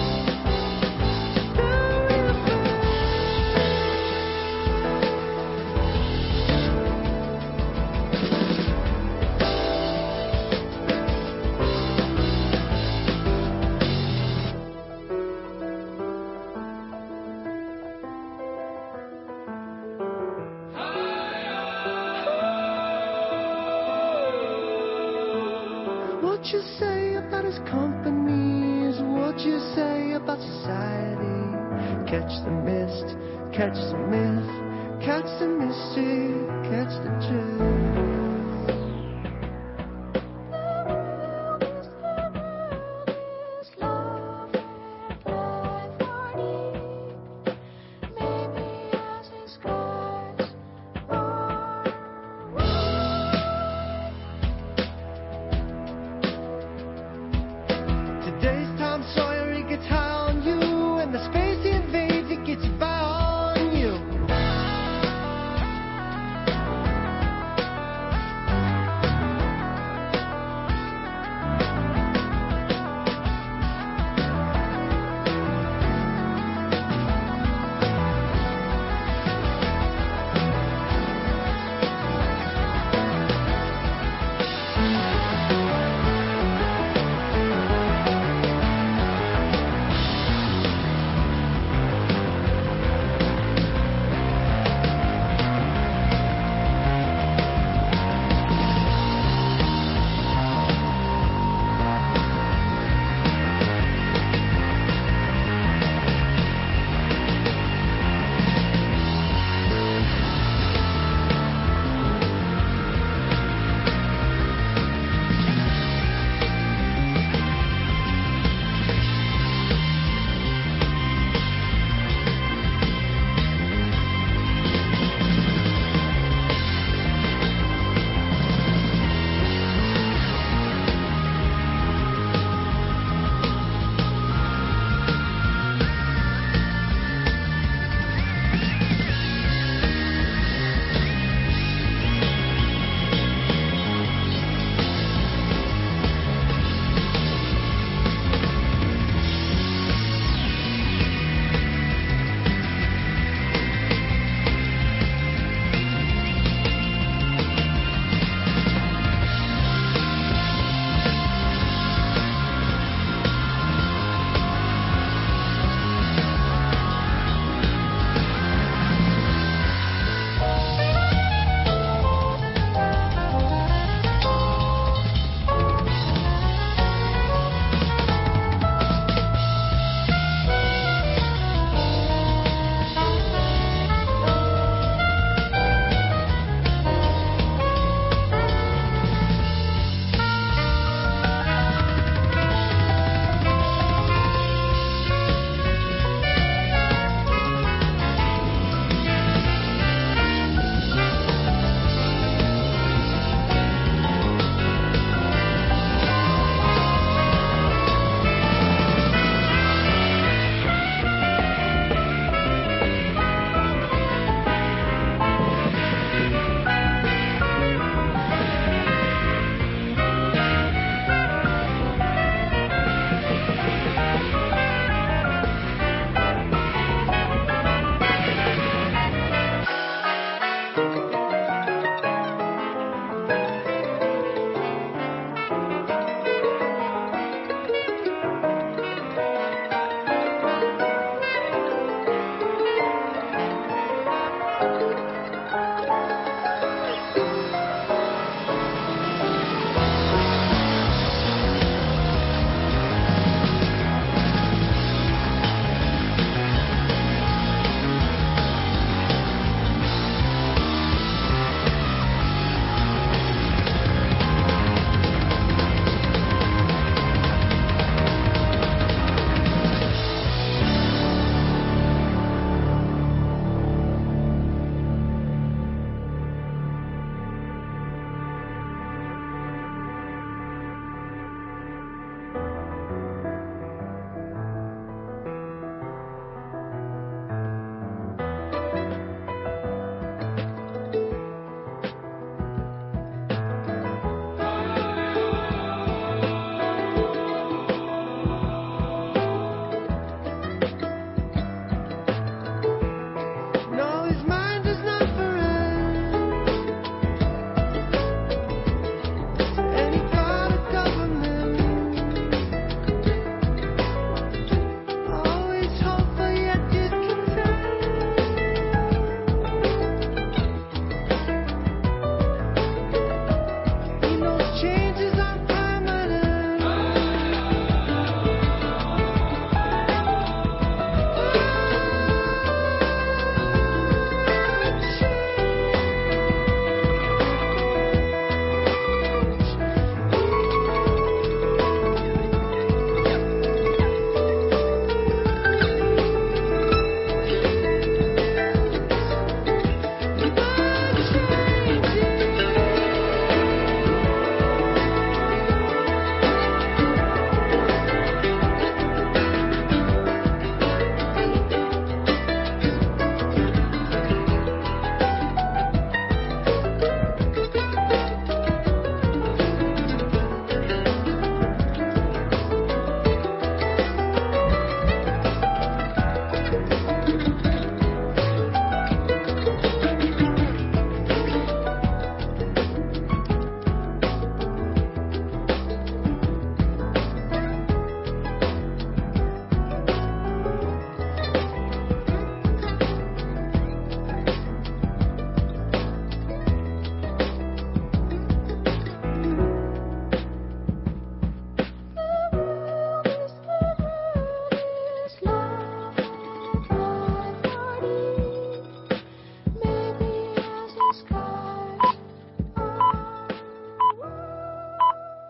What you say about his company is what you say about society. Catch the mist, catch the myth, catch the mystery, catch the drift.